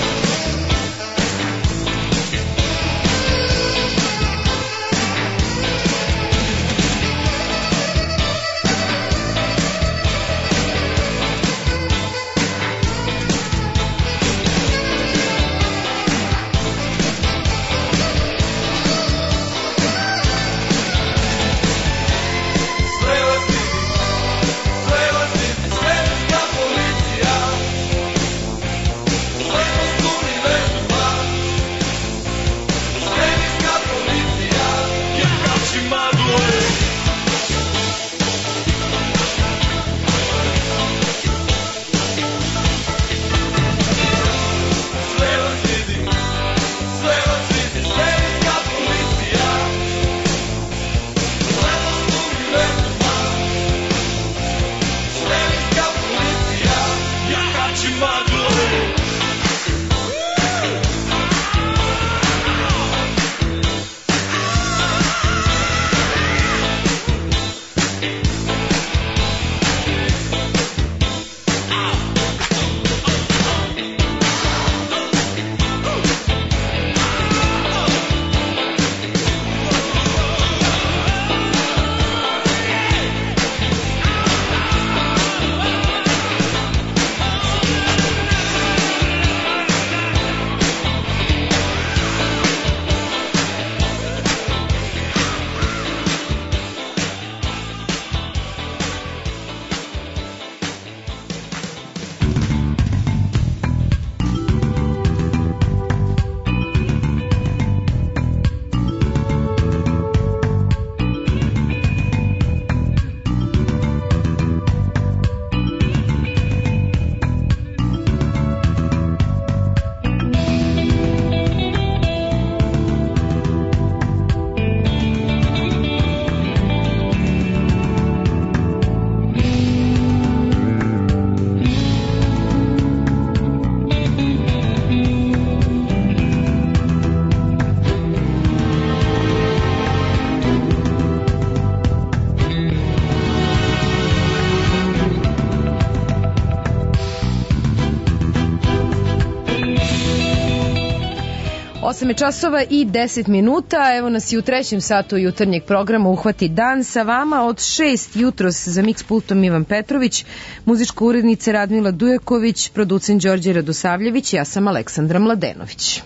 osam časova i deset minuta, evo nas i u trećem satu jutarnjeg programa Uhvati dan sa vama od šest jutros za Mix pultom Ivan Petrović, muzička urednica Radmila Dujaković, producent Đorđe Radosavljević, ja sam Aleksandra Mladenović.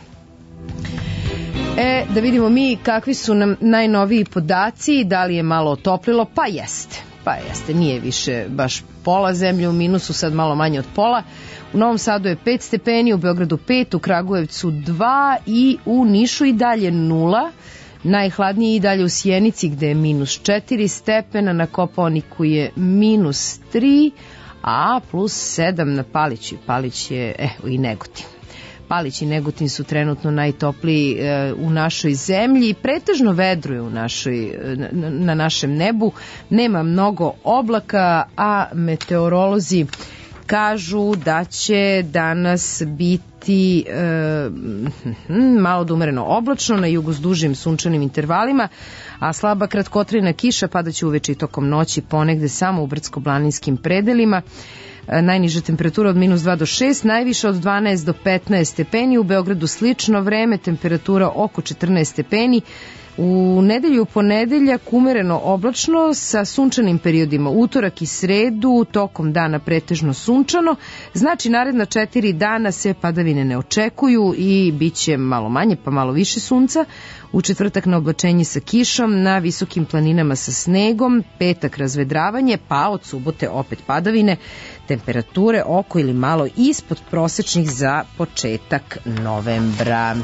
E, da vidimo mi kakvi su nam najnoviji podaci, da li je malo otoplilo, pa jeste. Pa jeste, nije više baš pola zemlje u minusu, sad malo manje od pola. U Novom Sadu je pet stepeni, u Beogradu pet, u Kragujevcu dva i u Nišu i dalje nula. Najhladnije i dalje u Sjenici gde je minus četiri stepena, na Kopaoniku je minus tri, a plus sedam na Paliću. Palić je, eh, i Negotin. Palić i Negotin su trenutno najtopliji e, u našoj zemlji. Pretežno vedruje u našoj, na, na našem nebu. Nema mnogo oblaka, a meteorolozi kažu da će danas biti e, malo da umereno oblačno, na jugu s dužim sunčanim intervalima, a slaba kratkotrajna kiša padaće uveče i tokom noći ponegde samo u brdsko-planinskim predelima. Najniža temperatura od minus dva do šest, najviša od dvanaest do petnaest stepeni, u Beogradu slično vreme, temperatura oko četrnaest stepeni. U nedelju ponedeljak umereno oblačno sa sunčanim periodima, utorak i sredu tokom dana pretežno sunčano, znači naredna četiri dana se padavine ne očekuju i bit će malo manje pa malo više sunca. U četvrtak na oblačenje sa kišom, na visokim planinama sa snegom, petak razvedravanje, pa od subote opet padavine, temperature oko ili malo ispod prosečnih za početak novembra.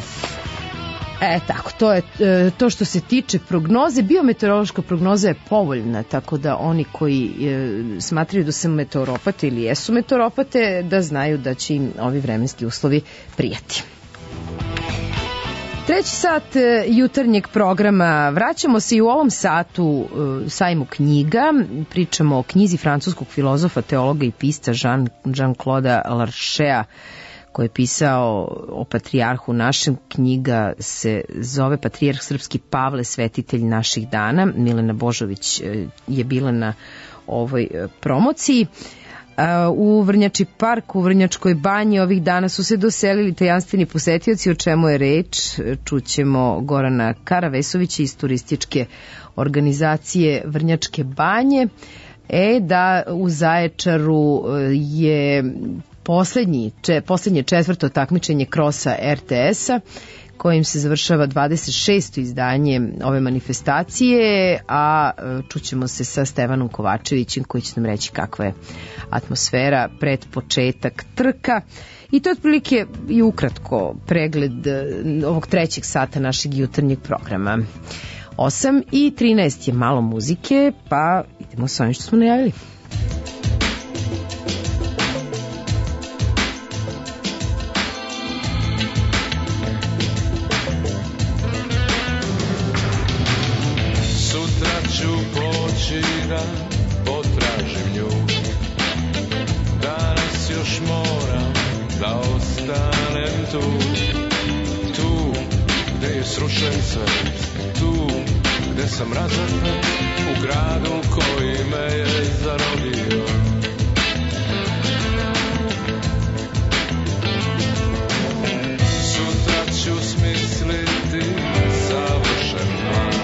E, tako, to je e, to što se tiče prognoze. Biometeorološka prognoza je povoljna, tako da oni koji e, smatraju da su meteoropate ili jesu meteoropate, da znaju da će im ovi vremenski uslovi prijati. Treći sat jutarnjeg programa. Vraćamo se i u ovom satu sajmu knjiga. Pričamo o knjizi francuskog filozofa, teologa i pisca Jean, Jean-Claude Larchea, koji je pisao o patrijarhu našem. Knjiga se zove Patrijarh srpski Pavle, svetitelj naših dana. Milena Božović je bila na ovoj promociji. U Vrnjači park, u Vrnjačkoj banji ovih dana su se doselili tajanstveni posetioci, o čemu je reč. Čućemo Gorana Karavesovića iz turističke organizacije Vrnjačke banje. E, da u Zaječaru je poslednji, če, poslednje četvrto takmičenje krosa er te es-a, kojim se završava dvadeset šesto izdanje ove manifestacije, a čućemo se sa Stevanom Kovačevićem koji će nam reći kakva je atmosfera pred početak trka. I to je otprilike i ukratko pregled ovog trećeg sata našeg jutarnjeg programa. osam i trinaest je malo muzike, pa idemo sa ovim što smo najavili. Da potražim nju, danas još moram da ostanem tu, tu gde je srušen sve, tu gde sam razapet u gradu koji me je zarodio. Sutra ću smisliti savršen plan,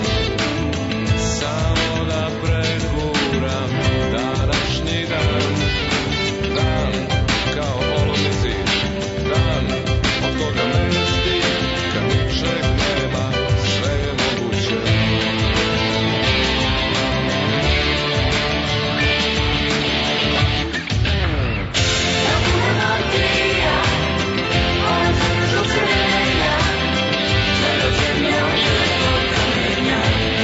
samo da preguram današnji dan, dan kao olovni zid, dan od koga mene stid, kad ničeg nema, sve je moguće. Ja budem Andrija, ona se žucrenja, sve do zemlja od kamenja.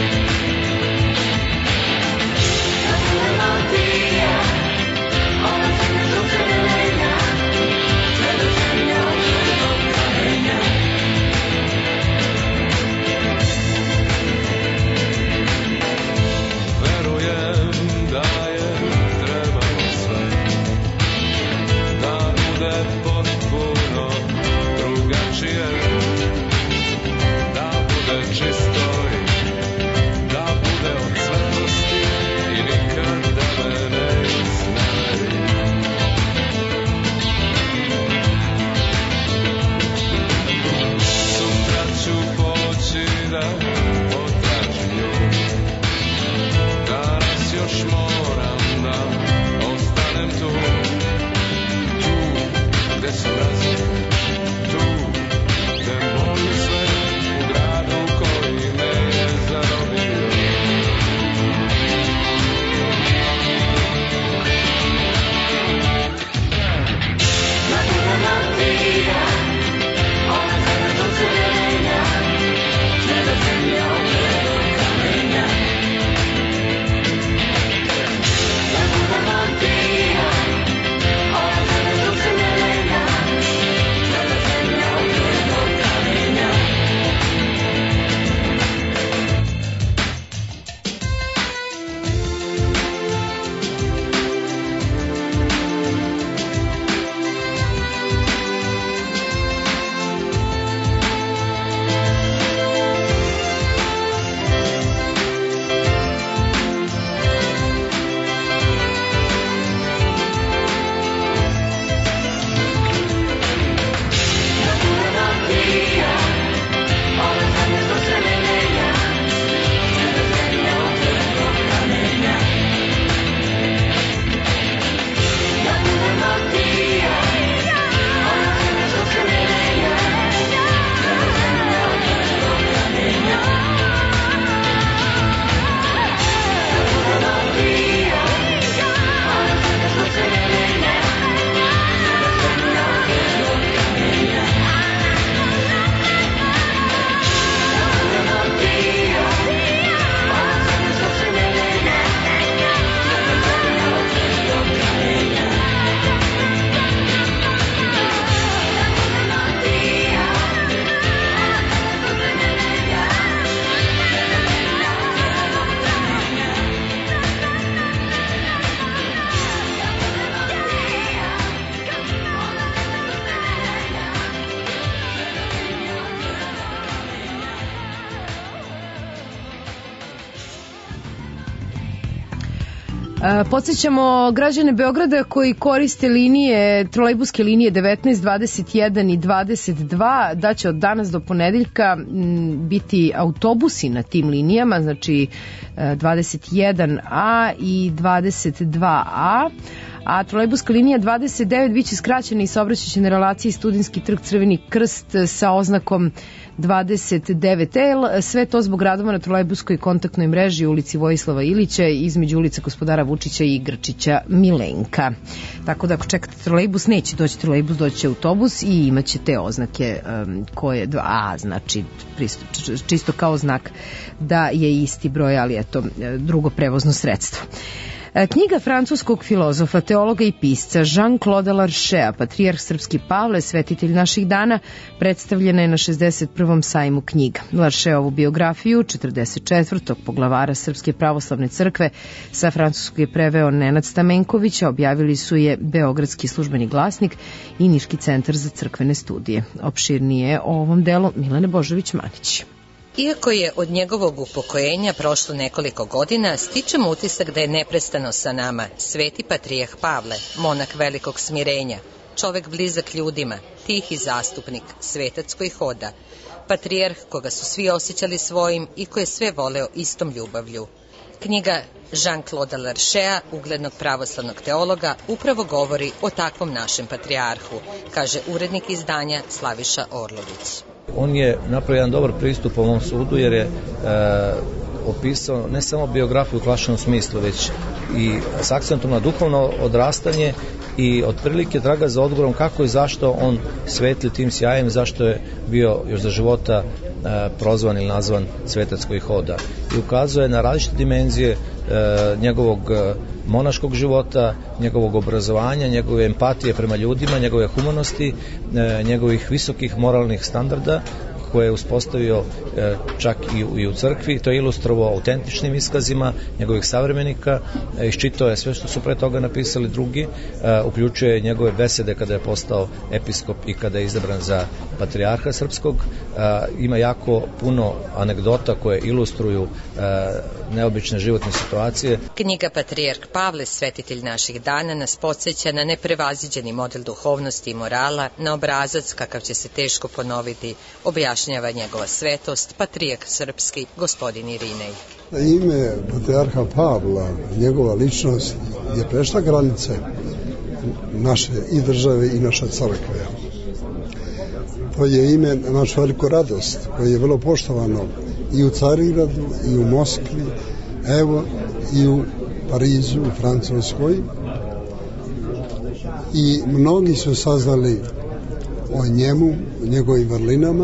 Verujem da je trebalo sve da bude potpuno drugačije, da bude čisto i da bude od svetlosti i nikad da me ne izneveri. Sutra ću poći da potražim nju, danas još moram da ostanem tu, tu gde sam razapet, tu gde molim sve u gradu koji me je zarobio. Ja budem Andrija, ona se ne žucrenja, sve do zemlja od kamenja. Ja budem Andrija, ona se ne žucrenja, sve do zemlja od kamenja. Podsjećamo građane Beograda koji koriste linije, trolejbuske linije devetnaest, dvadeset jedan i dvadeset dva, da će od danas do ponedeljka biti autobusi na tim linijama, znači dvadeset jedan a i dvadeset dva a, a trolejbuska linija dvadeset devet biće skraćena i saobraćajne relacije Studentski trg Crveni krst sa oznakom dvadeset devet el, sve to zbog radova na trolejbuskoj kontaktnoj mreži u ulici Vojislava Ilića između ulice Gospodara Vučića i Grčića Milenka. Tako da ako čekate trolejbus, neće doći trolejbus, doći će autobus i imaće te oznake um, koje dva a, znači pristo, čisto kao znak da je isti broj, ali eto drugo prevozno sredstvo. Knjiga francuskog filozofa, teologa i pisca Jean-Claude Larchea, Patrijarh srpski Pavle, svetitelj naših dana, predstavljena je na šezdeset prvom sajmu knjiga. Larcheovu biografiju četrdeset četvrtog poglavara Srpske pravoslavne crkve sa francuskog je preveo Nenad Stamenković, a objavili su je Beogradski službeni glasnik i Niški centar za crkvene studije. Opširnije o ovom delu Milene Božović-Manić. Iako je od njegovog upokojenja prošlo nekoliko godina, stičemo utisak da je neprestano sa nama sveti Patrijarh Pavle, monak velikog smirenja, čovek blizak ljudima, tihi zastupnik, svetac koji hoda, patrijarh koga su svi osjećali svojim i koje sve voleo istom ljubavlju. Knjiga Jean-Claude Larchea, uglednog pravoslavnog teologa, upravo govori o takvom našem patrijarhu, kaže urednik izdanja Slaviša Orlović. On je napravio jedan dobar pristup u ovom sudu jer je e, opisao ne samo biografiju u klasičnom smislu, već i s akcentom na duhovno odrastanje i otprilike traga za odgovorom kako i zašto on svetli tim sjajem, zašto je bio još za života e, prozvan ili nazvan svetac koji hoda. I ukazuje na različite dimenzije e, njegovog monaškog života, njegovog obrazovanja, njegove empatije prema ljudima, njegove humanosti, e, njegovih visokih moralnih standarda koje je uspostavio e, čak i u, i u crkvi. To je ilustrovao autentičnim iskazima njegovih savremenika, e, iščitao je sve što su pre toga napisali drugi, e, uključuje njegove besede kada je postao episkop i kada je izabran za patrijarha srpskog. E, ima jako puno anegdota koje ilustruju e, neobične životne situacije. Knjiga Patrijarh Pavle, svetitelj naših dana, nas podsjeća na neprevaziđeni model duhovnosti i morala, na obrazac kakav će se teško ponoviti, objašnjava njegova svetost, patrijarh srpski, gospodin Irinej. Ime patrijarha Pavla, njegova ličnost je prešla granice naše i države i naše crkve. To je ime na našu veliku radost, koje je vrlo poštovano i u Carigradu, i u Moskvi, evo i u Parizu, u Francuskoj. I mnogi su saznali o njemu, o njegovim vrlinama,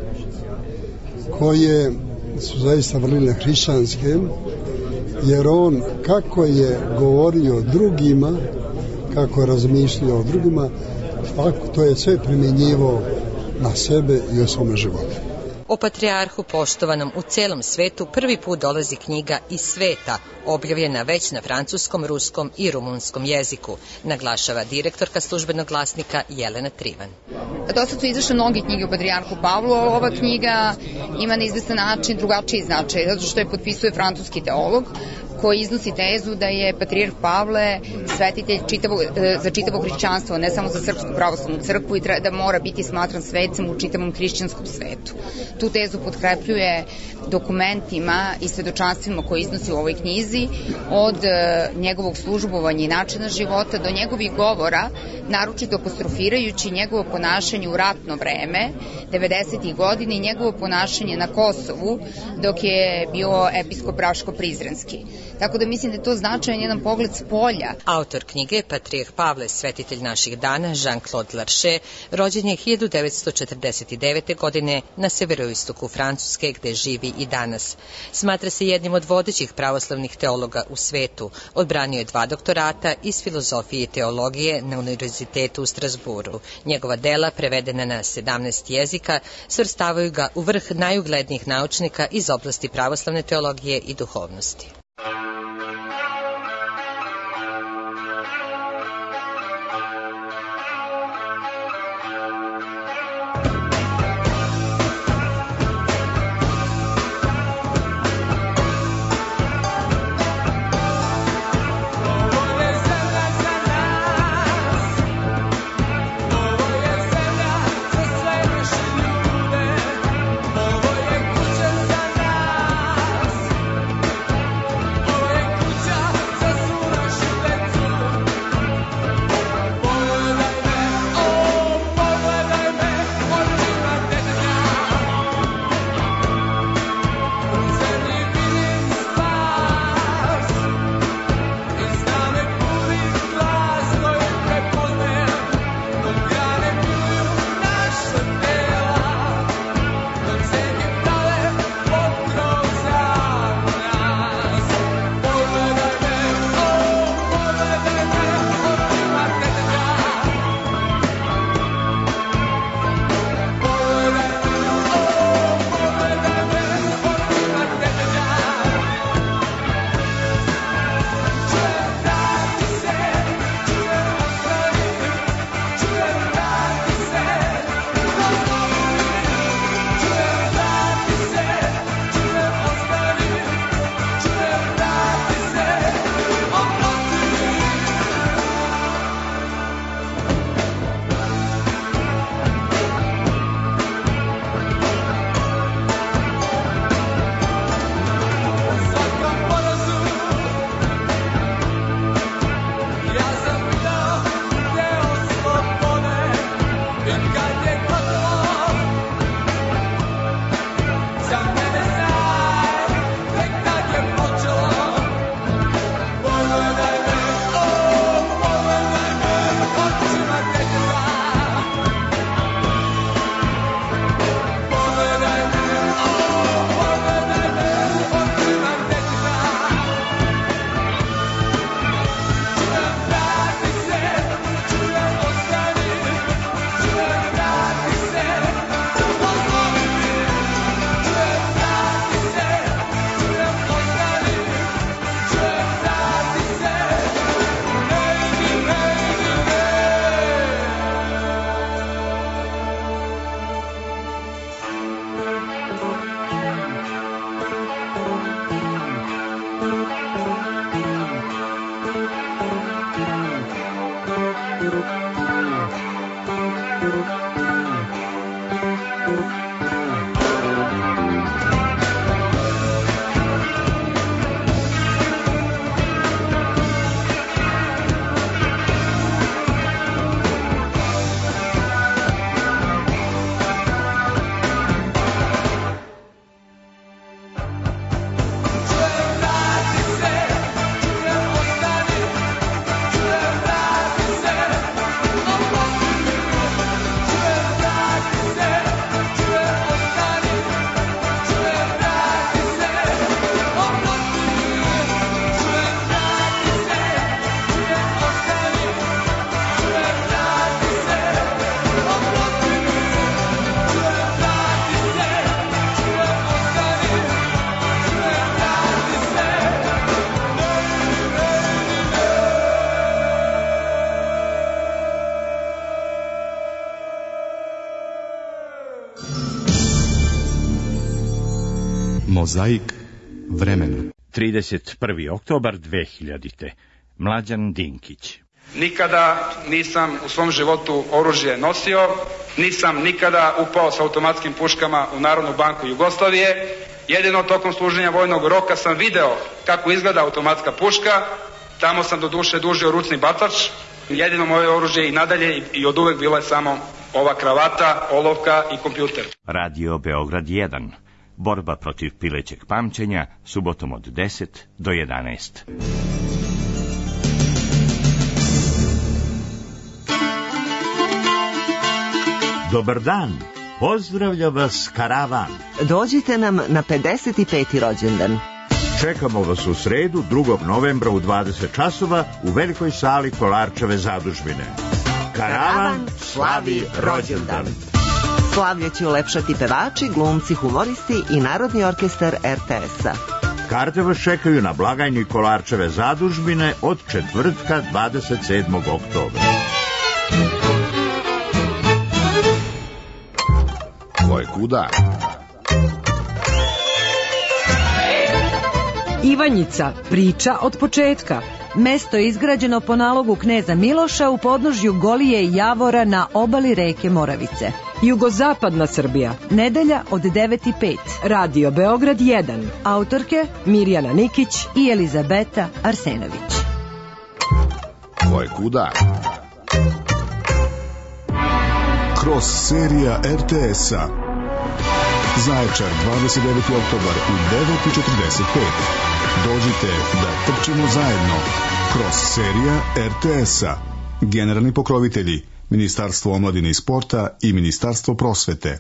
koje su zaista vrline hrišćanske, jer on kako je govorio drugima, kako je razmišljao o drugima, tako to je sve primjenjivao na sebe i o svome životu. O patrijarhu poštovanom u celom svetu prvi put dolazi knjiga Iz sveta, objavljena već na francuskom, ruskom i rumunskom jeziku, naglašava direktorka službenog glasnika Jelena Trivan. Do sad su izašle mnogi knjige o patrijarhu Pavlu, a ova knjiga ima na izvestan način drugačiji značaj, zato što je potpisuje francuski teolog, koji iznosi tezu da je patrijarh Pavle svetitelj čitavog, za čitavo hrišćanstvo, ne samo za Srpsku pravoslavnu crkvu, i da mora biti smatran svetcem u čitavom hrišćanskom svetu. Tu tezu potkrepljuje dokumentima i svedočanstvima koje iznosi u ovoj knjizi, od njegovog službovanja i načina života do njegovih govora, naročito apostrofirajući njegovo ponašanje u ratno vreme, devedesetih godina, i njegovo ponašanje na Kosovu dok je bio episkop Raško-Prizrenski. Tako da mislim da je to značajan jedan pogled s polja. Autor knjige, patrijarh Pavle, svetitelj naših dana, Jean-Claude Larchea, rođen je hiljadu devetsto četrdeset devete. godine na severoistoku Francuske, gde živi i danas. Smatra se jednim od vodećih pravoslavnih teologa u svetu. Odbranio je dva doktorata iz filozofije i teologije na Univerzitetu u Strasburu. Njegova dela, prevedena na sedamnaest jezika, svrstavaju ga u vrh najuglednijih naučnika iz oblasti pravoslavne teologije i duhovnosti. Mozaik vremena. trideset prvi oktobar dve hiljadite. Mlađan Dinkić. Nikada nisam u svom životu oružje nosio, nisam nikada upao sa automatskim puškama u Narodnu banku Jugoslavije. Jedino tokom služenja vojnog roka sam video kako izgleda automatska puška. Tamo sam do duše dužio ručni batač. Jedino moje oružje i nadalje i od uvek bilo je samo ova kravata, olovka i kompjuter. Radio Beograd jedan. Borba protiv pilećeg pamćenja, subotom od deset do jedanaest. Dobar dan, pozdravlja vas karavan. Dođite nam na pedeset peti rođendan. Čekamo vas u sredu, drugog novembra u dvadeset časova u velikoj sali Kolarčeve zadužbine. Karavan slavi rođendan. Slavlje će ulepšati pevači, glumci, humoristi i Narodni orkestar er te es-a. Karte vas čekaju na blagajni Kolarčeve zadužbine od četvrtka dvadeset sedmog oktobra. Ko je kuda? Ivanjica, priča od početka. Mesto je izgrađeno po nalogu kneza Miloša u podnožju Golije i Javora na obali reke Moravice. Jugozapadna Srbija, nedelja od devet i pet. Radio Beograd jedan. Autorke Mirjana Nikić i Elizabeta Arsenović. Ko je kuda? Kroz serija er te es-a. Zaječar, dvadeset deveti oktobar u devet i četrdeset pet. Dođite da trčimo zajedno. Kroz serija er te es-a. Generalni pokrovitelji Ministarstvo omladine i sporta i Ministarstvo prosvete.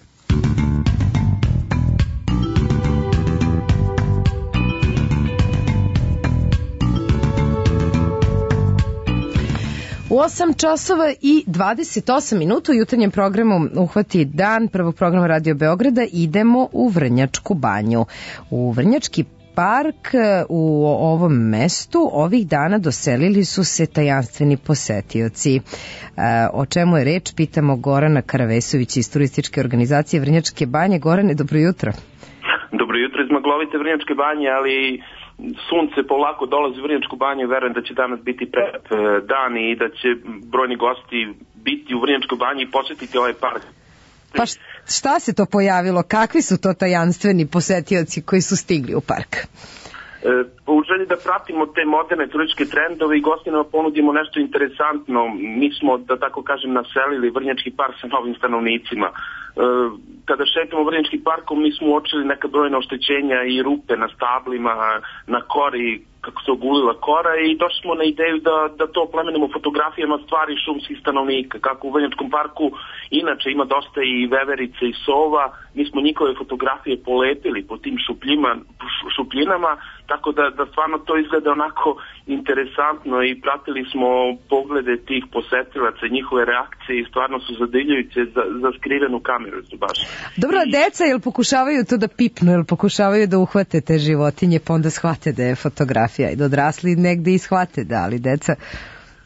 U osam časova i dvadeset osam minuta u jutarnjem programu Uhvati dan prvog programa Radio Beograda idemo u Vrnjačku banju. U Vrnjački park u ovom mestu ovih dana doselili su se tajanstveni posetioci. O čemu je reč, pitamo Gorana Karavesovića iz turističke organizacije Vrnjačke banje. Gorane, dobro jutro. Dobro jutro iz maglovite Vrnjačke banje, ali sunce polako dolazi u Vrnjačku banju i verujem da će danas biti prelep dan i da će brojni gosti biti u Vrnjačkoj banji i posetiti ovaj park. Pa šta se to pojavilo? Kakvi su to tajanstveni posetioci koji su stigli u park? U želji da pratimo te moderne turističke trendove i gostima ponudimo nešto interesantno. Mi smo, da tako kažem, naselili Vrnjački park sa novim stanovnicima. Kada šetamo Vrnjačkim parkom mi smo uočili neka brojna oštećenja i rupe na stablima, na kori, kako se ogulila kora, i došli smo na ideju da, da to oplemenimo fotografijama stvari šumskih stanovnika. Kako u Vrnjačkom parku inače ima dosta i veverice i sova, mi smo njihove fotografije polepili po tim šupljima, šupljinama, tako da, da stvarno to izgleda onako interesantno i pratili smo poglede tih posetilaca, njihove reakcije i stvarno su zadivljujuće za, za skrivenu kameru. Baš. Dobro, I... deca jel pokušavaju to da pipnu, jel pokušavaju da uhvate te životinje pa onda shvate da je fotografija i da odrasli negde i shvate da, ali deca...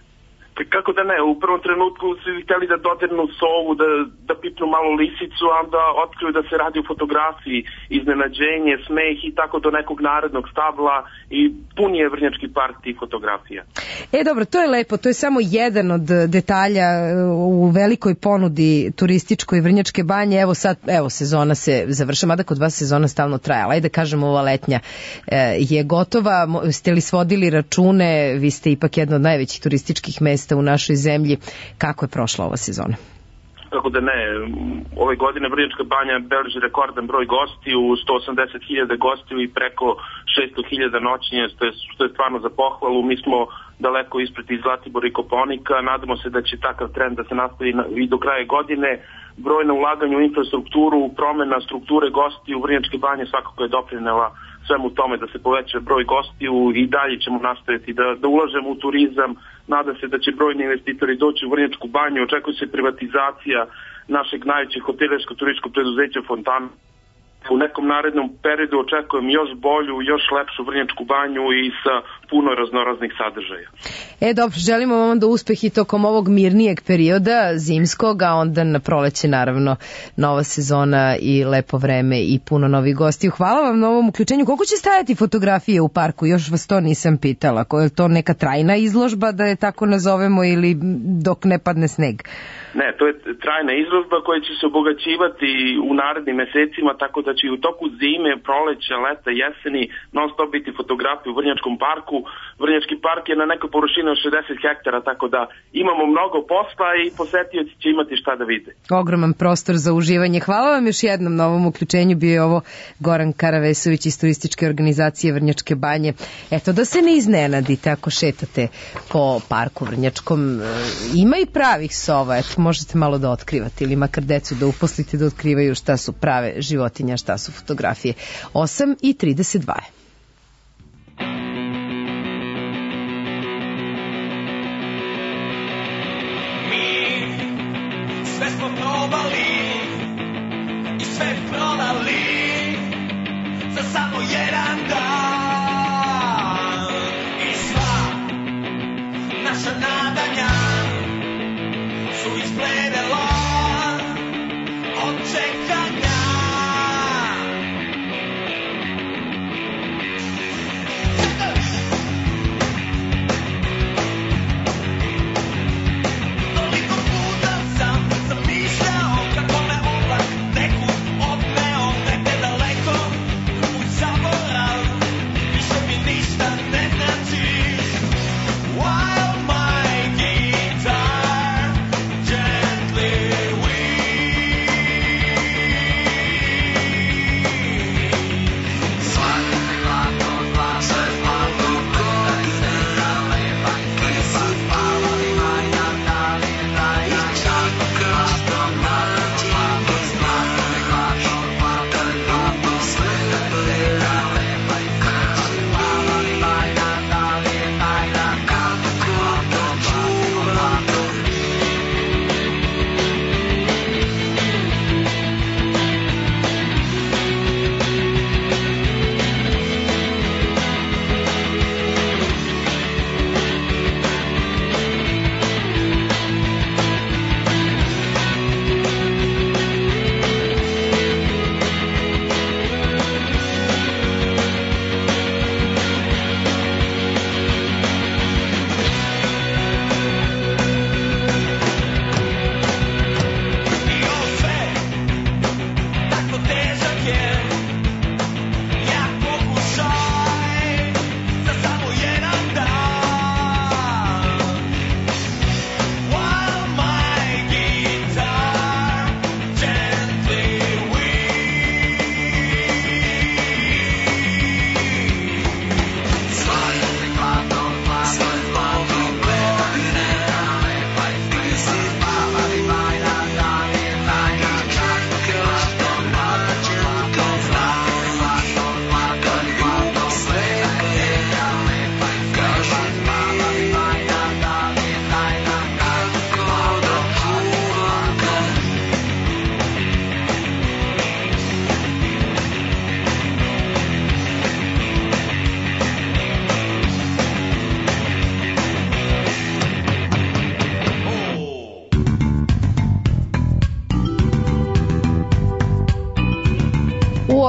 Kako da ne, u prvom trenutku su hteli da dodirnu sovu, da, da pipnu malo lisicu, a onda otkriju da se radi o fotografiji, iznenađenje, smeh i tako do nekog narednog stabla i pun je Vrnjački park tih fotografija. E dobro, to je lepo, to je samo jedan od detalja u velikoj ponudi turističkoj Vrnjačke banje. Evo sad, evo sezona se završa, mada kod vas sezona stalno trajala, ajde da kažemo ova letnja je gotova, ste li svodili račune, vi ste ipak jedno od najvećih turističkih mesta u našoj zemlji, kako je prošla ova sezona? Kako da ne, ove godine Vrnjačka banja beleži rekordan broj gostiju, sto osamdeset hiljada gostiju i preko šesto hiljada noćenja, što je, što je stvarno za pohvalu. Mi smo daleko ispred i Zlatibora i Kopaonika, nadamo se da će takav trend da se nastavi i do kraja godine. Brojna ulaganja u infrastrukturu, promena strukture gostiju u Vrnjačke banje svakako je doprinela svemu tome da se poveća broj gostiju i dalje ćemo nastaviti da, da ulažemo u turizam. Nada se da će brojni investitori doći u Vrnjačku banju, očekuje se privatizacija našeg najvećeg hotelijersko-turističkog preduzeća Fontana. U nekom narednom periodu očekujem još bolju, još lepšu Vrnjačku banju i sa puno raznoraznih sadržaja. E dobro, želimo vam onda uspeh i tokom ovog mirnijeg perioda, zimskog, a onda na proleće naravno nova sezona i lepo vreme i puno novih gostiju. Hvala vam na ovom uključenju. Koliko će stajati fotografije u parku? Još vas to nisam pitala. Je to neka trajna izložba, da je tako nazovemo, ili dok ne padne sneg? Ne, to je trajna izložba koja će se obogaćivati u narednim mesecima, tako da će u toku zime, proleća, leta, jeseni non stop biti fotografije u Vrnjačkom parku. Vrnjački park je na nekoj površini od šezdeset hektara, tako da imamo mnogo posla i posetioci će imati šta da vide. Ogroman prostor za uživanje. Hvala vam još jednom na ovom uključenju. Bio je ovo Goran Karavesović iz turističke organizacije Vrnjačke banje. Eto, da se ne iznenadite ako šetate po parku Vrnjačkom. Ima i pravih sova, eto, možete malo da otkrivate ili makar decu da uposlite da otkrivaju šta su prave životinja, šta su fotografije. osam i trideset dva. Mi sve smo probali i sve prodali za samo jedan dan i sva naša nadanja su izbledela od čekanja. Toliko puta sam zamišljao kako me oblak nekud odneo negde daleko u zaborav.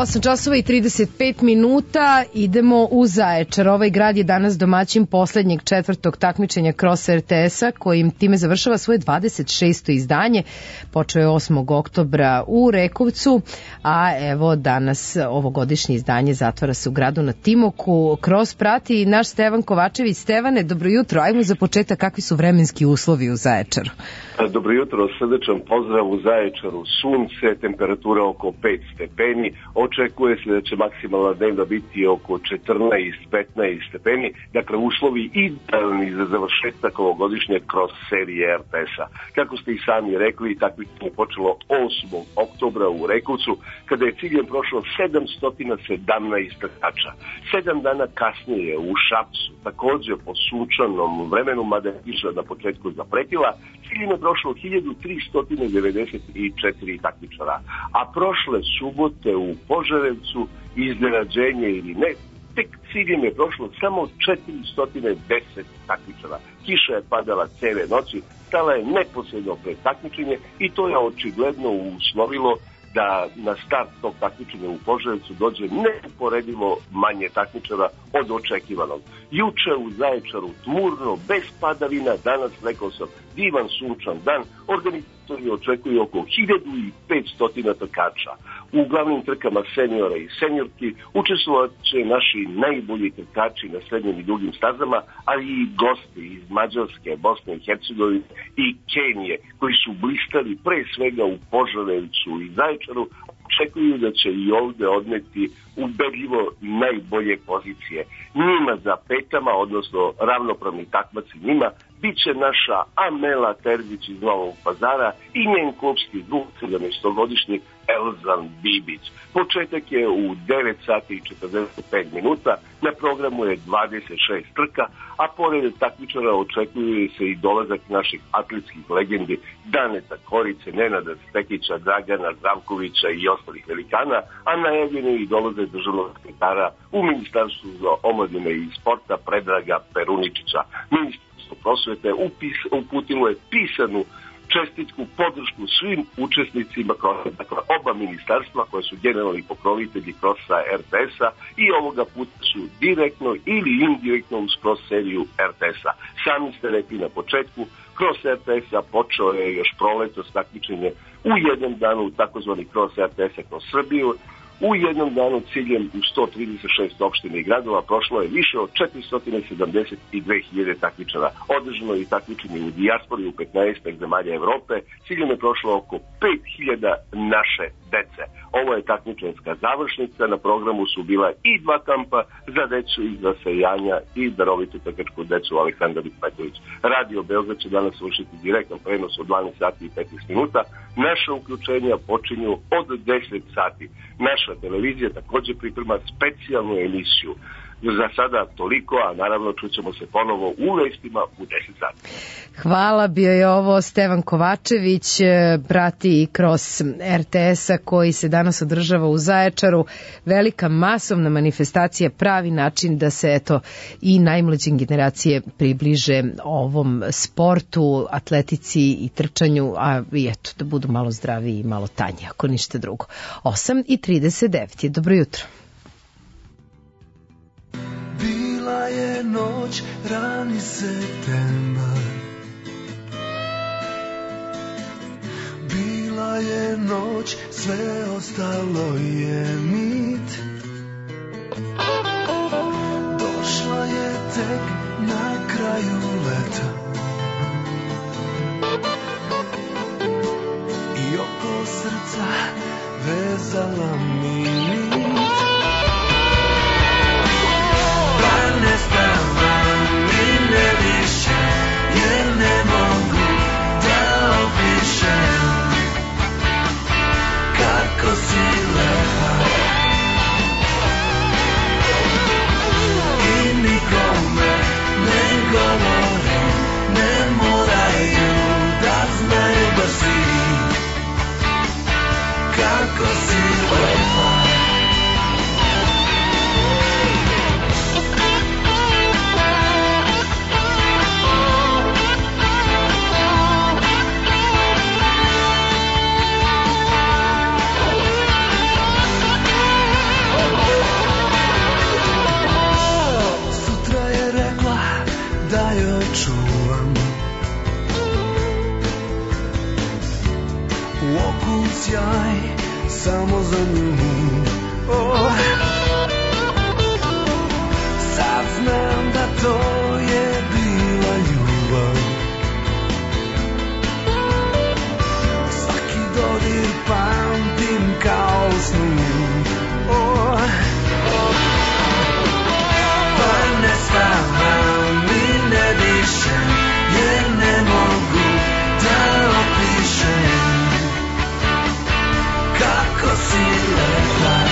osam časova i trideset pet minuta, idemo u Zaječar. Ovaj grad je danas domaćin poslednjeg četvrtog takmičenja Cross R T S-a, kojim time završava svoje dvadeset šesto izdanje. Počeo je osmog oktobra u Rekovcu, a evo danas ovogodišnje izdanje zatvara se u gradu na Timoku. Cross prati naš Stevan Kovačević. Stevane, dobro jutro. Ajmo za početak, kakvi su vremenski uslovi u Zaječaru? Dobro jutro, srdečan pozdrav u Zaječaru. Sunce, temperatura oko pet stepeni. Očekuje se da će maksimalna dnevna biti oko četrnaest do petnaest stepeni. Dakle, uslovi idealni za završetak ovogodišnje Cross serije R T S-a. Kako ste i sami rekli, takmičenje je počelo osmog oktobra u Rekovcu, kada je ciljem prošlo sedamsto sedamnaest trkača. Sedam dana kasnije u Šapcu, takođe po sunčanom vremenu, mada je kiša na početku zapretila, ciljem je prošlo hiljadu tristo devedeset četiri takmičara. A prošle subote u Požarevcu, iznenađenje ili ne, tek ciljem je prošlo samo četiristo deset takmičara. Kiša je padala cele noći, stala je neposredno pred takmičenje i to je očigledno uslovilo da na start tog takmičenja u Požarevcu dođe neuporedivo manje takmičara od očekivanog. Juče u Zaječaru tmurno, bez padavina, danas rekao sam divan sunčan dan, organizatori očekuju oko hiljadu petsto trkača. U glavnim trkama seniora i seniorki učestvovat će naši najbolji trkači na srednjim i dugim stazama, ali i gosti iz Mađarske, Bosne i Hercegovine i Kenije, koji su blistali pre svega u Požarevcu i Zaječaru, očekuju da će i ovde odneti ubedljivo najbolje pozicije. Njima za petama, odnosno ravnopravni takmaci njima, bit će naša Amela Terzić iz Novog Pazara i njen klubski drug sedamnaestogodišnji Elzan Bibić. Početak je u devet sati i četrdeset pet minuta, na programu je dvadeset šest trka, a pored takmičara očekuje se i dolazak naših atletskih legendi Daneta Korice, Nenada Stekića, Dragana Zdravkovića i ostalih velikana, a najavljeno je i dolazak državnog sekretara u Ministarstvu za omladine i sporta Predraga Peruničića. Ministarstvo prosvete upis, uputilo je pisanu čestitku podršku svim učesnicima, dakle oba ministarstva koje su generalni pokrovitelji Crossa R T S-a i ovoga puta su direktno ili indirektno uz Cross seriju R T S-a. Sami ste rekli na početku, Cross R T S-a počeo je još proletos takmičenje u jednom danu takozvani Cross R T S-a kroz Srbiju. U jednom danu ciljem u sto trideset šest opština i gradova prošlo je više od četiristo sedamdeset dve hiljade takmičara. Održano je i takmičenje u dijaspori u petnaest zemalja Evrope. Ciljem je prošlo oko pet hiljada naše dece. Ovo je takmičenska završnica. Na programu su bila i dva kampa za decu iz Zasejanja i darovitu trkačku decu Aleksandar Petović. Radio Beograd će danas vršiti direktan prenos od dvanaest sati i petnaest minuta. Naša uključenja počinju od deset sati. Naša televizija takođe priprema specijalnu emisiju. Za sada toliko, a naravno čućemo se ponovo u vestima u deset sati. Hvala, bio je ovo Stevan Kovačević, prati Cross R T S-a koji se danas održava u Zaječaru. Velika masovna manifestacija, pravi način da se eto i najmlađim generacije približe ovom sportu, atletici i trčanju, a i eto da budu malo zdraviji i malo tanji, ako ništa drugo. osam i trideset devet je, dobro jutro. Bila je noć, rani septembar. Bila je noć, sve ostalo je mit. Došla je tek na kraju leta i oko srca vezala mi nit. Ne stavam i ne više, jer ne mogu da opišem kako si lepa. I nikome ne govore, ne moraju da znaju da si, kako si lepa. u oku sjaj samo za nju. Oh. Sad znam da to je bila ljubav. Svaki dodir pamtim kao snu. Oh. Pa ne spavam i ne dišem, jer ne mogu da opišem kako si lepa.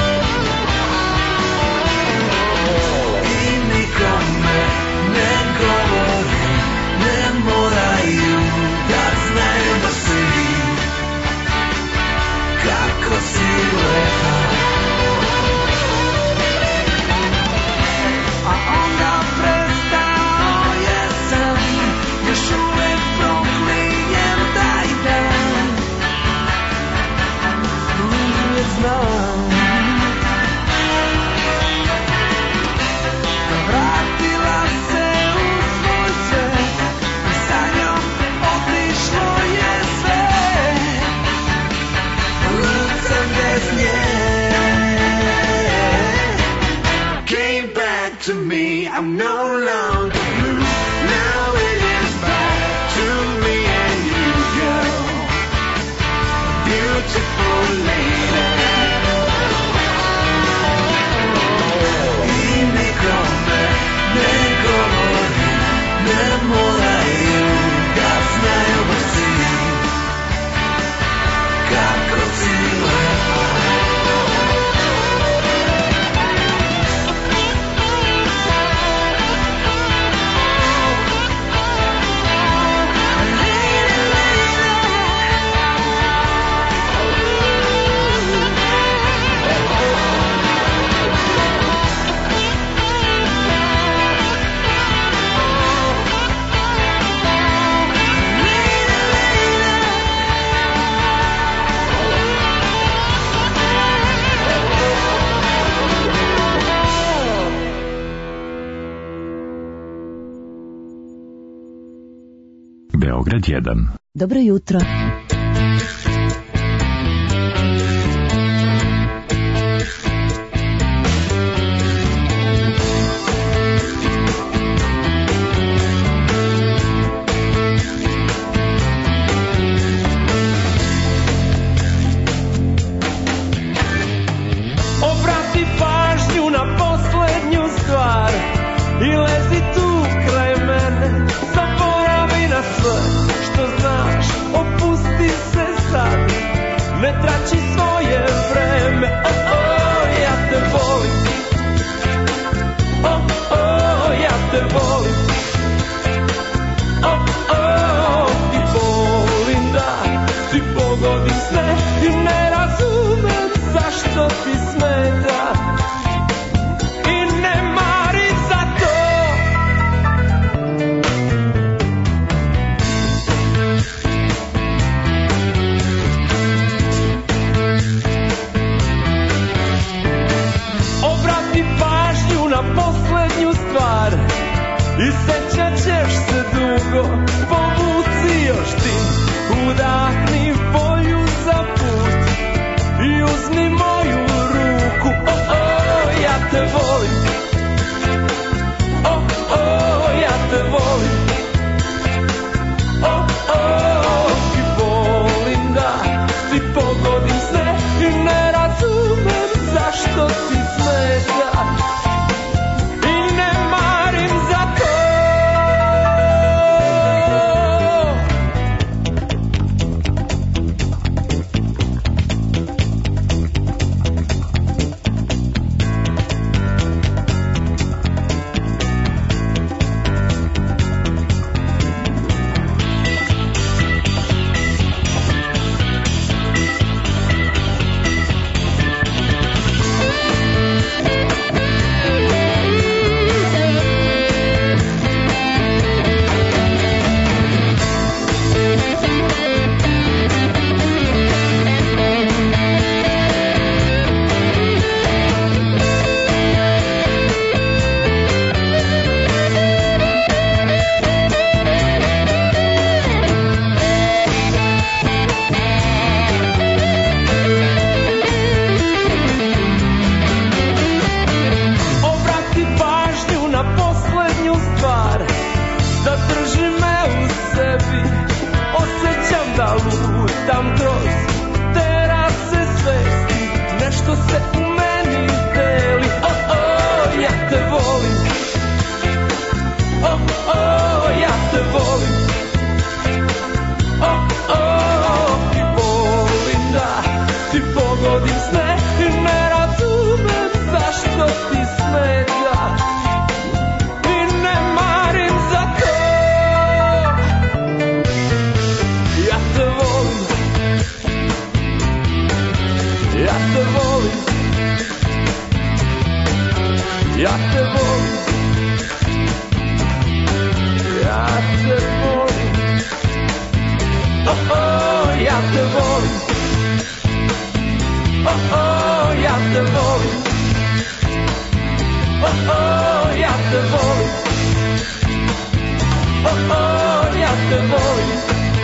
I nikome ne govori, ne moraju da znaju da si, kako si lepa. A onda prestao jesam, još uvek proklinjem taj dan. Uvijek znam, vratila se u svoj svet i sa njom otišlo je sve. Lucam bez nje. Came back to me, I'm no longer blue. Now it is back to me and you, girl. Beautiful lady. I nikome ne govori, ne moraju da znaju da si, kako si lepa. Beograd jedan. Dobro jutro. Obrati pažnju na poslednju stvar i lezi tu kraj mene. Zaboravi na sve što znaš, opusti volim. Oh, oh, ja te volim. Oh, oh, ja te volim. Oh, oh, ja te volim.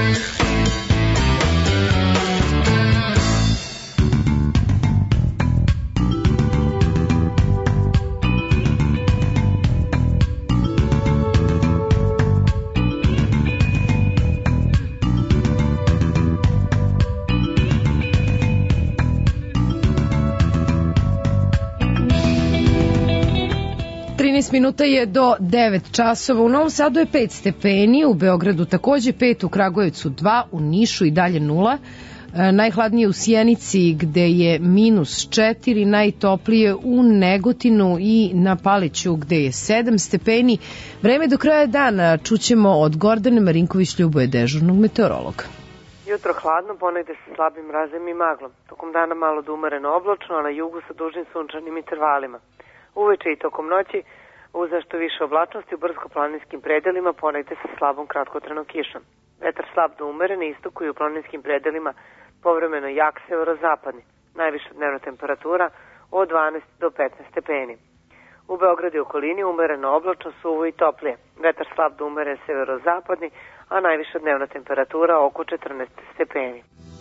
trinaest minuta je do devet časova. U Novom Sadu je pet stepeni, u Beogradu takođe pet, u Kragujevcu dva, u Nišu i dalje nula. E, najhladnije u Sjenici gde je minus četiri, najtoplije u Negotinu i na Paliću gde je sedam stepeni. Vreme do kraja dana čućemo od Gordane Marinković-Ljuboje, dežurnog meteorologa. Jutro hladno, ponegde sa slabim mrazem i maglom. Tokom dana malo do umereno oblačno, a na jugu sa dužnim sunčanim intervalima. Uveče i tokom noći uz nešto više oblačnosti u brdsko-planinskim predelima, ponegde sa slabom kratkotrenom kišom. Vetar slab do umeren, istoku i u planinskim predelima povremeno jak severozapadni. Najviša dnevna temperatura od dvanaest do petnaest stepeni. U Beogradu i okolini umereno oblačno, suvo i toplije. Vetar slab do umeren severozapadni, a najviša dnevna temperatura oko četrnaest stepeni.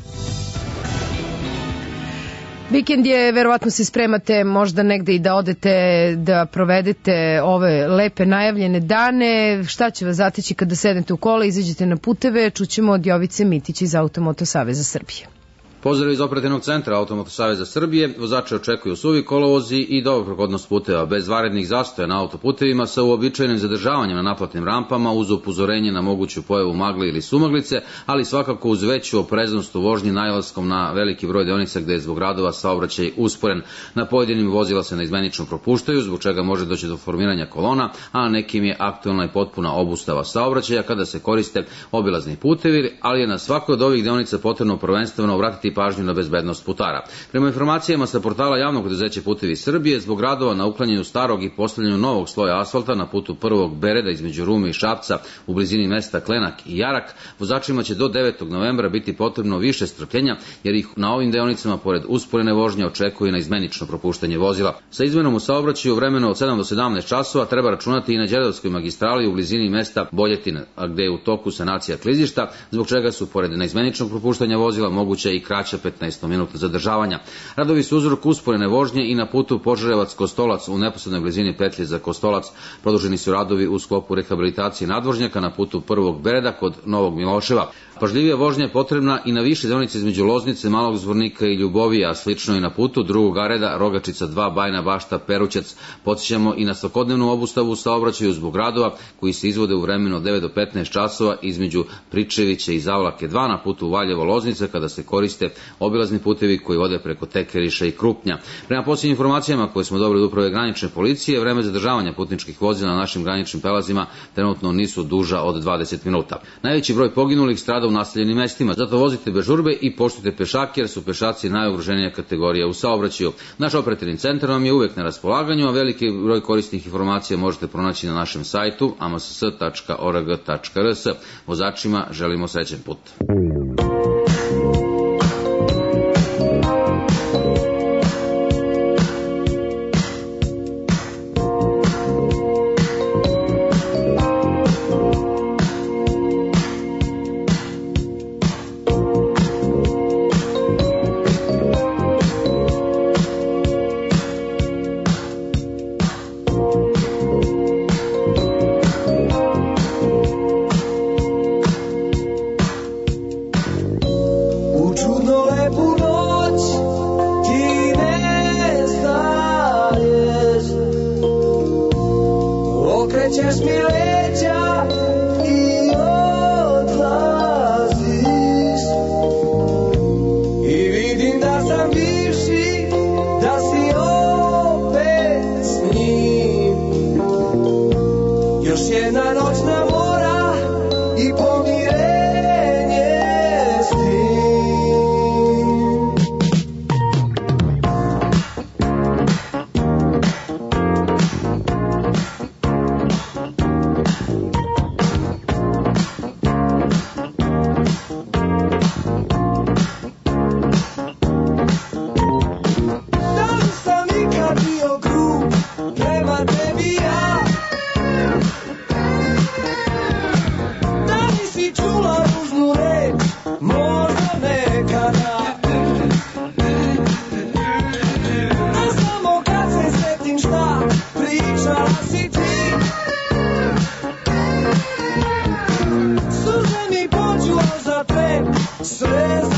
Vikend je, verovatno se spremate možda negde i da odete, da provedete ove lepe najavljene dane. Šta će vas zateći kada sednete u kola, izađete na puteve? Čućemo od Jovice Mitić iz Automoto Saveza Srbije. Pozdrav iz operativnog centra Automoto Saveza Srbije. Vozače očekuju suvi kolovozi i dobra prohodnost puteva, bez vanrednih zastoja na autoputevima, sa uobičajenim zadržavanjem na naplatnim rampama, uz upozorenje na moguću pojavu magle ili sumaglice, ali svakako uz veću opreznost u vožnji najlaskom na veliki broj deonica gde je zbog radova saobraćaj usporen. Na pojedinim vozila se neizmenično propuštaju, zbog čega može doći do formiranja kolona, a nekim je aktualna i potpuna obustava saobraćaja kada se koriste obilazni putevi, ali je na svakoj od ovih deonica potrebno prvenstveno obratiti pažnju na bezbednost putara. Prema informacijama sa portala Javnog preduzeća Putevi Srbije, zbog radova na uklanjanju starog i postavljanju novog sloja asfalta na putu prvog Bereda između Rume i Šapca u blizini mesta Klenak i Jarak, vozačima će do devetog novembra biti potrebno više strpljenja, jer ih na ovim deonicama pored usporene vožnje očekuje na izmenično propuštanje vozila. Sa izmenom u saobraćaju vremena od sedam do sedamnaest časova treba računati i na Đerdapskoj magistrali u blizini mesta Boljetina, a gde je u toku sanacija klizišta, zbog čega su pored neizmeničnog propuštanja vozila moguće i kraća petnaest minuta zadržavanja. Radovi su uzrok usporene vožnje i na putu Požarevac-Kostolac u neposrednoj blizini petlje za Kostolac. Produženi su radovi u sklopu rehabilitacije nadvožnjaka na putu prvog Bereda kod Novog Miloševa. Pažljivija vožnja je potrebna i na više deonice između Loznice, Malog Zvornika i Ljubovija, a slično i na putu drugog reda Rogačica dva, Bajna Bašta, Perućac. Podsjećamo i na svakodnevnu obustavu u saobraćaju zbog radova koji se izvode u vremenu od devet do petnaest časova između Pričevića i Zavlake dva na putu Valjevo-Loznica, kada se koriste obilazni putevi koji vode preko Tekeriša i Krupnja. Prema posljednjim informacijama koje smo dobili od uprave granične policije, vreme zadržavanja putničkih vozila na našim graničnim prelazima trenutno nisu duža od dvadeset minuta. Najveći broj poginulih strada u naseljenim mestima, zato vozite bez žurbe i poštujte pešake, jer su pešaci najugroženija kategorija u saobraćaju. Naš operativni centar vam je uvek na raspolaganju, a veliki broj korisnih informacija možete pronaći na našem sajtu a m s s tačka o r g tačka r s. Vozačima želimo srećan put.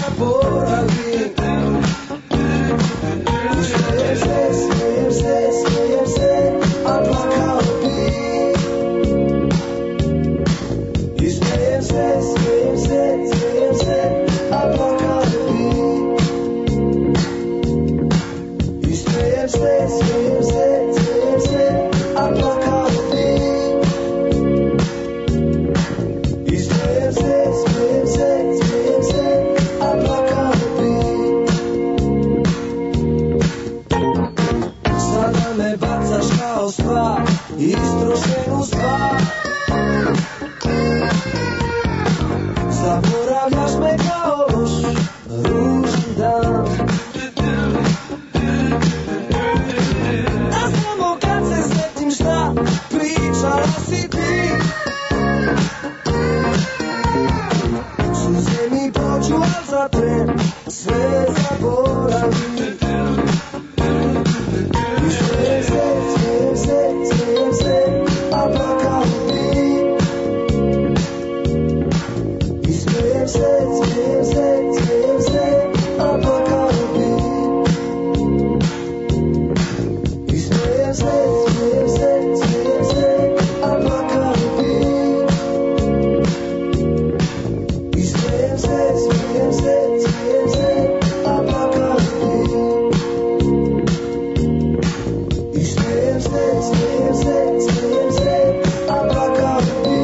zaboravim. Smijem se, smijem se, smijem se, a plakao bi. I smijem se, smijem se, smijem se, a plakao bi. I smijem se, smijem se, smijem se, a plakao bi. I smijem se, smijem se, smijem se, a plakao bi. Sada me bacaš kao stvar, istrošenu stvar. Zaboravljaš me kao loš, ružan dan. A samo kad se sjetim šta pričala si ti, suze mi prođu, al za tren sve zaboravim. I smijem se, smijem se, smijem se, a plakao bi. I smijem se, smijem se, smijem se, a plakao bi. I smijem se, smijem se, smijem se, a plakao bi. I smijem se, smijem se, smijem se, a plakao bi. I smijem se, smijem se, smijem se, a plakao bi.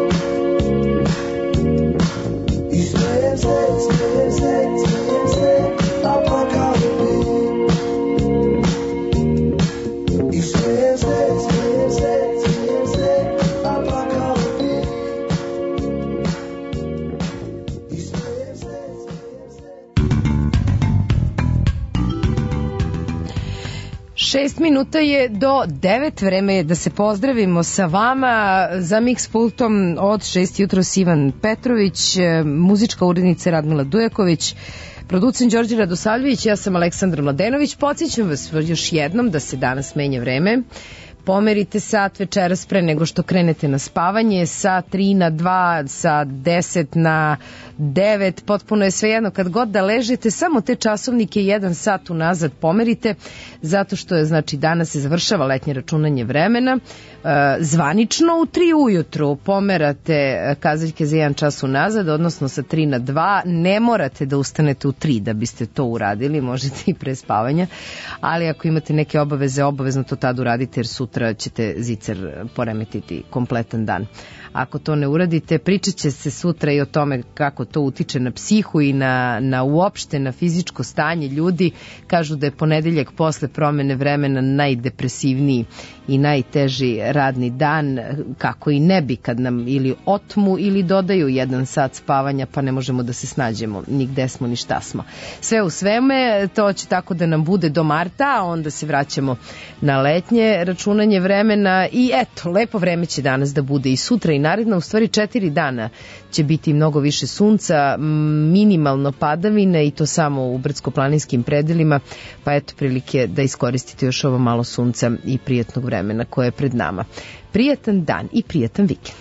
I smijem se, smijem se, smijem se, a plakao bi. I smijem se, smijem se, smijem se, a plakao bi. I smijem se, smijem se. Šest minuta je do devet, vreme je da se pozdravimo sa vama. Za Mix pultom od šest jutros Ivan Petrović, e, muzička urednica Radmila Dujaković, producent Đorđe Radosavljević, ja sam Aleksandra Mladenović. Podsjećam vas još jednom da se danas menja vreme. Pomerite sat večeras pre nego što krenete na spavanje, sa tri na dva, sa deset na devet, potpuno je svejedno, kad god da ležete, samo te časovnike jedan sat unazad pomerite, zato što je, znači, danas se završava letnje računanje vremena. E, zvanično u tri ujutru pomerate kazaljke za jedan čas unazad, odnosno sa tri na dva, ne morate da ustanete u tri da biste to uradili, možete i pre spavanja, ali ako imate neke obaveze, obavezno to tad uradite, jer sutra ćete zicer poremetiti kompletan dan. Ako to ne uradite, pričat će se sutra i o tome kako to utiče na psihu i na, na uopšte na fizičko stanje ljudi. Kažu da je ponedeljak posle promene vremena najdepresivniji i najteži radni dan, kako i ne bi kad nam ili otmu ili dodaju jedan sat spavanja, pa ne možemo da se snađemo ni gde smo ni šta smo. Sve u sveme, to će tako da nam bude do marta, a onda se vraćamo na letnje računanje vremena i eto, lepo vreme će danas da bude i sutra i naredno, u stvari četiri dana će biti mnogo više sunca, minimalno padavine i to samo u brdsko-planinskim predelima, pa eto prilike da iskoristite još ovo malo sunca i prijatnog vremena koje je pred nama. Prijatan dan i prijatan vikend.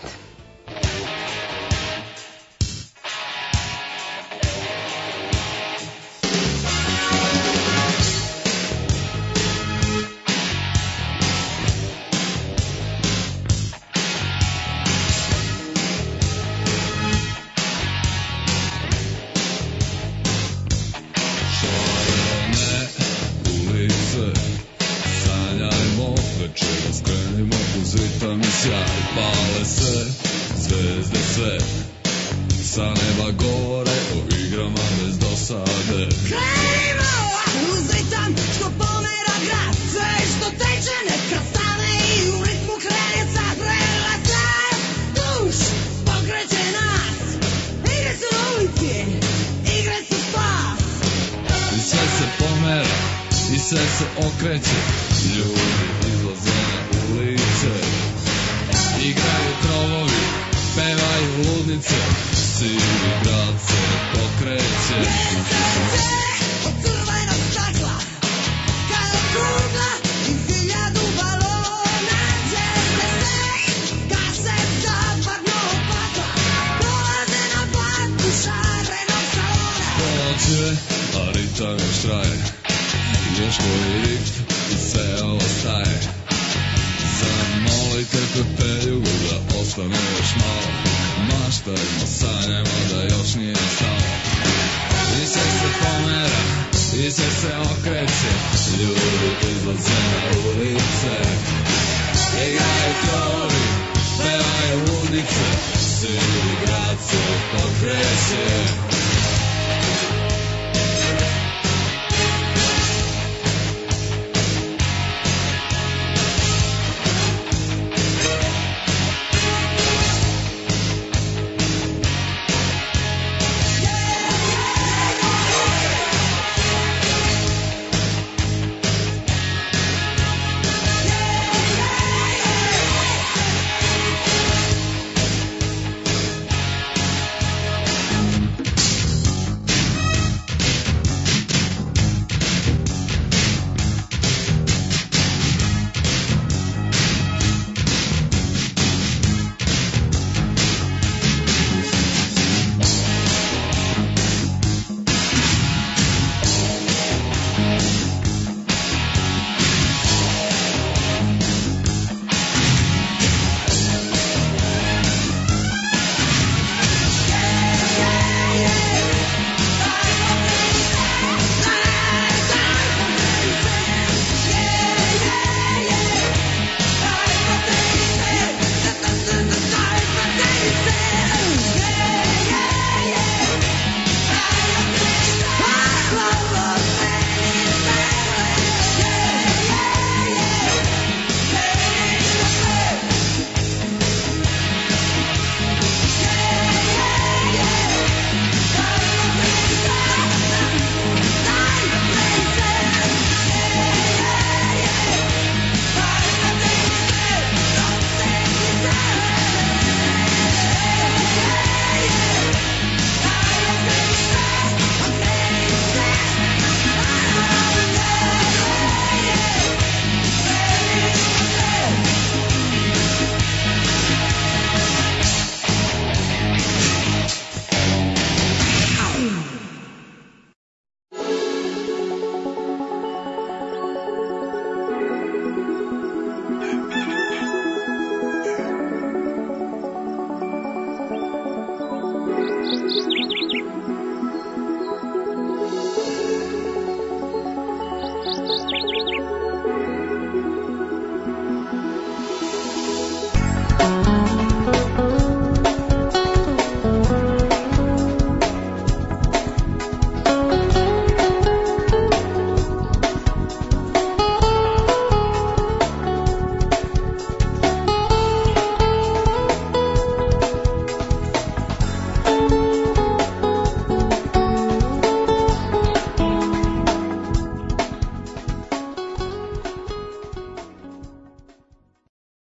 Sa neba govore o igrama bez dosade. Krenimo uz ritam što pomera grad, sve što teče neka stane i u ritmu krene sad. Prelazaj duš, pokreće nas, igre su na ulici, igre su spas. I sve se pomera, i sve se okreće, ljudi izlaze na ulice. Igraju krovovi, pevaju ludnice, sivi grad se pokreće. Mjesec se od crvenog stakla, kada kugla iz hiljadu balona. Česte se, kad se zapadno pakla, prolaze na platu šarenog salona. ulice, a ritam još traje. Još koji rift i sve ovo staje. Zamolite Pepelju da ostane još malo. Maštajmo, sanjamo da još nije stalo. I sve se pomera, i sve se okreće. Ljudi izlaze na ulice. Igraju krovi, pevaju ludnice. Cijeli grad se pokreće.